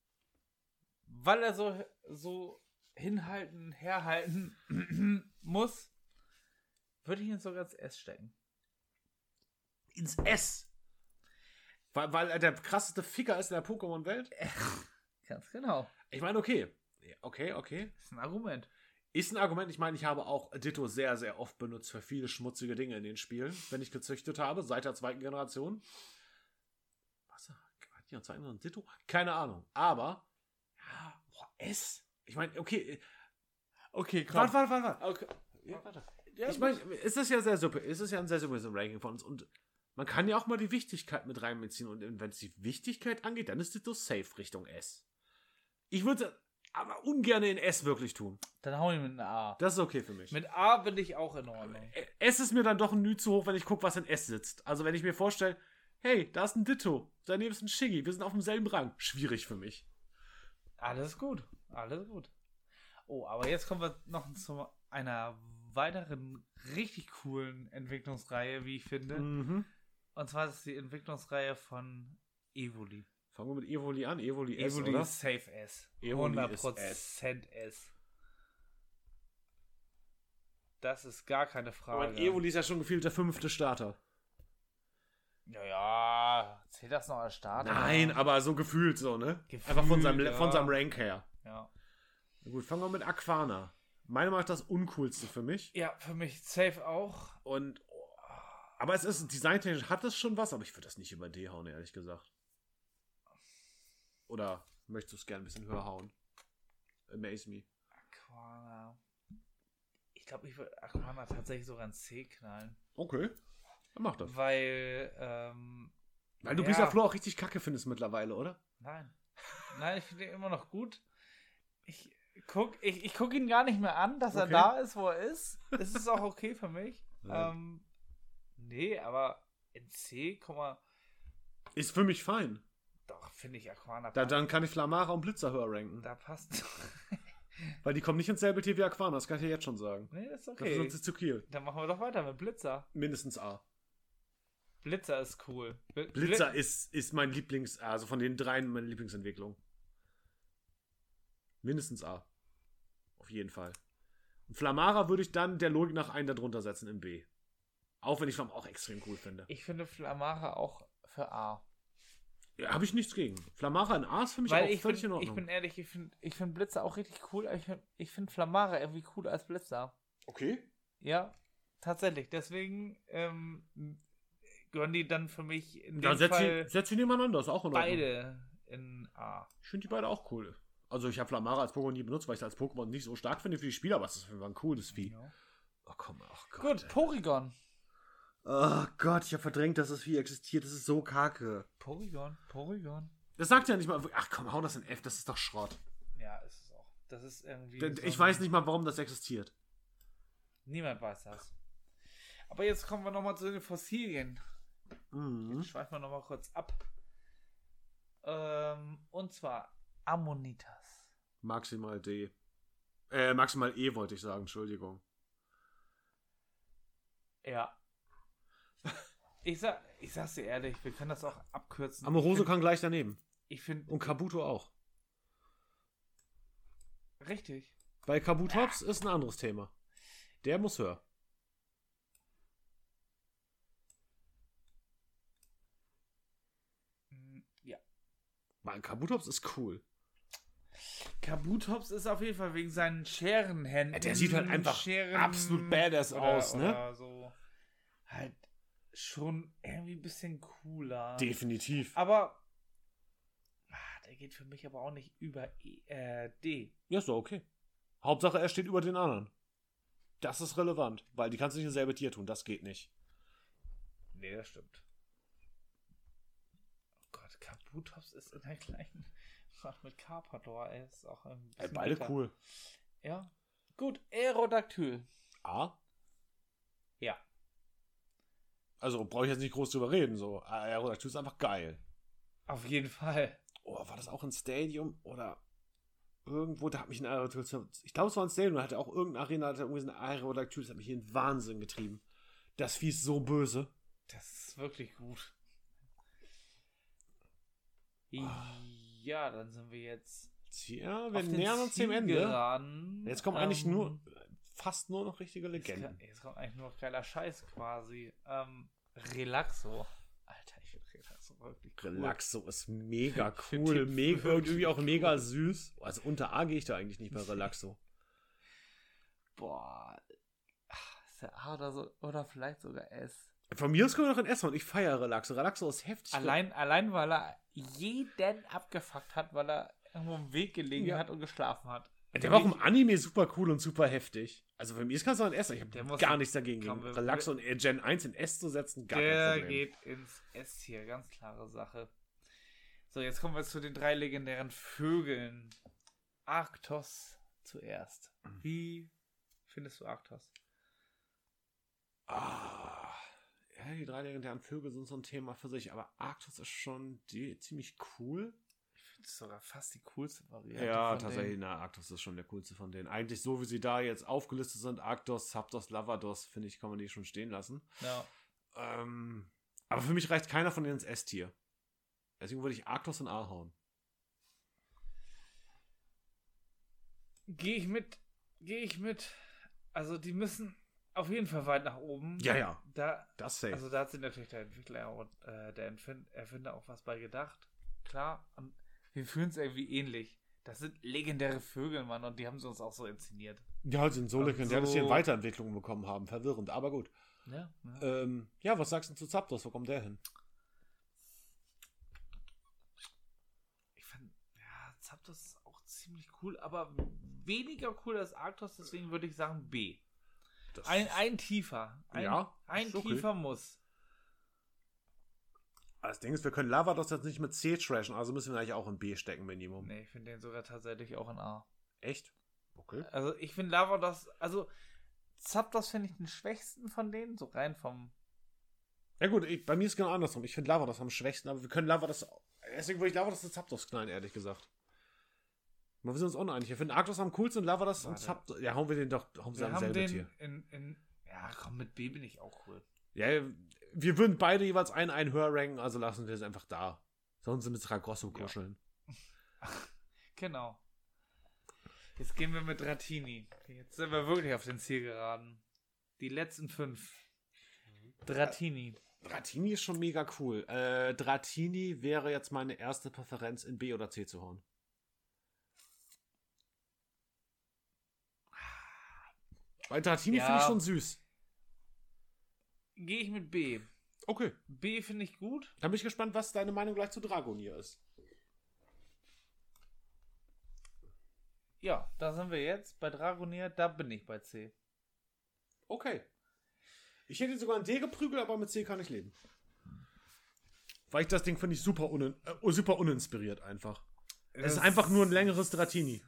Weil er so, so hinhalten, herhalten muss, würde ich ihn sogar ins S stecken. Ins S. Weil, weil er der krasseste Ficker ist in der Pokémon-Welt? Ganz genau. Ich meine, okay. Okay, okay. Das ist ein Argument. Ist ein Argument. Ich meine, ich habe auch Ditto sehr, sehr oft benutzt für viele schmutzige Dinge in den Spielen, wenn ich gezüchtet habe, seit der zweiten Generation. Was? Hat die noch zweiten Generation Ditto? Keine Ahnung. Aber, ja, boah, S. Ich meine, okay. Okay, komm. Warte, warte, warte, warte. Okay. Ja, warte. Ja, Ich meine, es ist ja sehr super. Es ist ja ein sehr super Ranking von uns. Und man kann ja auch mal die Wichtigkeit mit reinbeziehen. Und wenn es die Wichtigkeit angeht, dann ist Ditto safe Richtung S. Ich würde aber ungern in S wirklich tun. Dann hau ihn mit einer A. Das ist okay für mich. Mit A bin ich auch in Ordnung. S ist mir dann doch ein Nü zu hoch, wenn ich gucke, was in S sitzt. Also wenn ich mir vorstelle, hey, da ist ein Ditto, daneben ist ein Shiggy, wir sind auf demselben Rang. Schwierig für mich. Alles gut. Alles gut. Oh, aber jetzt kommen wir noch zu einer weiteren richtig coolen Entwicklungsreihe, wie ich finde. Mhm. Und zwar ist die Entwicklungsreihe von Evoli. Fangen wir mit Evoli an. Evoli S, Evoli oder? ist Safe S. Evoli hundert ist Prozent S. Das ist gar keine Frage. Aber Evoli ist ja schon gefühlt der fünfte Starter. Ja, ja. Zählt das noch als Start? Nein, aber so gefühlt so, ne? Gefühlt, Einfach von seinem, ja. von seinem Rank her. Ja. Na gut, fangen wir mit Aquana. Meiner Meinung nach das uncoolste für mich. Ja, für mich safe auch. Und oh, aber es ist, designtechnisch hat es schon was, aber ich würde das nicht über D hauen, ehrlich gesagt. Oder möchtest du es gerne ein bisschen höher hauen? Amaze me. Aquana. Ich glaube, ich würde Aquana tatsächlich sogar ein C knallen. Okay, dann mach das. Weil, ähm... Weil du ja. Bisaflor auch richtig kacke findest mittlerweile, oder? Nein. Nein, ich finde ihn immer noch gut. Ich guck, ich, ich guck ihn gar nicht mehr an, dass Okay. er da ist, wo er ist. Es ist auch okay für mich. Ja. Ähm, nee, aber in C, guck mal, Ist für mich fein. doch, finde ich Aquana Da, passt. dann kann ich Flamara und Blitzer höher ranken. Da passt. Weil die kommen nicht ins selbe Tier wie Aquana, das kann ich dir jetzt schon sagen. Nee, ist Dafür okay. sind sie zu Kiel. Dann machen wir doch weiter mit Blitzer. Mindestens A. Blitzer ist cool. Bl- Blitzer Bli- ist, ist mein Lieblings-, also von den dreien meine Lieblingsentwicklung. Mindestens A. Auf jeden Fall. Und Flamara würde ich dann der Logik nach einen darunter setzen in B. Auch wenn ich Flam auch extrem cool finde. Ich finde Flamara auch für A. Ja, habe ich nichts gegen. Flamara in A ist für mich Weil auch ich völlig bin, in Ordnung. ich bin ehrlich, ich finde ich find Blitzer auch richtig cool, aber ich finde ich find Flamara irgendwie cooler als Blitzer. okay. Ja, tatsächlich. Deswegen ähm, gehören die dann für mich in Dann dem setz Fall sie, setz sie nebeneinander, ist auch in Ordnung. beide in A. Ich finde die beide auch cool. Also ich habe Flamara als Pokémon nie benutzt, weil ich es als Pokémon nicht so stark finde für die Spieler, aber es ist ein cooles Vieh. Ja. Oh komm, ach Gott. Gut, Porygon. Oh Gott, ich habe verdrängt, dass das Vieh existiert. Das ist so kacke. Porygon, Porygon. Das sagt ja nicht mal. Ach komm, hau das in F, das ist doch Schrott. Ja, ist es auch. Das ist irgendwie. Ich so weiß ein- nicht mal, warum das existiert. Niemand weiß das. Aber jetzt kommen wir nochmal zu den Fossilien. Mhm. Jetzt schweifen wir nochmal kurz ab. Ähm, und zwar Ammonitas. Maximal D. Äh, maximal E wollte ich sagen, Entschuldigung. Ja. Ich sag, ich sag's dir ehrlich, wir können das auch abkürzen. Amorose kann gleich daneben. Ich finde. Und Kabuto auch. Richtig. Bei Kabutops ist ein anderes Thema. Der muss höher. Mm, Ja. Weil Kabutops ist cool. Kabutops ist auf jeden Fall wegen seinen Scherenhänden. Ja, der sieht halt einfach Scheren absolut badass oder, aus, ne? Oder so. Halt schon irgendwie ein bisschen cooler. Definitiv. Aber ah, der geht für mich aber auch nicht über E, äh, D. Ja, ist doch okay. Hauptsache, er steht über den anderen. Das ist relevant, weil die kannst du nicht ins selbe Tier tun. Das geht nicht. Nee, das stimmt. Oh Gott, Kabutops ist in der gleichen. Ach, mit Carpador, ey, ist auch ein Ey, bisschen beide bitter. cool. Ja. Gut, Aerodactyl. A? Ja. Also brauche ich jetzt nicht groß drüber reden. So, Aerodactyl ist einfach geil. Auf jeden Fall. Oh, war das auch ein Stadium oder irgendwo? Da hat mich ein Aerodactyl. Ich glaube, es war ein Stadium. Da hatte auch irgendeine Arena, da hatte irgendwie so ein Aerodactyl. Das hat mich in den Wahnsinn getrieben. Das Vieh ist so böse. Das ist wirklich gut. Ja, dann sind wir jetzt. Ja, wir auf den nähern uns dem Ende. Zielgeraden. Jetzt kommen eigentlich Ähm, nur, fast nur noch richtige Jetzt, Legenden. kann- jetzt kommt eigentlich nur noch geiler Scheiß quasi. Ähm, Relaxo. Alter, ich finde Relaxo wirklich cool. Relaxo ist mega Ich find cool, den mega, wirklich irgendwie auch mega cool. süß. Also unter A gehe ich da eigentlich nicht bei Relaxo. Boah. Ach, ist der A oder so? Oder vielleicht sogar S. Von mir aus können wir noch ein S machen. Ich feiere Relaxo. Relaxo ist heftig. Allein, allein, weil er jeden abgefuckt hat, weil er irgendwo im Weg gelegen Ja. hat und geschlafen hat. Der war auch im Anime super cool und super heftig. Also für mich ist kannst du ein S. Ich Der habe muss- gar nichts dagegen. Komm, Gegen wir- Relaxo und äh, Gen eins in S zu setzen, gar Der kein Problem. geht ins S hier, ganz klare Sache. So, jetzt kommen wir zu den drei legendären Vögeln. Arktos zuerst. Wie findest du Arktos? Ah, ja, die drei legendären Vögel sind so ein Thema für sich, aber Arktos ist schon die, ziemlich cool. Ich finde es sogar fast die coolste Variante. Ja, von tatsächlich, denen. na, Arktos ist schon der coolste von denen. Eigentlich so, wie sie da jetzt aufgelistet sind, Arktos, Zapdos, Lavados, finde ich, kann man die schon stehen lassen. Ja. Ähm, aber für mich reicht keiner von denen ins S-Tier. Deswegen würde ich Arktos in A hauen. Gehe ich mit. Gehe ich mit. Also die müssen. auf jeden Fall weit nach oben. Ja, ja. Da, Das safe. also da hat sich natürlich der Entwickler und äh, der Erfind- Erfinder auch was bei gedacht. Klar, und wir fühlen es irgendwie ähnlich. Das sind legendäre Vögel, Mann, und die haben sie uns auch so inszeniert. Ja, halt sind so Und legendär, dass sie so- eine Weiterentwicklung bekommen haben. Verwirrend, aber gut. Ja, ja. Ähm, ja, was sagst du zu Zapdos? Wo kommt der hin? Ich fand, ja, Zapdos ist auch ziemlich cool, aber weniger cool als Arctos, deswegen würde ich sagen B. Das Ein, ein tiefer. Ein, Ja, ein ist okay. tiefer muss. Das Ding ist, wir können Lavados jetzt nicht mit C trashen, also müssen wir eigentlich auch in B stecken, Minimum. Nee, ich finde den sogar tatsächlich auch in A. Echt? Okay. Also ich finde Lavados, also Zapdos finde ich den schwächsten von denen, so rein vom... Ja gut, ich, bei mir ist es genau andersrum. Ich finde Lavados am schwächsten, aber wir können Lavados... Deswegen würde ich Lavados und Zapdos knallen, ehrlich gesagt. Aber wir sind uns uneinig. Ich finde Arctos am coolsten und Lavados und Warte. Zapdos... Ja, hauen wir den doch hauen sie Wir am haben selben den Tier. in, in... Ja, komm, mit B bin ich auch cool. Ja, wir würden beide jeweils einen, einen höher ranken, also lassen wir es einfach da. Sollen sie mit Ragrosso kuscheln. Genau. Jetzt gehen wir mit Dratini. Jetzt sind wir wirklich auf den Ziel geraten. Die letzten fünf. Dratini. Dratini ist schon mega cool. Äh, Dratini wäre jetzt meine erste Präferenz, in B oder C zu hauen. Weil Dratini Ja. finde ich schon süß. Gehe ich mit B. Okay. B finde ich gut. Dann bin ich gespannt, was deine Meinung gleich zu Dragonier ist. Ja, da sind wir jetzt bei Dragonier. Da bin ich bei C. Okay. Ich hätte sogar ein D geprügelt, aber mit C kann ich leben. Weil ich das Ding finde ich super, unin äh, super uninspiriert einfach. Es ist einfach nur ein längeres Dratini.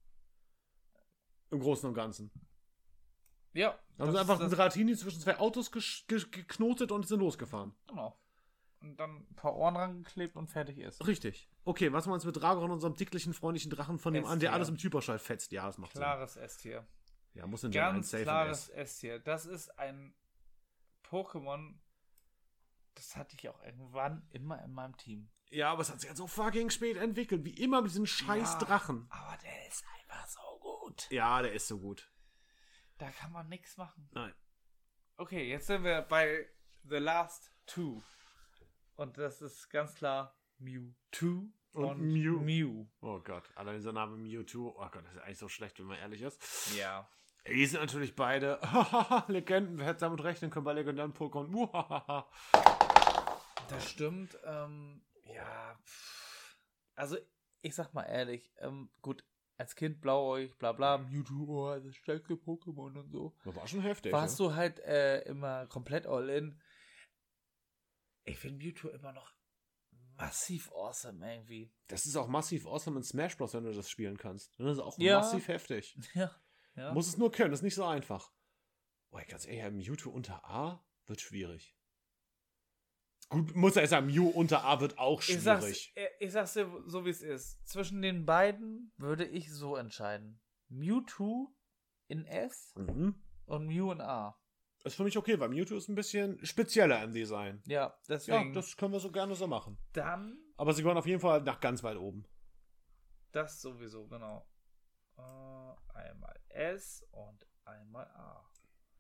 Im Großen und Ganzen. Ja. Also das- einfach ein das- Dratini zwischen zwei Autos gesch- ge geknotet und sind losgefahren. Genau. Und dann ein paar Ohren rangeklebt und fertig ist. Richtig. Okay, was wir uns mit Dragon, unserem dicklichen, freundlichen Drachen von dem an, der S-Tier. alles im Typerschall fetzt. Ja, das macht Klares S-Tier. Sinn. Ja, muss in Gen eins Ganz safe in klares S. S-Tier. Das ist ein Pokémon, das hatte ich auch irgendwann immer in meinem Team. Ja, aber es hat sich halt so fucking spät entwickelt. Wie immer mit diesen scheiß Ja. Drachen. Aber der ist einfach so gut. Ja, der ist so gut. Da kann man nichts machen. Nein. Okay, jetzt sind wir bei The Last Two. Und das ist ganz klar Mewtwo Und und, Mew. Mew. Oh Gott, allein dieser Name Mewtwo. Oh Gott, das ist eigentlich so schlecht, wenn man ehrlich ist. Ja. Die sind natürlich beide Legenden. Wer hätte damit rechnen können bei legendären Pokémon? Muhahaha. Das stimmt. Ähm, ja. pff. Also, ich sag mal ehrlich, ähm, gut, als Kind blauäugig, bla bla, Mewtwo, oh, das stärkste Pokémon und so. Das war schon heftig. Warst ja? du halt äh, immer komplett all in. Ich finde Mewtwo immer noch massiv awesome irgendwie. Das ist auch massiv awesome in Smash Bros., wenn du das spielen kannst. Das ist auch Ja. massiv heftig. Ja. ja. Muss es nur können, das ist nicht so einfach. Boah, ganz ehrlich, ein Mewtwo unter A wird schwierig. Gut, muss er sagen, Mew unter A wird auch ich, sag's, schwierig. äh, ich sag's dir so, wie es ist. Zwischen den beiden würde ich so entscheiden. Mewtwo in S Mhm. und Mew in A. Ist für mich okay, weil Mewtwo ist ein bisschen spezieller im Design. Ja, Ja, deswegen. das können wir so gerne so machen. dann Aber sie gehören auf jeden Fall nach ganz weit oben. das sowieso, genau. Äh, einmal S und einmal A.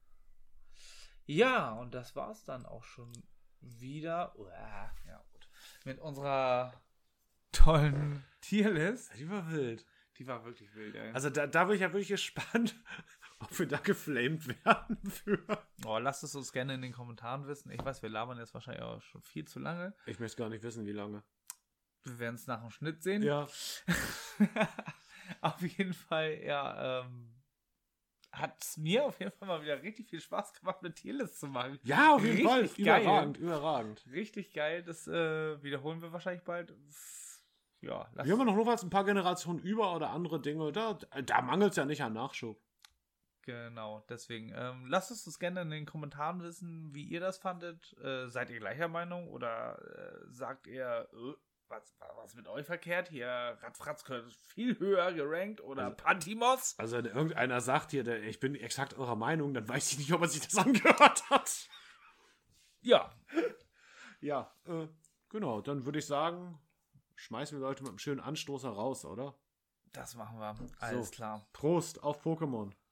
Ja, und das war's dann auch schon wieder. Uah, ja, gut. Mit unserer tollen Tierlist. Die war wild. Die war wirklich wild, ey. Also da, da bin ich ja wirklich gespannt, ob wir da geflamed werden für. Oh, lasst es uns gerne in den Kommentaren wissen. Ich weiß, wir labern jetzt wahrscheinlich auch schon viel zu lange. Ich möchte gar nicht wissen, wie lange. Wir werden es nach dem Schnitt sehen. Ja. Auf jeden Fall, ja, ähm, hat es mir auf jeden Fall mal wieder richtig viel Spaß gemacht, eine Tierlist zu machen. Ja, auf jeden Fall. Richtig geil. Überragend, überragend. Richtig geil. Das äh, wiederholen wir wahrscheinlich bald. Ja, lass Wir haben ja noch notfalls ein paar Generationen über oder andere Dinge. Da, da mangelt es ja nicht an Nachschub. Genau, deswegen ähm, lasst es uns gerne in den Kommentaren wissen, wie ihr das fandet. Äh, seid ihr gleicher Meinung oder äh, sagt ihr, äh, was, was mit euch verkehrt? Hier, Radfratz gehört viel höher gerankt oder Also- Pantimos? Also wenn irgendeiner sagt hier, der, ich bin exakt eurer Meinung, dann weiß ich nicht, ob er sich das angehört hat. Ja, Ja, äh, genau. Dann würde ich sagen, schmeißen wir Leute mit einem schönen Anstoßer raus, oder? das machen wir. Alles So. klar. Prost auf Pokémon.